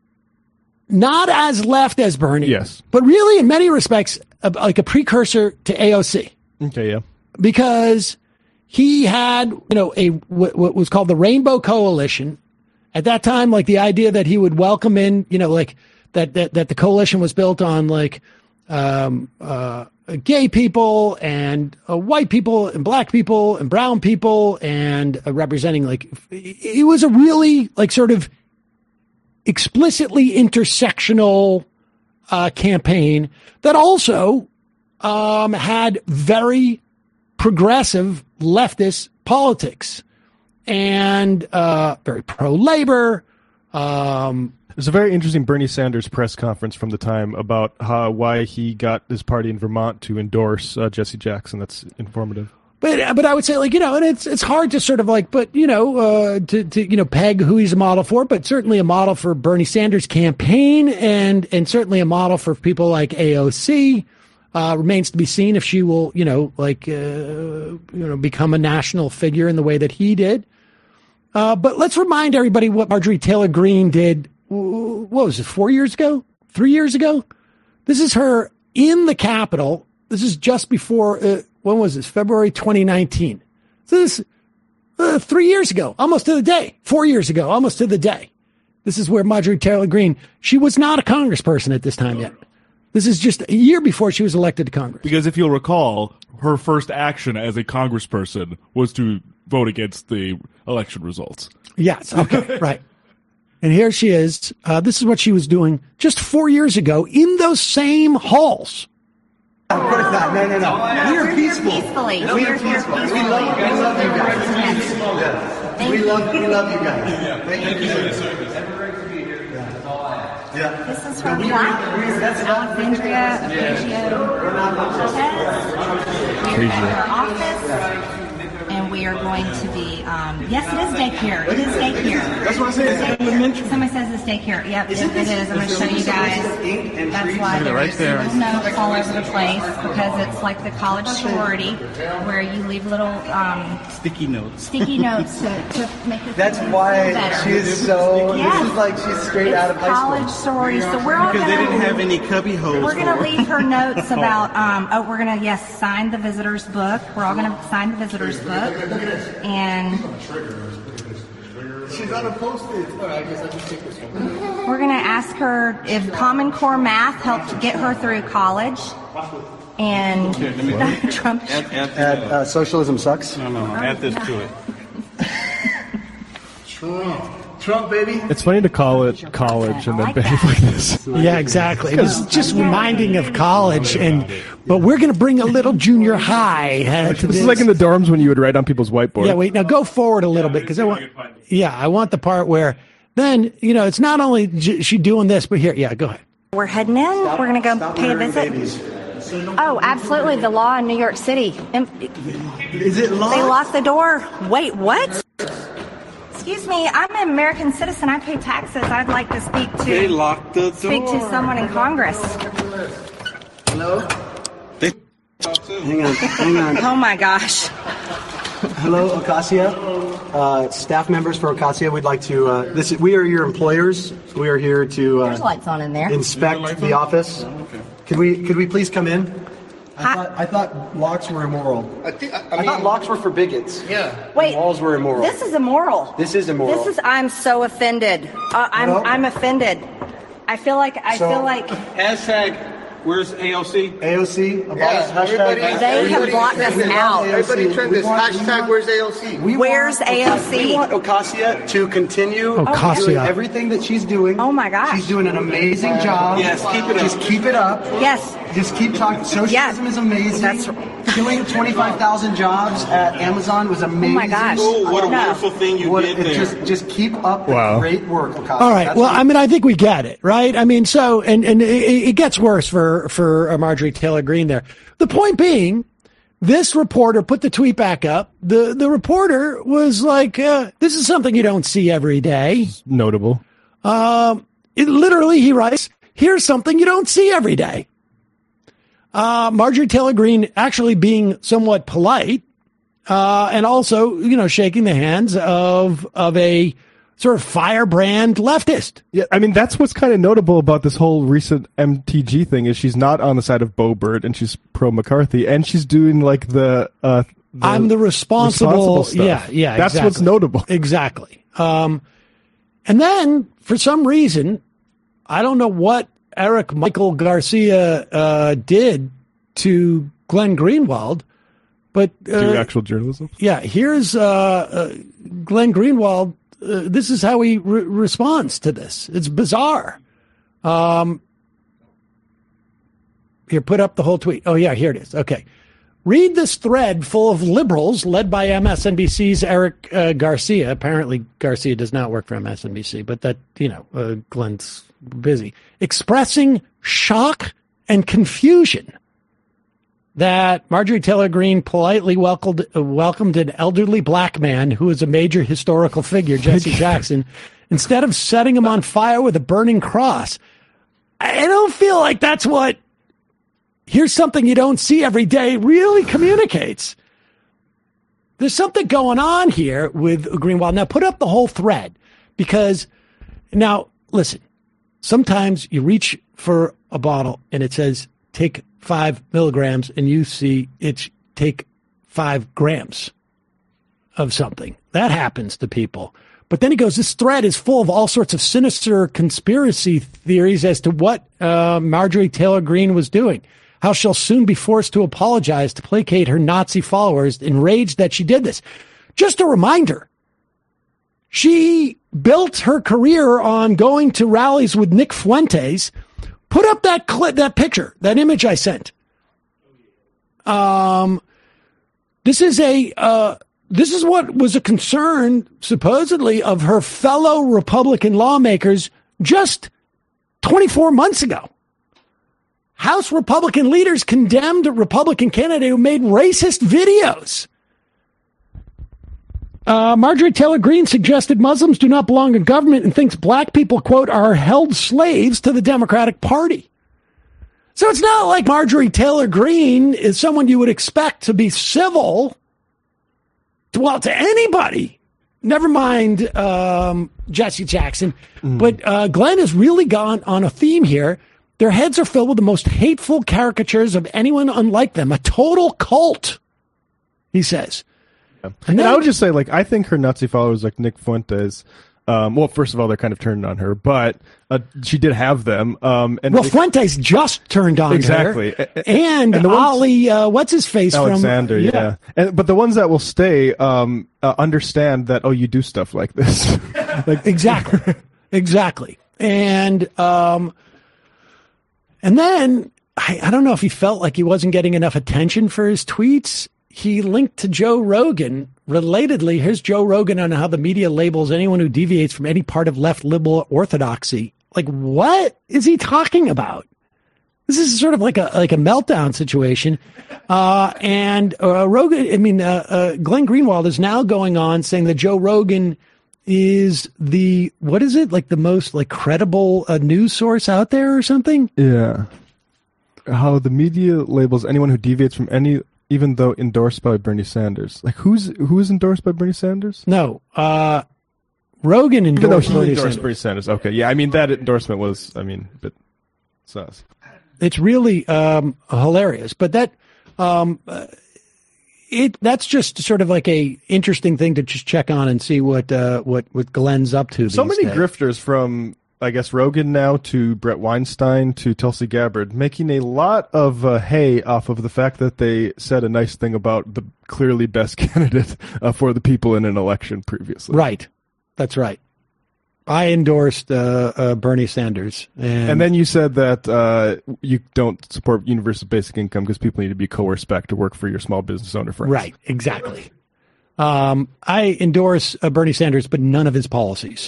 not as left as Bernie. Yes. But really, in many respects, a, like a precursor to A O C. Okay, yeah. Because he had, you know, a what, what was called the Rainbow Coalition. At that time, like the idea that he would welcome in, you know, like that that, that the coalition was built on like um, uh, gay people and uh, white people and black people and brown people and uh, representing like it was a really like sort of explicitly intersectional uh, campaign that also um, had very progressive leftist politics and uh, very pro-labor. Um, There's a very interesting Bernie Sanders press conference from the time about how, why he got his party in Vermont to endorse uh, Jesse Jackson. That's informative. But but I would say, like, you know, and it's it's hard to sort of like, but, you know, uh, to, to, you know, peg who he's a model for, but certainly a model for Bernie Sanders' campaign and and certainly a model for people like A O C. Uh, remains to be seen if she will, you know, like, uh, you know, become a national figure in the way that he did. Uh, but let's remind everybody what Marjorie Taylor Greene did. What was it, four years ago? Three years ago? This is her in the Capitol. This is just before, uh, when was this? February twenty nineteen. So this uh, three years ago, almost to the day. Four years ago, almost to the day. This is where Marjorie Taylor Greene, she was not a congressperson at this time yet. This is just a year before she was elected to Congress. Because if you'll recall, her first action as a congressperson was to vote against the election results. Yes, okay, right. And here she is. Uh, this is what she was doing just four years ago in those same halls. Of course not. No, no, no. We are peaceful. Peacefully. We are peaceful. We love, we love you guys. Yeah. We love, we love you guys. Thank you. Yeah. This is her plaque. This is Alexandria Ocasio-Cortez. We're at her office. And we are going to be, um, yes, it is daycare. It is daycare. That's what I said. Elementary. Somebody says it's daycare. Yep, it, it is. I'm going to show you guys. That's why there's right there. little notes all over the place, because it's like the college sorority where you leave little um, sticky notes. Sticky notes to, to make it. That's why she is so. Yes. This is like she's straight it's out of high college school. sorority. So we're all because gonna, they didn't have any cubby holes. We're going to leave her notes about. Um, oh, we're going to yes sign the visitor's book. We're all going to sign the visitor's book. And she's on a post-it. All right, I guess I just take this one. We're going to ask her if Common Core math helped get her through college. And Trump. Add, add, add uh, socialism sucks. No, no, add this to it. Trump. Trump, baby. It's funny to call it college and then behave like this. Yeah, exactly. It was just reminding of college, and but we're going to bring a little junior high uh, to This is like in the dorms when you would write on people's whiteboard. Yeah, wait. Now go forward a little bit because I want. Yeah, I want the part where then you know it's not only j- she doing this, but here, yeah, go ahead. We're heading in. We're going to go pay a visit. Oh, absolutely. The law in New York City. Is it law? They locked the door. Wait, what? Excuse me. I'm an American citizen. I pay taxes. I'd like to speak to. They locked the door. Speak to someone in Congress. Hello? They hang on, hang on. Oh my gosh. Hello, Acacia. Uh, staff members for Acacia, we'd like to. Uh, this is, we are your employers. We are here to uh, There's lights on in there. inspect the office. Could we could we please come in? I thought, I thought locks were immoral. I, think, I, I, I thought locks were for bigots. Yeah. Wait. Walls were immoral. This is immoral. This is immoral. This is. I'm so offended. Uh, I'm. Well- I'm offended. I feel like. I So- feel like. Hashtag, where's A O C? A O C. About Yeah, hashtag- everybody- They have blocked us We want out. A O C. Everybody trend We this. want- Hashtag, where's A O C? We Where's want, A O C? We want Acacia to continue Acacia. doing everything that she's doing. Oh my gosh. She's doing an amazing job. Yes, keep it up. Just keep it up. Yes. Just keep talking. Socialism Yeah. is amazing. That's- Killing twenty-five thousand jobs at Amazon was amazing. Oh my gosh. Oh, what a No. wonderful thing you What- did it there. Just, just keep up the Wow. great work, Acacia. All right. That's Well, what- I mean, I think we get it, right? I mean, so and and it, it gets worse for for uh, Marjorie Taylor Greene there. The point being, this reporter put the tweet back up. The the reporter was like, uh, "This is something you don't see every day." Notable. Um, it literally, he writes, "Here's something you don't see every day." Uh, Marjorie Taylor Greene actually being somewhat polite, uh, and also, you know, shaking the hands of of a sort of firebrand leftist. Yeah, I mean that's what's kind of notable about this whole recent M T G thing is she's not on the side of Bo Bird and she's pro McCarthy and she's doing like the. Uh, the I'm the responsible. responsible stuff. Yeah, yeah. That's exactly. what's notable. Exactly. Um, and then for some reason, I don't know what Eric Michael Garcia uh, did to Glenn Greenwald, but uh, Do actual journalism. yeah, here's uh, uh, Glenn Greenwald. Uh, this is how he re- responds to this. It's bizarre. Um, here, put up the whole tweet. Oh, yeah, here it is. Okay. Read this thread full of liberals led by M S N B C's Eric uh, Garcia. Apparently, Garcia does not work for M S N B C, but that, you know, uh, Glenn's busy. Expressing shock and confusion that Marjorie Taylor Greene politely welcomed, uh, welcomed an elderly black man who is a major historical figure, Jesse Jackson, instead of setting him on fire with a burning cross. I don't feel like that's what here's something you don't see every day really communicates. There's something going on here with Greenwald. Now, put up the whole thread because now, listen, sometimes you reach for a bottle and it says take five milligrams and you see it's take five grams of something. That happens to people. But then he goes, this thread is full of all sorts of sinister conspiracy theories as to what uh, Marjorie Taylor Greene was doing. How she'll soon be forced to apologize to placate her Nazi followers, enraged that she did this. Just a reminder, she built her career on going to rallies with Nick Fuentes. Put up that clip, that picture, that image I sent. Um, this is a uh, this is what was a concern, supposedly, of her fellow Republican lawmakers just twenty-four months ago. House Republican leaders condemned a Republican candidate who made racist videos. Uh, Marjorie Taylor Greene suggested Muslims do not belong in government and thinks black people, quote, are held slaves to the Democratic Party. So it's not like Marjorie Taylor Greene is someone you would expect to be civil to, well, to anybody. Never mind um, Jesse Jackson. Mm. But uh, Glenn has really gone on a theme here. Their heads are filled with the most hateful caricatures of anyone unlike them. A total cult, he says. Yeah. And, and I would just say, like, I think her Nazi followers like Nick Fuentes Um, well, first of all, they're kind of turned on her, but uh, she did have them. Um, and well, they, Fuentes just turned on exactly. her. And, and the Ollie, uh, what's his face Alexander, from? yeah. yeah. And, but the ones that will stay um, uh, understand that, oh, you do stuff like this. like, exactly. Exactly. And um, and then, I, I don't know if he felt like he wasn't getting enough attention for his tweets. He linked to Joe Rogan. Relatedly, here's Joe Rogan on how the media labels anyone who deviates from any part of left liberal orthodoxy. Like, what is he talking about? This is sort of like a like a meltdown situation. Uh, and uh, Rogan, I mean, uh, uh, Glenn Greenwald is now going on saying that Joe Rogan is the, what is it, like the most like credible uh, news source out there or something? Yeah. How the media labels anyone who deviates from any, even though endorsed by Bernie Sanders. Like, who's who is endorsed by Bernie Sanders? No, uh, Rogan endorsed, no, he Bernie, endorsed Sanders. Bernie Sanders. Okay, yeah, I mean that endorsement was, I mean, a bit sus. It's really um, hilarious, but that um, uh, it that's just sort of like a interesting thing to just check on and see what uh, what what Glenn's up to. So these many days. grifters from, I guess, Rogan now to Brett Weinstein to Tulsi Gabbard, making a lot of uh, hay off of the fact that they said a nice thing about the clearly best candidate uh, for the people in an election previously. Right. That's right. I endorsed uh, uh, Bernie Sanders. And, and then you said that uh, you don't support universal basic income because people need to be coerced back to work for your small business owner friends. Right. Exactly. Um, I endorse uh, Bernie Sanders, but none of his policies.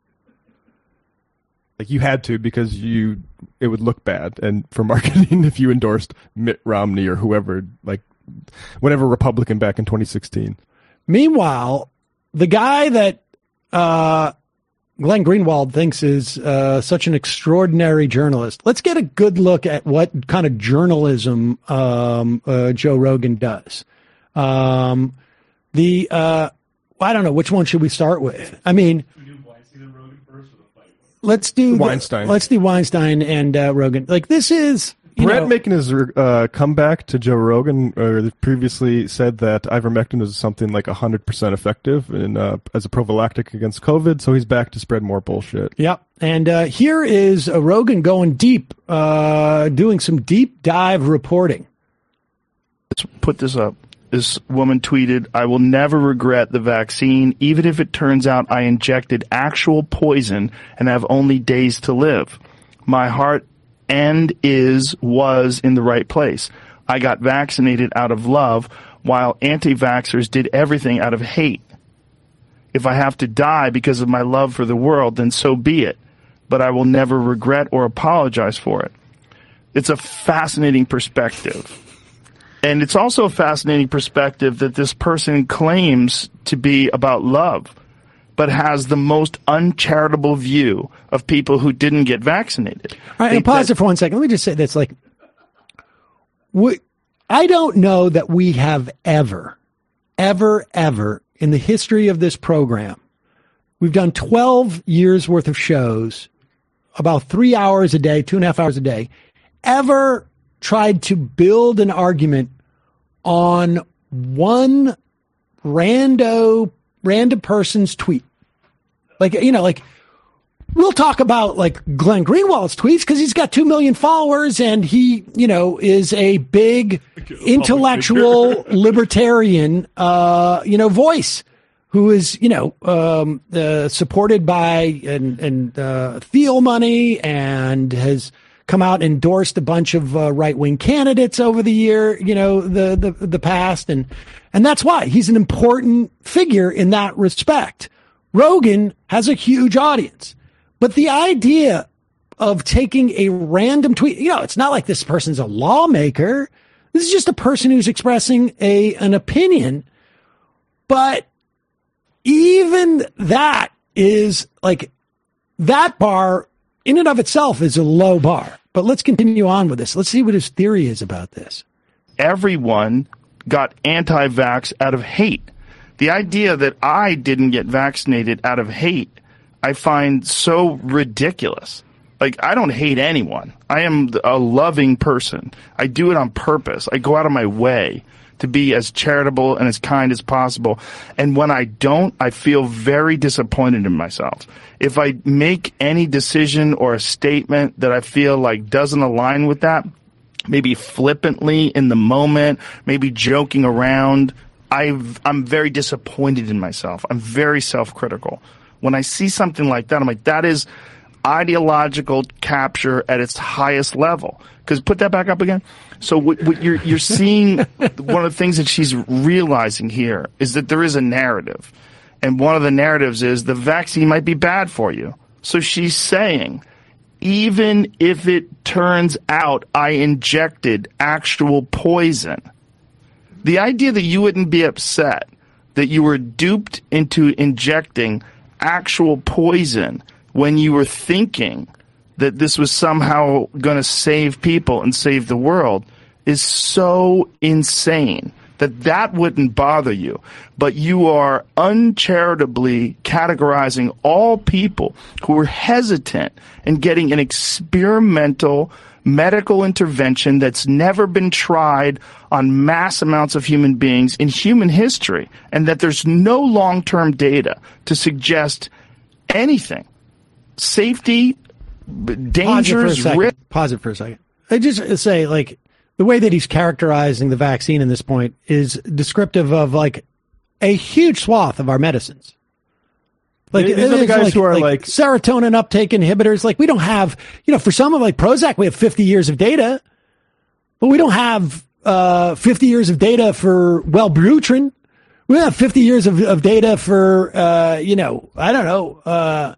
Like you had to because you it would look bad, and for marketing if you endorsed Mitt Romney or whoever, like whatever Republican back in twenty sixteen. Meanwhile, the guy that uh, Glenn Greenwald thinks is uh, such an extraordinary journalist. Let's get a good look at what kind of journalism um, uh, Joe Rogan does. Um, the uh, I don't know, which one should we start with? I mean. Let's do Weinstein. The, let's do Weinstein and uh, Rogan. Like this is you Brett know, making his uh, comeback to Joe Rogan, or previously said that ivermectin was something like a hundred percent effective in, uh, as a prophylactic against COVID. So he's back to spread more bullshit. Yep. And uh, here is uh, Rogan going deep, uh, doing some deep dive reporting. Let's put this up. This woman tweeted, "I will never regret the vaccine, even if it turns out I injected actual poison and have only days to live. My heart and is, was in the right place. I got vaccinated out of love, while anti-vaxxers did everything out of hate. If I have to die because of my love for the world, then so be it. But I will never regret or apologize for it." It's a fascinating perspective. And it's also a fascinating perspective that this person claims to be about love, but has the most uncharitable view of people who didn't get vaccinated. All right, pause it for one second. Let me just say this. Like, we, I don't know that we have ever, ever, ever in the history of this program, we've done twelve years worth of shows, about three hours a day, two and a half hours a day, ever tried to build an argument on one rando, random person's tweet. Like, you know, like, we'll talk about, like, Glenn Greenwald's tweets because he's got two million followers and he, you know, is a big intellectual libertarian, uh, you know, voice who is, you know, um, uh, supported by and, and uh, Thiel money and has come out and endorsed a bunch of uh, right-wing candidates over the year, you know, the, the, the past. And, and that's why he's an important figure in that respect. Rogan has a huge audience, but the idea of taking a random tweet, you know, it's not like this person's a lawmaker. This is just a person who's expressing a, an opinion. But even that is like that bar in and of itself is a low bar. But let's continue on with this. Let's see what his theory is about this. Everyone got anti-vax out of hate. The idea that I didn't get vaccinated out of hate, I find so ridiculous. Like, I don't hate anyone. I am a loving person. I do it on purpose. I go out of my way to be as charitable and as kind as possible. And when I don't, I feel very disappointed in myself. If I make any decision or a statement that I feel like doesn't align with that, maybe flippantly in the moment, maybe joking around, I've, I'm very disappointed in myself. I'm very self-critical. When I see something like that, I'm like, that is ideological capture at its highest level. Because put that back up again. So what, what you're you're seeing, one of the things that she's realizing here is that there is a narrative, and one of the narratives is the vaccine might be bad for you. So she's saying, even if it turns out I injected actual poison, the idea that you wouldn't be upset that you were duped into injecting actual poison when you were thinking that this was somehow going to save people and save the world is so insane that that wouldn't bother you. But you are uncharitably categorizing all people who are hesitant in getting an experimental medical intervention that's never been tried on mass amounts of human beings in human history, and that there's no long-term data to suggest anything. Safety, dangers, risk. Pause it for a second. I just say, like, the way that he's characterizing the vaccine in this point is descriptive of, like, a huge swath of our medicines. Like, These are the guys like, who are like, like serotonin uptake inhibitors. Like, we don't have, you know, for some of like Prozac, we have fifty years of data, but we don't have uh, fifty years of data for Wellbutrin. We don't have fifty years of, of data for, uh, you know, I don't know, uh,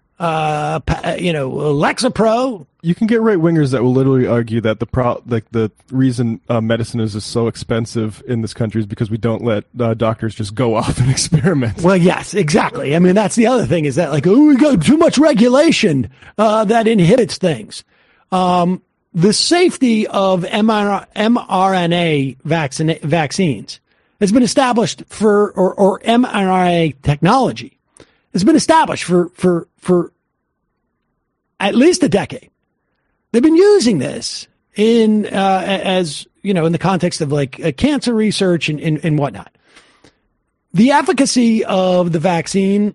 uh, you know, Lexapro. You can get right wingers that will literally argue that the pro, like the reason uh, medicine is just so expensive in this country is because we don't let uh, doctors just go off and experiment. Well, yes, exactly. I mean, that's the other thing is that like, oh, we got too much regulation uh, that inhibits things. Um, the safety of mRNA vaccine, vaccines has been established for, or, or mRNA technology has been established for, for, for at least a decade. They've been using this in, uh, as, you know, in the context of like uh, cancer research and, and, and whatnot. The efficacy of the vaccine,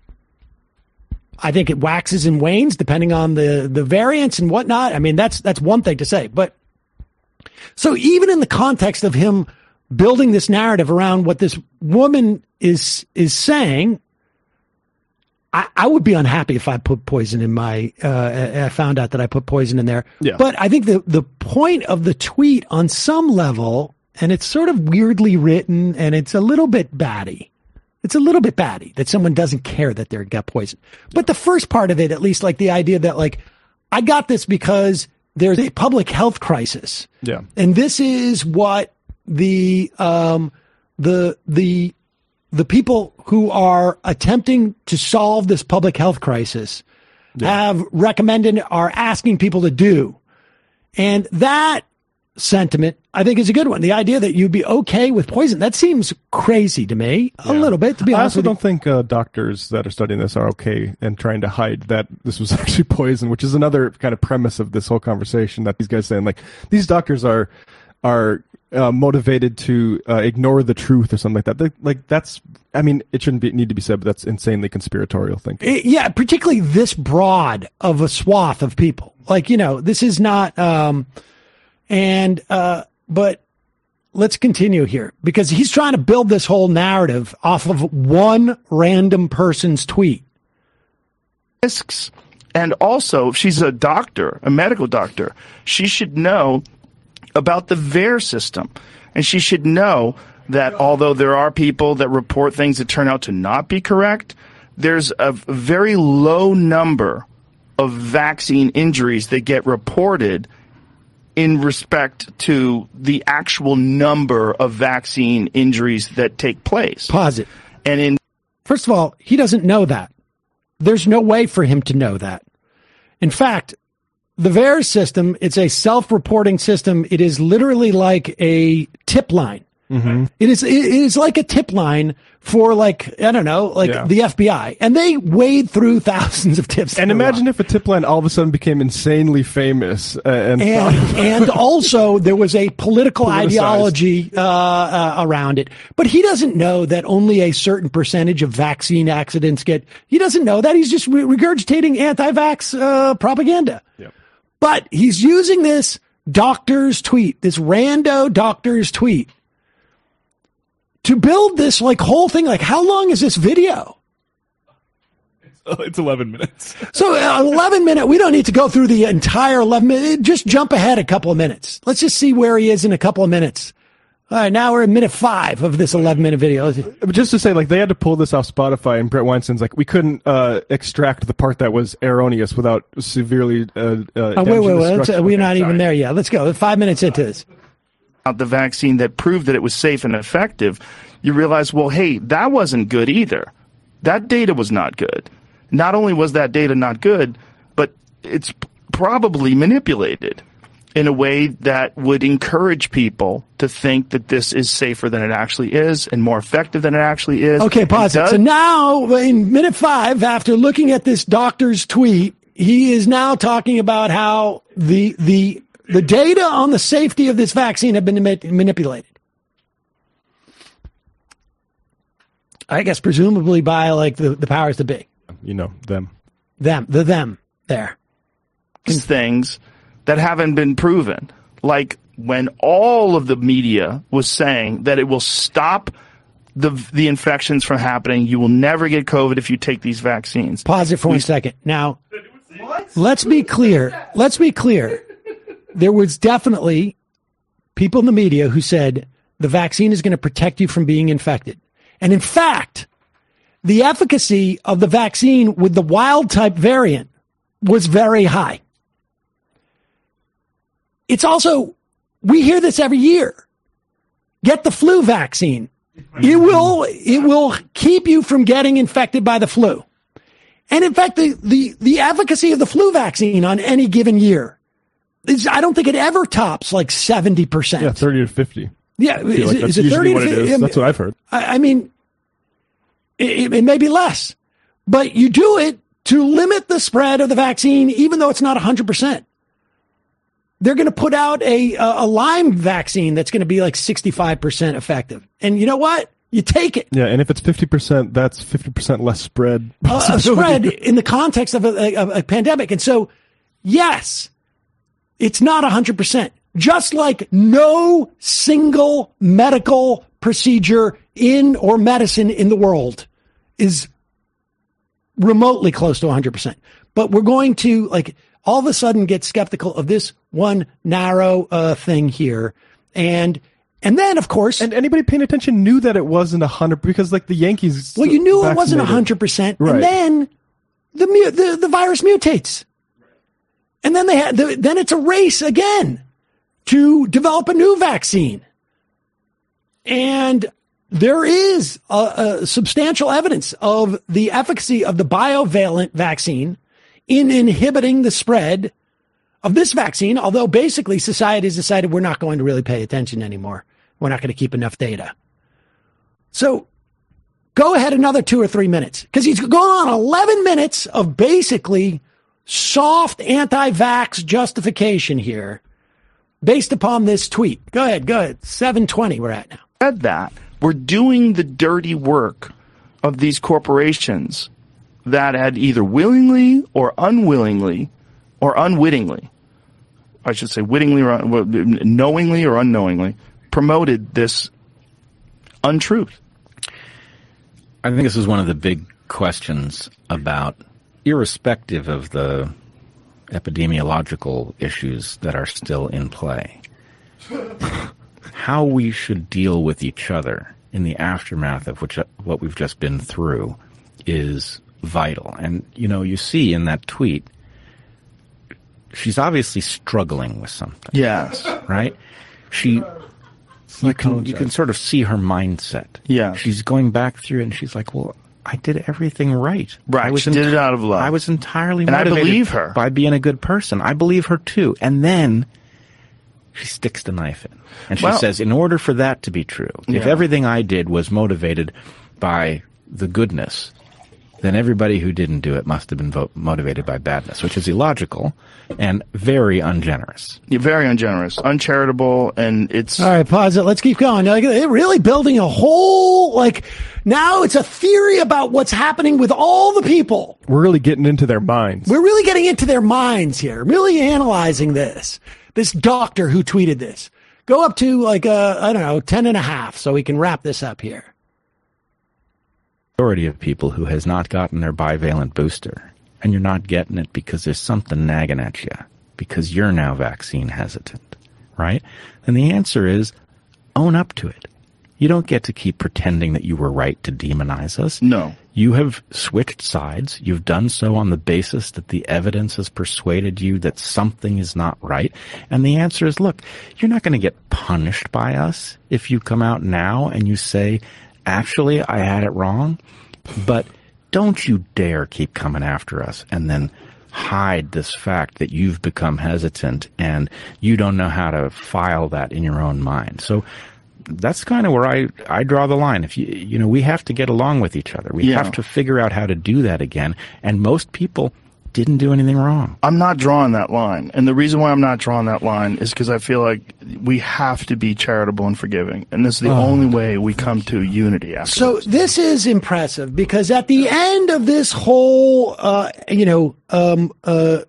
I think it waxes and wanes depending on the, the variants and whatnot. I mean, that's, that's one thing to say, but so even in the context of him building this narrative around what this woman is, is saying, I, I would be unhappy if I put poison in my, uh, I found out that I put poison in there. Yeah. But I think the, the point of the tweet on some level, and it's sort of weirdly written and it's a little bit batty. It's a little bit batty that someone doesn't care that they got poison. But the first part of it, at least like the idea that like, I got this because there's a public health crisis. Yeah. And this is what the, um, the, the, the people who are attempting to solve this public health crisis yeah. have recommended, are asking people to do. And that sentiment, I think, is a good one. The idea that you'd be okay with poison, that seems crazy to me, a Yeah. little bit, to be I honest also with don't you. think uh, doctors that are studying this are okay and trying to hide that this was actually poison, which is another kind of premise of this whole conversation that these guys saying, like, these doctors are are uh, motivated to uh, ignore the truth or something like that. They, like, that's, I mean, it shouldn't be, need to be said, but that's insanely conspiratorial thinking. It- yeah, particularly this broad of a swath of people. Like, you know, this is not, um, and, uh, but let's continue here because he's trying to build this whole narrative off of one random person's tweet. Risks. And also, if she's a doctor, a medical doctor, she should know about the V A E R system. And she should know that although there are people that report things that turn out to not be correct, there's a very low number of vaccine injuries that get reported in respect to the actual number of vaccine injuries that take place. Pause it. And in First of all, he doesn't know that. There's no way for him to know that. In fact, the V A E R system, it's a self-reporting system. It is literally like a tip line. Mm-hmm. It is it is like a tip line for like I don't know, like Yeah. the F B I, and they wade through thousands of tips. And imagine if a tip line all of a sudden became insanely famous uh, and and and also there was a political Politicized. ideology uh, uh, around it. But he doesn't know that only a certain percentage of vaccine accidents get. He doesn't know that. He's just re- regurgitating anti-vax uh, propaganda. Yep. But he's using this doctor's tweet, this rando doctor's tweet, to build this like whole thing. Like, how long is this video? It's eleven minutes. So uh, eleven minute, we don't need to go through the entire eleven minute. Just jump ahead a couple of minutes. Let's just see where he is in a couple of minutes. All right, now we're in minute five of this eleven minute video. But just to say, like, they had to pull this off Spotify, and Brett Weinstein's like, we couldn't uh, extract the part that was erroneous without severely uh, uh, Oh, wait, wait, wait. Let's, uh, we're not even there yet. Let's go. Five minutes into this. The vaccine that proved that it was safe and effective, you realize, well, hey, that wasn't good either. That data was not good. Not only was that data not good, but it's p- probably manipulated in a way that would encourage people to think that this is safer than it actually is and more effective than it actually is. Okay, pause it. does- So now, in minute five, after looking at this doctor's tweet, he is now talking about how the the the data on the safety of this vaccine have been ma- manipulated. I guess presumably by like the, the powers that be. You know, them. Them, the them there. Things that haven't been proven. Like when all of the media was saying that it will stop the the infections from happening, you will never get COVID if you take these vaccines. Pause it for one second. Now, let's be clear. Let's be clear. There was definitely people in the media who said the vaccine is going to protect you from being infected. And in fact, the efficacy of the vaccine with the wild type variant was very high. It's also, we hear this every year. Get the flu vaccine. It will, it will keep you from getting infected by the flu. And in fact, the, the, the efficacy of the flu vaccine on any given year is, I don't think it ever tops like seventy percent. Yeah, thirty to fifty. Yeah. I feel Is, like it, that's is it usually thirty what to it fifty? is. That's what I've heard. I, I mean, it, it may be less, but you do it to limit the spread of the vaccine, even though it's not one hundred percent. They're going to put out a, a, a Lyme vaccine that's going to be like sixty-five percent effective. And you know what? You take it. Yeah, and if it's fifty percent, that's fifty percent less spread. Uh, a spread in the context of a, a, a pandemic. And so, yes, it's not one hundred percent. Just like no single medical procedure in or medicine in the world is remotely close to one hundred percent. But we're going to, like, all of a sudden get skeptical of this one narrow uh, thing here. And and then, of course... And anybody paying attention knew that it wasn't one hundred, because, like, the Yankees... Well, you knew it wasn't vaccinated. one hundred percent. Right. And then the, mu- the the virus mutates. And then they had the, then it's a race again to develop a new vaccine. And there is a, a substantial evidence of the efficacy of the bivalent vaccine in inhibiting the spread of this vaccine, although basically society has decided we're not going to really pay attention anymore. We're not going to keep enough data. So go ahead another two or three minutes, because he's going on eleven minutes of basically soft anti-vax justification here based upon this tweet. Go ahead, go ahead. seven twenty we're at now. Said that we're doing the dirty work of these corporations that had either willingly or unwillingly or unwittingly, I should say wittingly or un- knowingly or unknowingly, promoted this untruth. I think this is one of the big questions about, irrespective of the epidemiological issues that are still in play, how we should deal with each other in the aftermath of which what we've just been through is vital. And, you know, you see in that tweet, she's obviously struggling with something. Yes. Right? She, you can, you can sort of see her mindset. Yeah. She's going back through and she's like, well, I did everything right. Right. I was she did it out of love. I was entirely and I motivated believe her by being a good person. I believe her too. And then She sticks the knife in. And she Well- says, in order for that to be true, if Yeah. everything I did was motivated by the goodness, then everybody who didn't do it must have been vo- motivated by badness, which is illogical and very ungenerous. You're very ungenerous, uncharitable, and it's... All right, pause it. Let's keep going. Like, they're really building a whole, like, now it's a theory about what's happening with all the people. We're really getting into their minds. We're really getting into their minds here, really analyzing this. This doctor who tweeted this. Go up to, like, uh, I don't know, ten and a half so we can wrap this up here. Majority of people who has not gotten their bivalent booster, and you're not getting it because there's something nagging at you, because you're now vaccine hesitant, right? Then the answer is own up to it. You don't get to keep pretending that you were right to demonize us. No. You have switched sides. You've done so on the basis that the evidence has persuaded you that something is not right. And the answer is, look, you're not going to get punished by us if you come out now and you say, actually, I had it wrong, but don't you dare keep coming after us and then hide this fact that you've become hesitant and you don't know how to file that in your own mind. So that's kind of where I, I draw the line. If you, you know, we have to get along with each other. We Yeah. have to figure out how to do that again. And most people didn't do anything wrong. I'm not drawing that line. And the reason why I'm not drawing that line is because I feel like we have to be charitable and forgiving. And this is the Oh. only way we come to unity after. So this is impressive because at the end of this whole, uh, you know, um, uh,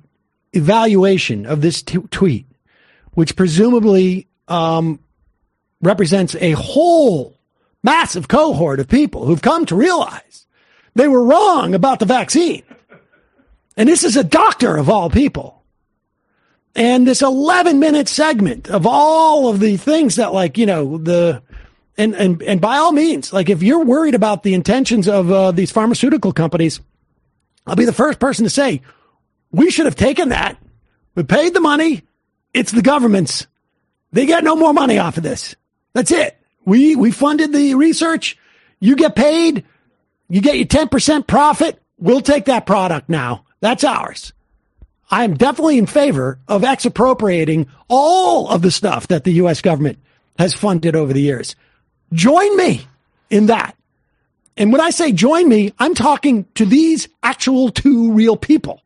evaluation of this t- tweet, which presumably um, represents a whole massive cohort of people who've come to realize they were wrong about the vaccine. And this is a doctor of all people. And this eleven minute segment of all of the things that, like, you know, the, and, and, and by all means, like, if you're worried about the intentions of uh, these pharmaceutical companies, I'll be the first person to say, we should have taken that. We paid the money. It's the government's. They get no more money off of this. That's it. We, we funded the research. You get paid. You get your ten percent profit. We'll take that product now. That's ours. I'm definitely in favor of expropriating all of the stuff that the U S government has funded over the years. Join me in that. And when I say join me, I'm talking to these actual two real people.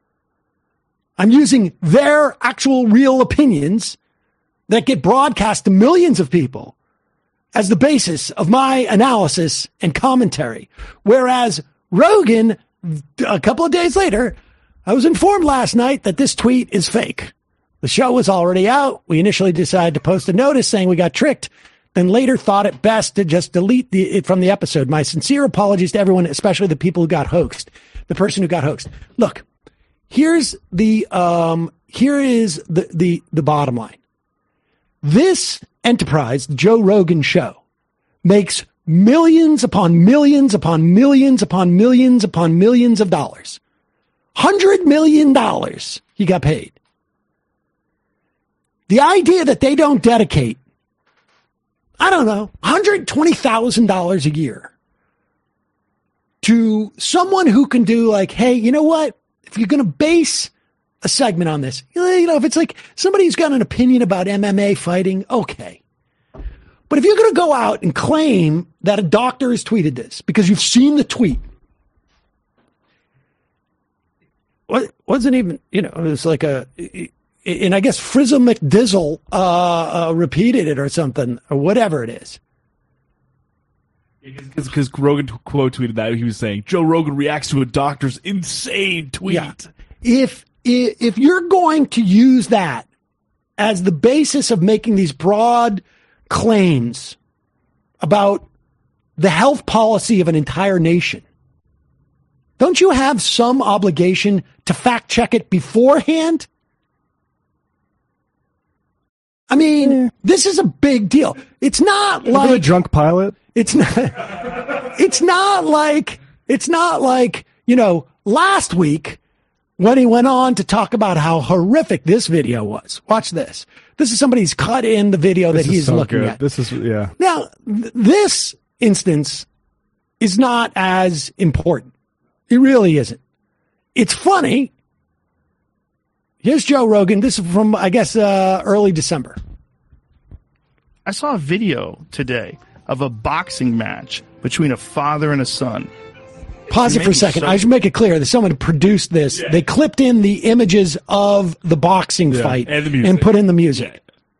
I'm using their actual real opinions that get broadcast to millions of people as the basis of my analysis and commentary. Whereas Rogan, a couple of days later, I was informed last night that this tweet is fake. The show was already out. We initially decided to post a notice saying we got tricked, then later thought it best to just delete the, it from the episode. My sincere apologies to everyone, especially the people who got hoaxed, the person who got hoaxed. Look, here's the, um, here is the, the, the bottom line. This enterprise, the Joe Rogan show, makes millions upon millions upon millions upon millions upon millions of dollars. Hundred million dollars he got paid. The idea that they don't dedicate, I don't know, one hundred twenty thousand dollars a year to someone who can do, like, hey, you know what? If you're going to base a segment on this, you know, if it's like somebody who's got an opinion about M M A fighting, okay. But if you're going to go out and claim that a doctor has tweeted this because you've seen the tweet, what wasn't even, you know, it was like a, and I guess Frizzle McDizzle uh, uh, repeated it or something, or whatever it is. Because Rogan quote tweeted that, he was saying, Joe Rogan reacts to a doctor's insane tweet. Yeah. If, if, if you're going to use that as the basis of making these broad claims about the health policy of an entire nation, don't you have some obligation to fact check it beforehand? I mean, this is a big deal. It's not like a drunk pilot. It's not, it's not like, it's not like, you know, last week when he went on to talk about how horrific this video was. Watch this. This is somebody's cut in the video This that is he's so looking good. at. This is, yeah. Now, th- this instance is not as important. It really isn't. It's funny. Here's Joe Rogan. This is from, I guess, uh, early December. I saw a video today of a boxing match between a father and a son. Pause it for a second. So- I should make it clear that someone produced this. Yeah. They clipped in the images of the boxing yeah. fight and, the music. and put in the music.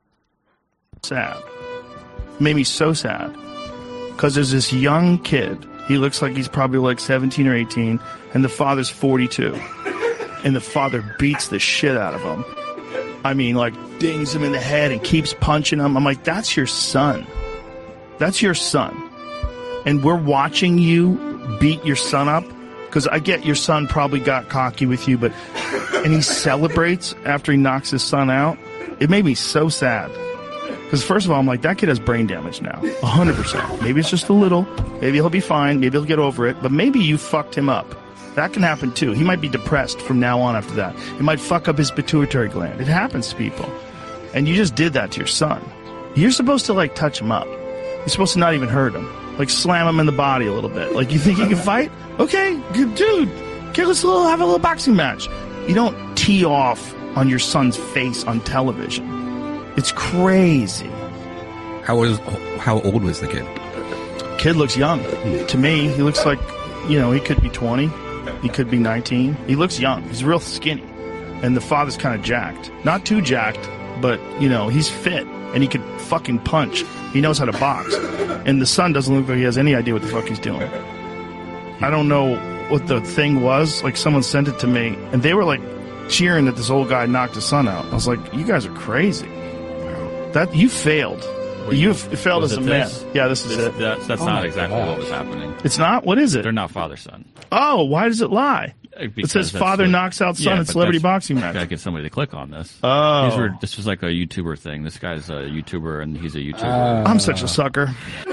Sad. Made me so sad. Because there's this young kid. He looks like he's probably like seventeen or eighteen. And the father's forty-two. And the father beats the shit out of him. I mean, like, dings him in the head and keeps punching him. I'm like, that's your son. That's your son. And we're watching you beat your son up, because I get your son probably got cocky with you, but and he celebrates after he knocks his son out. It made me so sad, because first of all, I'm like, that kid has brain damage now, one hundred percent. Maybe it's just a little, maybe he'll be fine, maybe he'll get over it, but maybe you fucked him up. That can happen too. He might be depressed from now on after that. It might fuck up his pituitary gland. It happens to people. And you just did that to your son. You're supposed to like touch him up. You're supposed to not even hurt him. Like, slam him in the body a little bit. Like, you think you can fight? Okay, good dude. Okay, let's little, have a little boxing match. You don't tee off on your son's face on television. It's crazy. How was how old was the kid? Kid looks young. To me, he looks like, you know, he could be twenty. He could be nineteen. He looks young. He's real skinny. And the father's kind of jacked. Not too jacked, but, you know, he's fit. And he could fucking punch. He knows how to box. And the son doesn't look like he has any idea what the fuck he's doing. I don't know what the thing was. Like, someone sent it to me, and they were, like, cheering that this old guy knocked his son out. I was like, you guys are crazy. That You failed. You failed as a man. Yeah, this is this, it. That's, that's oh not exactly God. what was happening. It's not? What is it? They're not father-son. Oh, why does it lie? Because it says father what, knocks out son yeah, in celebrity boxing match. Gotta get somebody to click on this. Oh. These were, this was like a YouTuber thing. This guy's a YouTuber, and he's a YouTuber. Uh, I'm such a sucker.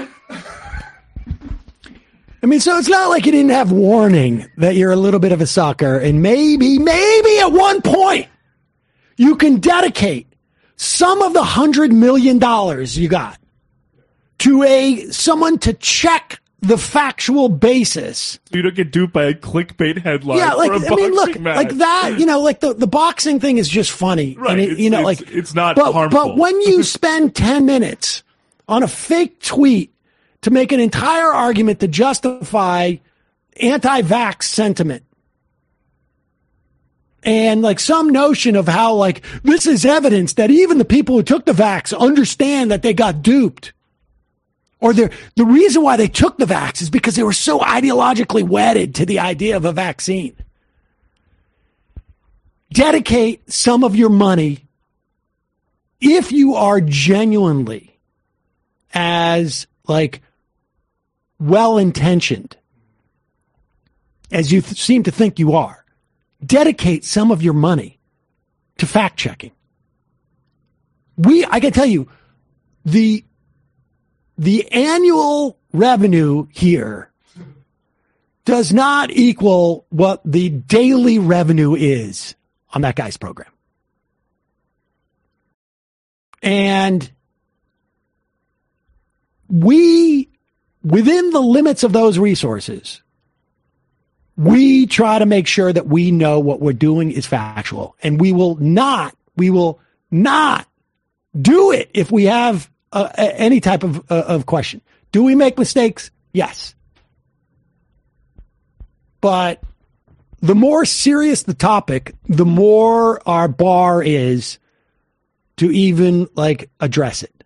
I mean, so it's not like you didn't have warning that you're a little bit of a sucker, and maybe, maybe at one point you can dedicate some of the hundred million dollars you got to a someone to check the factual basis. You don't get duped by a clickbait headline. Yeah, like, for a I mean, look, match. like that, you know, like the, the boxing thing is just funny. Right. And it, it's, you know, it's, like, it's not but, harmful. But when you spend ten minutes on a fake tweet to make an entire argument to justify anti-vax sentiment, and like some notion of how like this is evidence that even the people who took the vax understand that they got duped. Or the the reason why they took the vax is because they were so ideologically wedded to the idea of a vaccine. Dedicate some of your money, if you are genuinely as like well-intentioned as you th- seem to think you are. Dedicate some of your money to fact-checking. We, I can tell you, the The annual revenue here does not equal what the daily revenue is on that guy's program. And we, within the limits of those resources, we try to make sure that we know what we're doing is factual. And we will not, we will not do it if we have Uh, any type of uh, of question. Do we make mistakes? Yes. But the more serious the topic, the more our bar is to even like address it.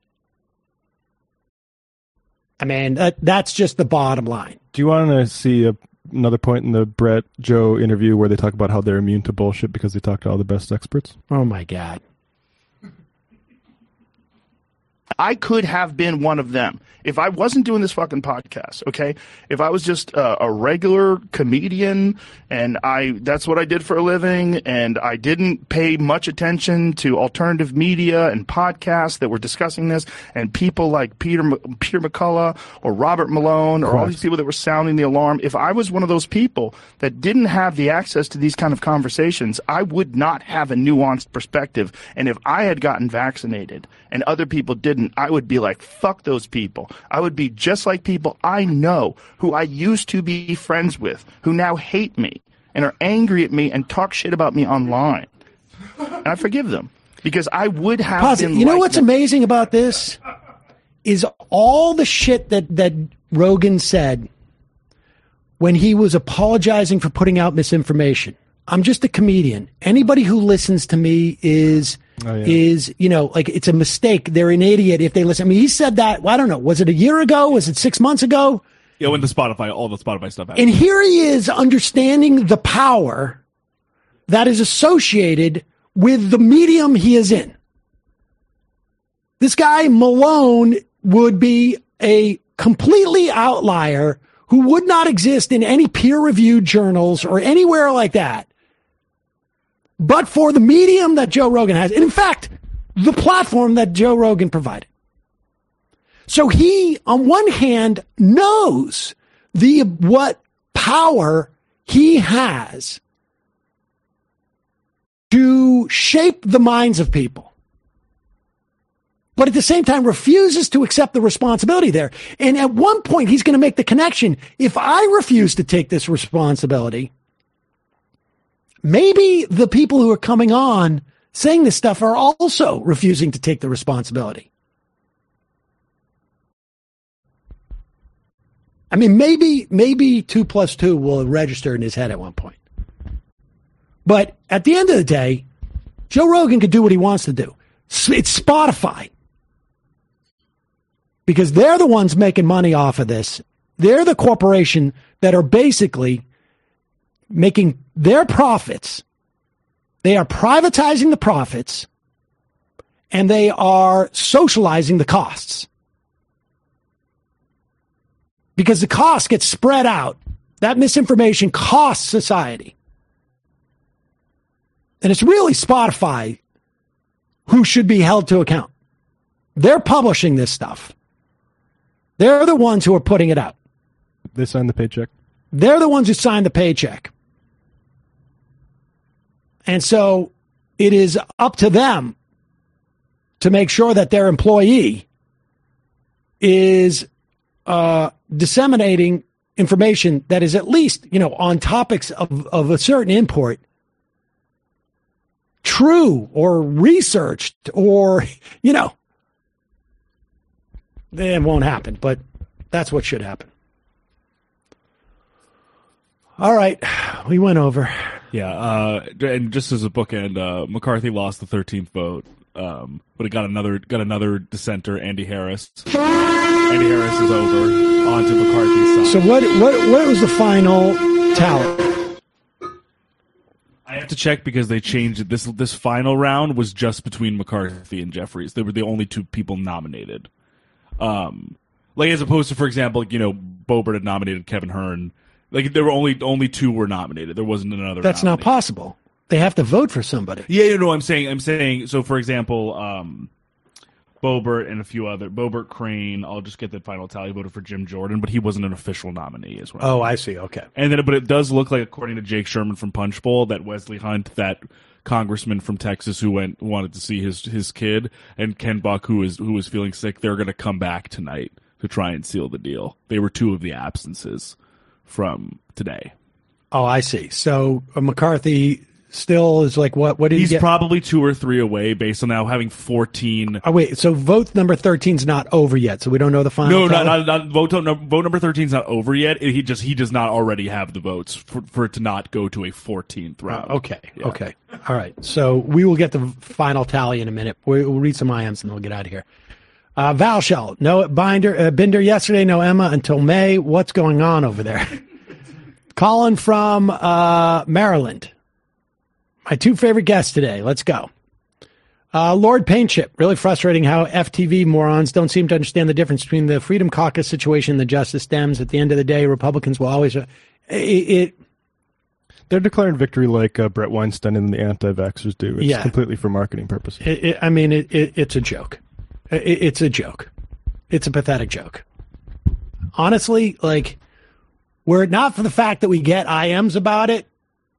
I mean, that, that's just the bottom line. Do you want to see a, another point in the Brett Joe interview where they talk about how they're immune to bullshit because they talk to all the best experts? Oh my God. I could have been one of them if I wasn't doing this fucking podcast, okay? If I was just uh, a regular comedian and I that's what I did for a living and I didn't pay much attention to alternative media and podcasts that were discussing this and people like Peter Peter McCullough or Robert Malone or all these people that were sounding the alarm, if I was one of those people that didn't have the access to these kind of conversations, I would not have a nuanced perspective. And if I had gotten vaccinated and other people didn't, I would be like, fuck those people. I would be just like people I know who I used to be friends with, who now hate me and are angry at me and talk shit about me online. I forgive them because I would have Pause it. been You know like what's them. amazing about this is all the shit that, that Rogan said when he was apologizing for putting out misinformation. I'm just a comedian. Anybody who listens to me is, Oh, yeah. is, you know, like it's a mistake. They're an idiot if they listen. I mean, he said that, well, I don't know. Was it a year ago? Was it six months ago? Yeah, when the Spotify, all the Spotify stuff happened. And here he is understanding the power that is associated with the medium he is in. This guy, Malone, would be a completely outlier who would not exist in any peer-reviewed journals or anywhere like that, but for the medium that Joe Rogan has. And in fact, the platform that Joe Rogan provided. So he, on one hand, knows the what power he has to shape the minds of people, but at the same time refuses to accept the responsibility there. And at one point, he's going to make the connection. If I refuse to take this responsibility, maybe the people who are coming on saying this stuff are also refusing to take the responsibility. I mean, maybe, maybe two plus two will register in his head at one point. But at the end of the day, Joe Rogan can do what he wants to do. It's Spotify. Because they're the ones making money off of this. They're the corporation that are basically making their profits. They are privatizing the profits, and they are socializing the costs. Because the costs get spread out. That misinformation costs society. And it's really Spotify who should be held to account. They're publishing this stuff. They're the ones who are putting it out. They signed the paycheck. They're the ones who signed the paycheck. And so it is up to them to make sure that their employee is uh, disseminating information that is at least, you know, on topics of, of a certain import, true or researched or, you know, it won't happen, but that's what should happen. All right, we went over. Yeah, uh, and just as a bookend, uh, McCarthy lost the thirteenth vote, um, but it got another got another dissenter, Andy Harris. Andy Harris is over onto McCarthy's side. So what what what was the final tally? I have to check because they changed it. This this final round was just between McCarthy and Jeffries. They were the only two people nominated. Um, like as opposed to, for example, you know, Boebert had nominated Kevin Hearn. Like there were only only two were nominated. There wasn't another. That's nominee. not possible. They have to vote for somebody. Yeah, you know, I'm saying, I'm saying. So, for example, um, Boebert and a few other Boebert, Crane. I'll just get the final tally. Voted for Jim Jordan, but he wasn't an official nominee as well. Oh, I see. Okay. And then, but it does look like, according to Jake Sherman from Punchbowl, that Wesley Hunt, that congressman from Texas who went wanted to see his his kid, and Ken Buck, who is who was feeling sick, they're going to come back tonight to try and seal the deal. They were two of the absences from today. Oh, I see. So uh, McCarthy still is like what? What did He's he get? probably two or three away based on now having fourteen. Oh wait, so vote number thirteen is not over yet, so we don't know the final. No, not, tally? not, not vote. No, vote number thirteen is not over yet. He just he does not already have the votes for, for it to not go to a fourteenth round. Oh, okay, yeah. Okay, all right. So we will get the final tally in a minute. We'll read some I Ms and we'll get out of here. Uh, Val Shell, no Binder, uh, Binder yesterday, no Emma until May. What's going on over there? Colin from uh, Maryland. My two favorite guests today. Let's go. Uh, Lord Paintchip, really frustrating how F T V morons don't seem to understand the difference between the Freedom Caucus situation and the Justice Dems. At the end of the day, Republicans will always... Uh, it, it They're declaring victory like uh, Brett Weinstein and the anti-vaxxers do. It's Yeah. completely for marketing purposes. It, it, I mean, it, it, it's a joke. It, it's a joke. It's a pathetic joke. Honestly, like, were it not for the fact that we get I Ms about it,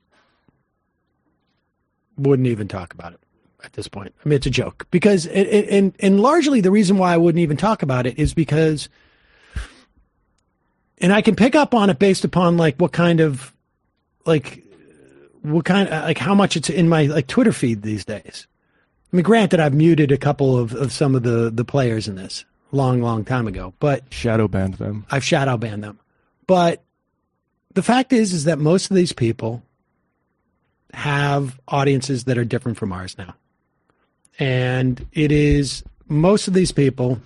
wouldn't even talk about it at this point. I mean, it's a joke. Because, it, it, and, and largely the reason why I wouldn't even talk about it is because, and I can pick up on it based upon, like, what kind of, like, what kind of, like how much it's in my like Twitter feed these days. I mean, granted, I've muted a couple of, of some of the, the players in this long, long time ago, but shadow banned them. I've shadow banned them. But the fact is, is that most of these people have audiences that are different from ours now. And it is, most of these people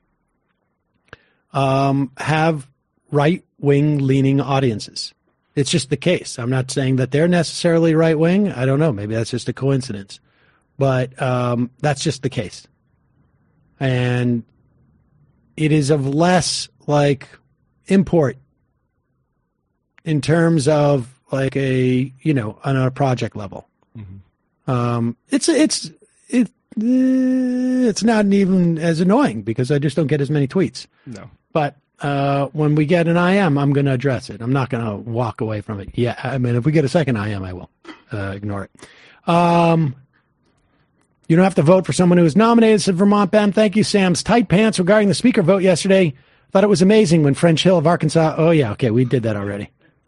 um, have right-wing leaning audiences. It's just the case. I'm not saying that they're necessarily right-wing. I don't know. Maybe that's just a coincidence. But um, that's just the case. And it is of less, like, import in terms of, like, a, you know, on a project level. Mm-hmm. Um, it's, it's, it, uh, it's not even as annoying because I just don't get as many tweets. No. But uh, when we get an I M, I'm going to address it. I'm not going to walk away from it. Yeah, I mean, if we get a second I M, I will uh, ignore it. Um, you don't have to vote for someone who is nominated, said Vermont Ben. Thank you, Sam's tight pants regarding the speaker vote yesterday. Thought it was amazing when French Hill of Arkansas. Oh, yeah, okay, we did that already.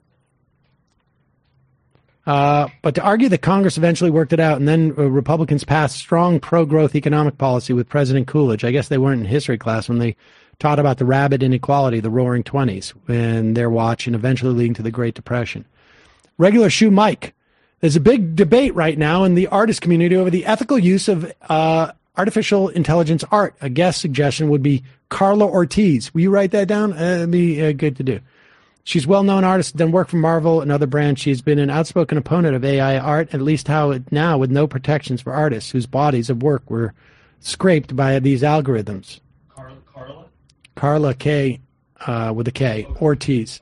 Uh, but to argue that Congress eventually worked it out and then uh, Republicans passed strong pro-growth economic policy with President Coolidge. I guess they weren't in history class when they taught about the rabid inequality, the roaring twenties, and their watch, and eventually leading to the Great Depression. Regular Shoe Mike. There's a big debate right now in the artist community over the ethical use of uh, artificial intelligence art. A guest suggestion would be Carla Ortiz. Will you write that down? Uh, it'd be uh, good to do. She's a well-known artist, done work for Marvel and other brands. She's been an outspoken opponent of A I art, at least how it now with no protections for artists whose bodies of work were scraped by these algorithms. Carla? Carla, Carla K, uh, with a K, Ortiz.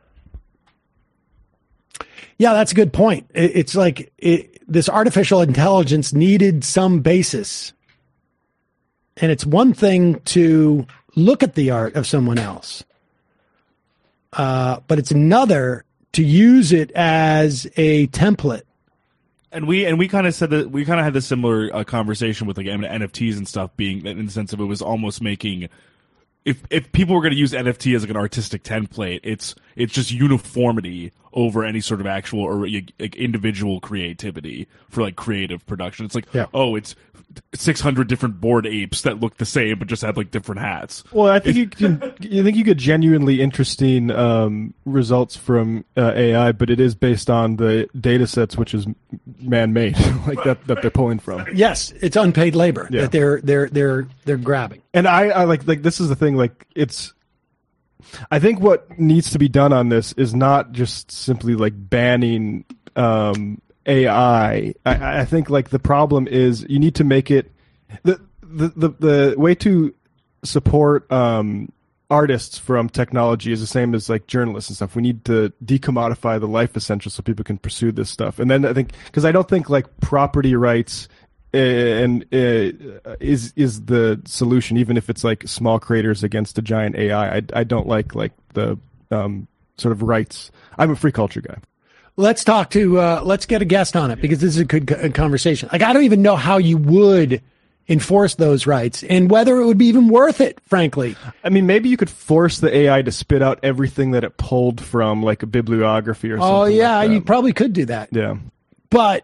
Yeah, that's a good point. It, it's like it, this artificial intelligence needed some basis. And it's one thing to look at the art of someone else. Uh, but it's another to use it as a template. And we and we kind of said that we kind of had this similar uh, conversation with like N F Ts and stuff, being in the sense of it was almost making if if people were going to use N F T as like an artistic template, it's it's just uniformity over any sort of actual or like individual creativity for like creative production. It's like yeah. oh, it's six hundred different bored apes that look the same but just have like different hats. Well, I think you can. You think you get genuinely interesting um, results from uh, A I, but it is based on the data sets, which is man-made, like that that they're pulling from. Yes, it's unpaid labor yeah. that they're they're they're they're grabbing. And I, I like like this is the thing. Like it's. I think what needs to be done on this is not just simply like banning. Um, A I. I, I think like the problem is you need to make it the the the, the way to support um, artists from technology is the same as like journalists and stuff. We need to decommodify the life essentials so people can pursue this stuff. And then I think because I don't think like property rights and uh, is is the solution, even if it's like small creators against a giant A I. I I don't like like the um, sort of rights. I'm a free culture guy. Let's talk to, uh, let's get a guest on it because this is a good conversation. Like, I don't even know how you would enforce those rights and whether it would be even worth it, frankly. I mean, maybe you could force the A I to spit out everything that it pulled from, like a bibliography or something. Oh, yeah, like that. You probably could do that. Yeah. But,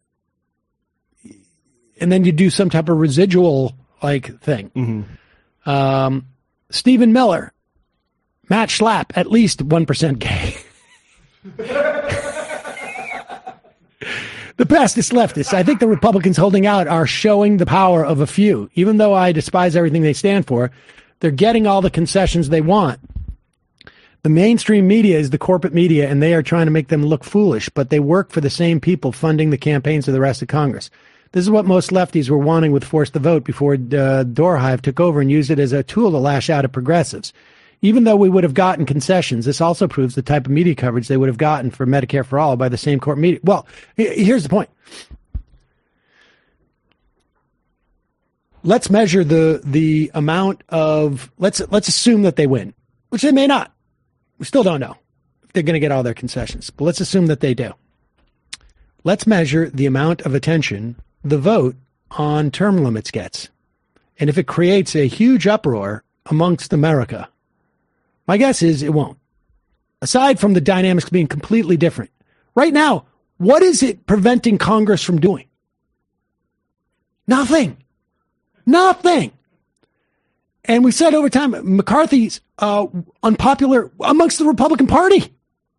and then you do some type of residual, like, thing. Mm-hmm. Um, Stephen Miller, Matt Schlapp, at least one percent gay. The bestest leftists. I think the Republicans holding out are showing the power of a few. Even though I despise everything they stand for, they're getting all the concessions they want. The mainstream media is the corporate media, and they are trying to make them look foolish, but they work for the same people funding the campaigns of the rest of Congress. This is what most lefties were wanting with Force the Vote before uh, Dorhive took over and used it as a tool to lash out at progressives. Even though we would have gotten concessions, this also proves the type of media coverage they would have gotten for Medicare for All by the same corporate media. Well, here's the point. Let's measure the the amount of let's let's assume that they win, which they may not. We still don't know if they're going to get all their concessions, but let's assume that they do. Let's measure the amount of attention the vote on term limits gets, and if it creates a huge uproar amongst America. My guess is it won't. Aside from the dynamics being completely different. Right now, What is it preventing Congress from doing? Nothing. Nothing. And we said over time, McCarthy's uh, unpopular amongst the Republican Party.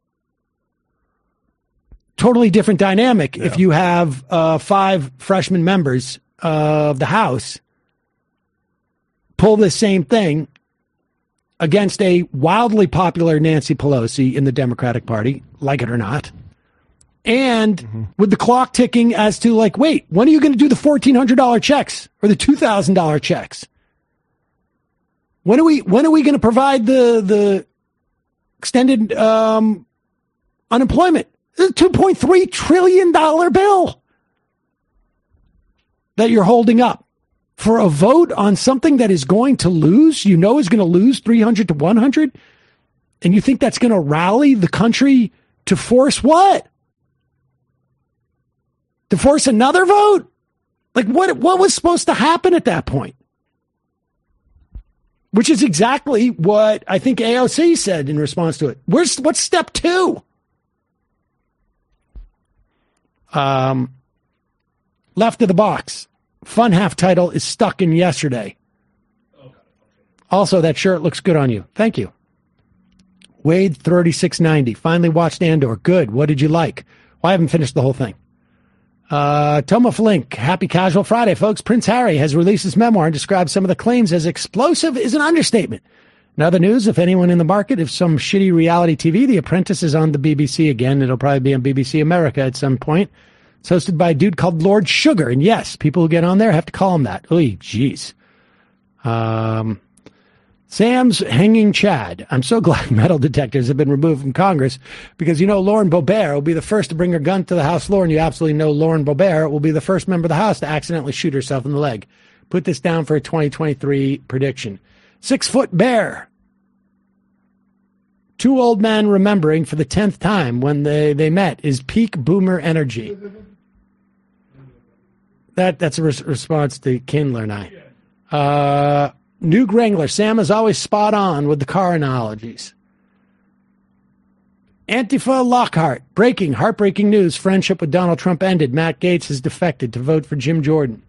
Totally different dynamic yeah. if you have uh, five freshman members of the House pull this same thing against a wildly popular Nancy Pelosi in the Democratic Party, like it or not. And mm-hmm. with the clock ticking as to like, wait, when are you going to do the fourteen hundred dollars checks or the two thousand dollars checks? When are we, when are we going to provide the, the extended um, unemployment? It's a two point three trillion dollars bill that you're holding up for a vote on something that is going to lose, you know, is going to lose three hundred to one hundred. And you think that's going to rally the country to force what? To force another vote? Like what, what was supposed to happen at that point? Which is exactly what I think A O C said in response to it. Where's, what's step two? Um, left of the box. Fun half title is stuck in yesterday. Also, that shirt looks good on you. Thank you. Wade thirty-six ninety. Finally watched Andor. Good. What did you like? Well, I haven't finished the whole thing. Uh, Toma Flink. Happy Casual Friday, folks. Prince Harry has released his memoir and described some of the claims as explosive is an understatement. In other news, if anyone in the market, if some shitty reality T V, The Apprentice is on the B B C again. It'll probably be on B B C America at some point. It's hosted by a dude called Lord Sugar. And yes, people who get on there have to call him that. Oy, jeez. Um, Sam's Hanging Chad. I'm so glad metal detectors have been removed from Congress because, you know, Lauren Boebert will be the first to bring her gun to the House floor, and you absolutely know Lauren Boebert will be the first member of the House to accidentally shoot herself in the leg. Put this down for a twenty twenty-three prediction. Six Foot Bear. Two old men remembering for the tenth time when they, they met is peak boomer energy. That That's a res- response to Kindler and I. Uh, New Wrangler. Sam is always spot on with the car analogies. Antifa Lockhart. Breaking, heartbreaking news. Friendship with Donald Trump ended. Matt Gaetz has defected to vote for Jim Jordan.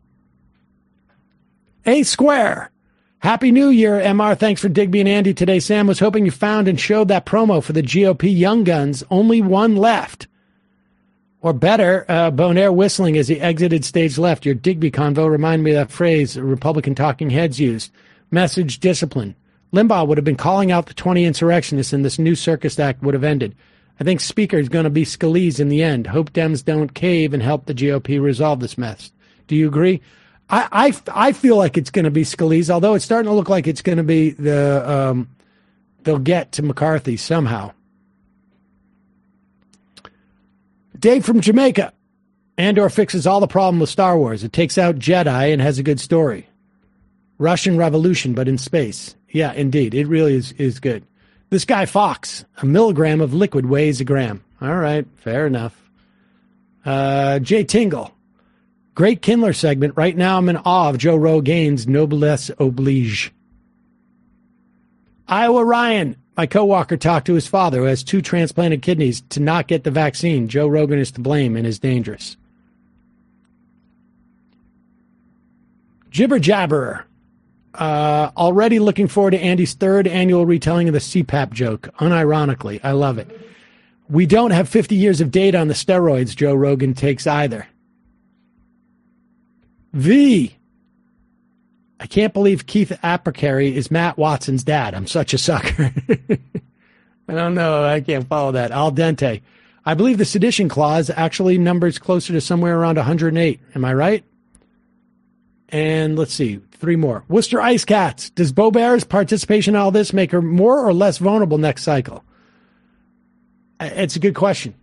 A Square. Happy New Year, M R. Thanks for Digby and Andy today. Sam was hoping you found and showed that promo for the G O P Young Guns. Only one left. Or better, uh, Bonaire whistling as he exited stage left. Your Digby convo reminded me of that phrase Republican talking heads used. Message discipline. Limbaugh would have been calling out the twenty insurrectionists and this new circus act would have ended. I think Speaker is going to be Scalise in the end. Hope Dems don't cave and help the G O P resolve this mess. Do you agree? I, I, I feel like it's going to be Scalise, although it's starting to look like it's going to be the, um, they'll get to McCarthy somehow. Dave from Jamaica. Andor fixes all the problem with Star Wars. It takes out Jedi and has a good story. Russian Revolution, but in space. Yeah, indeed. It really is, is good. This guy Fox. A milligram of liquid weighs a gram. All right. Fair enough. Uh, Jay Tingle. Great Kindler segment. Right now I'm in awe of Joe Rogan's noblesse oblige. Iowa Ryan. My co-worker talked to his father, who has two transplanted kidneys, to not get the vaccine. Joe Rogan is to blame and is dangerous. Jibber Jabberer. Uh, already looking forward to Andy's third annual retelling of the C PAP joke. Unironically, I love it. We don't have fifty years of data on the steroids Joe Rogan takes either. V. I can't believe Keith Apicary is Matt Watson's dad. I'm such a sucker. I don't know. I can't follow that. Al dente. I believe the sedition clause actually numbers closer to somewhere around one hundred eight. Am I right? And let's see. Three more. Worcester Ice Cats. Does Boebert's participation in all this make her more or less vulnerable next cycle? It's a good question.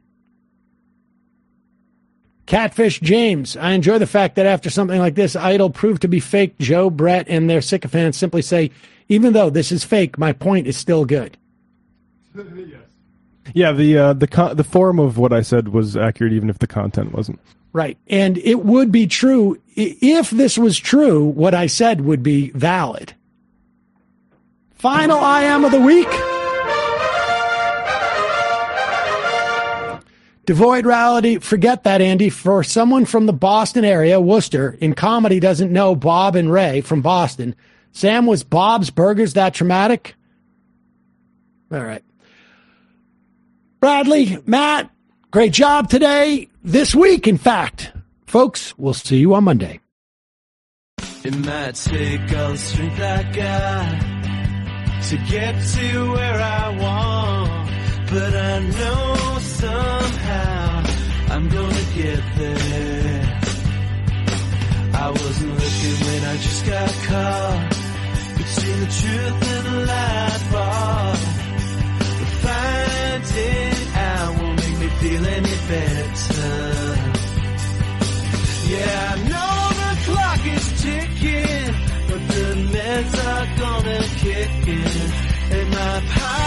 Catfish James. I enjoy the fact that after something like this, Idol proved to be fake. Joe, Brett, and their sycophants simply say, even though this is fake, my point is still good. Yes. Yeah, the uh, the con- the form of what I said was accurate, even if the content wasn't. Right. And it would be true. If this was true, what I said would be valid. Final I Am of the week. Devoid reality, forget that, Andy. For someone from the Boston area, Worcester, in comedy doesn't know Bob and Ray from Boston. Sam, was Bob's Burgers that traumatic? All right. Bradley, Matt, great job today, this week, in fact. Folks, we'll see you on Monday. It might take all the strength I got to get to where I want, but I know somehow I'm gonna get there. I wasn't looking when I just got caught, but seen the truth in the light bar. But finding out won't make me feel any better. Yeah, I know the clock is ticking, but the meds are gonna kick in, and my power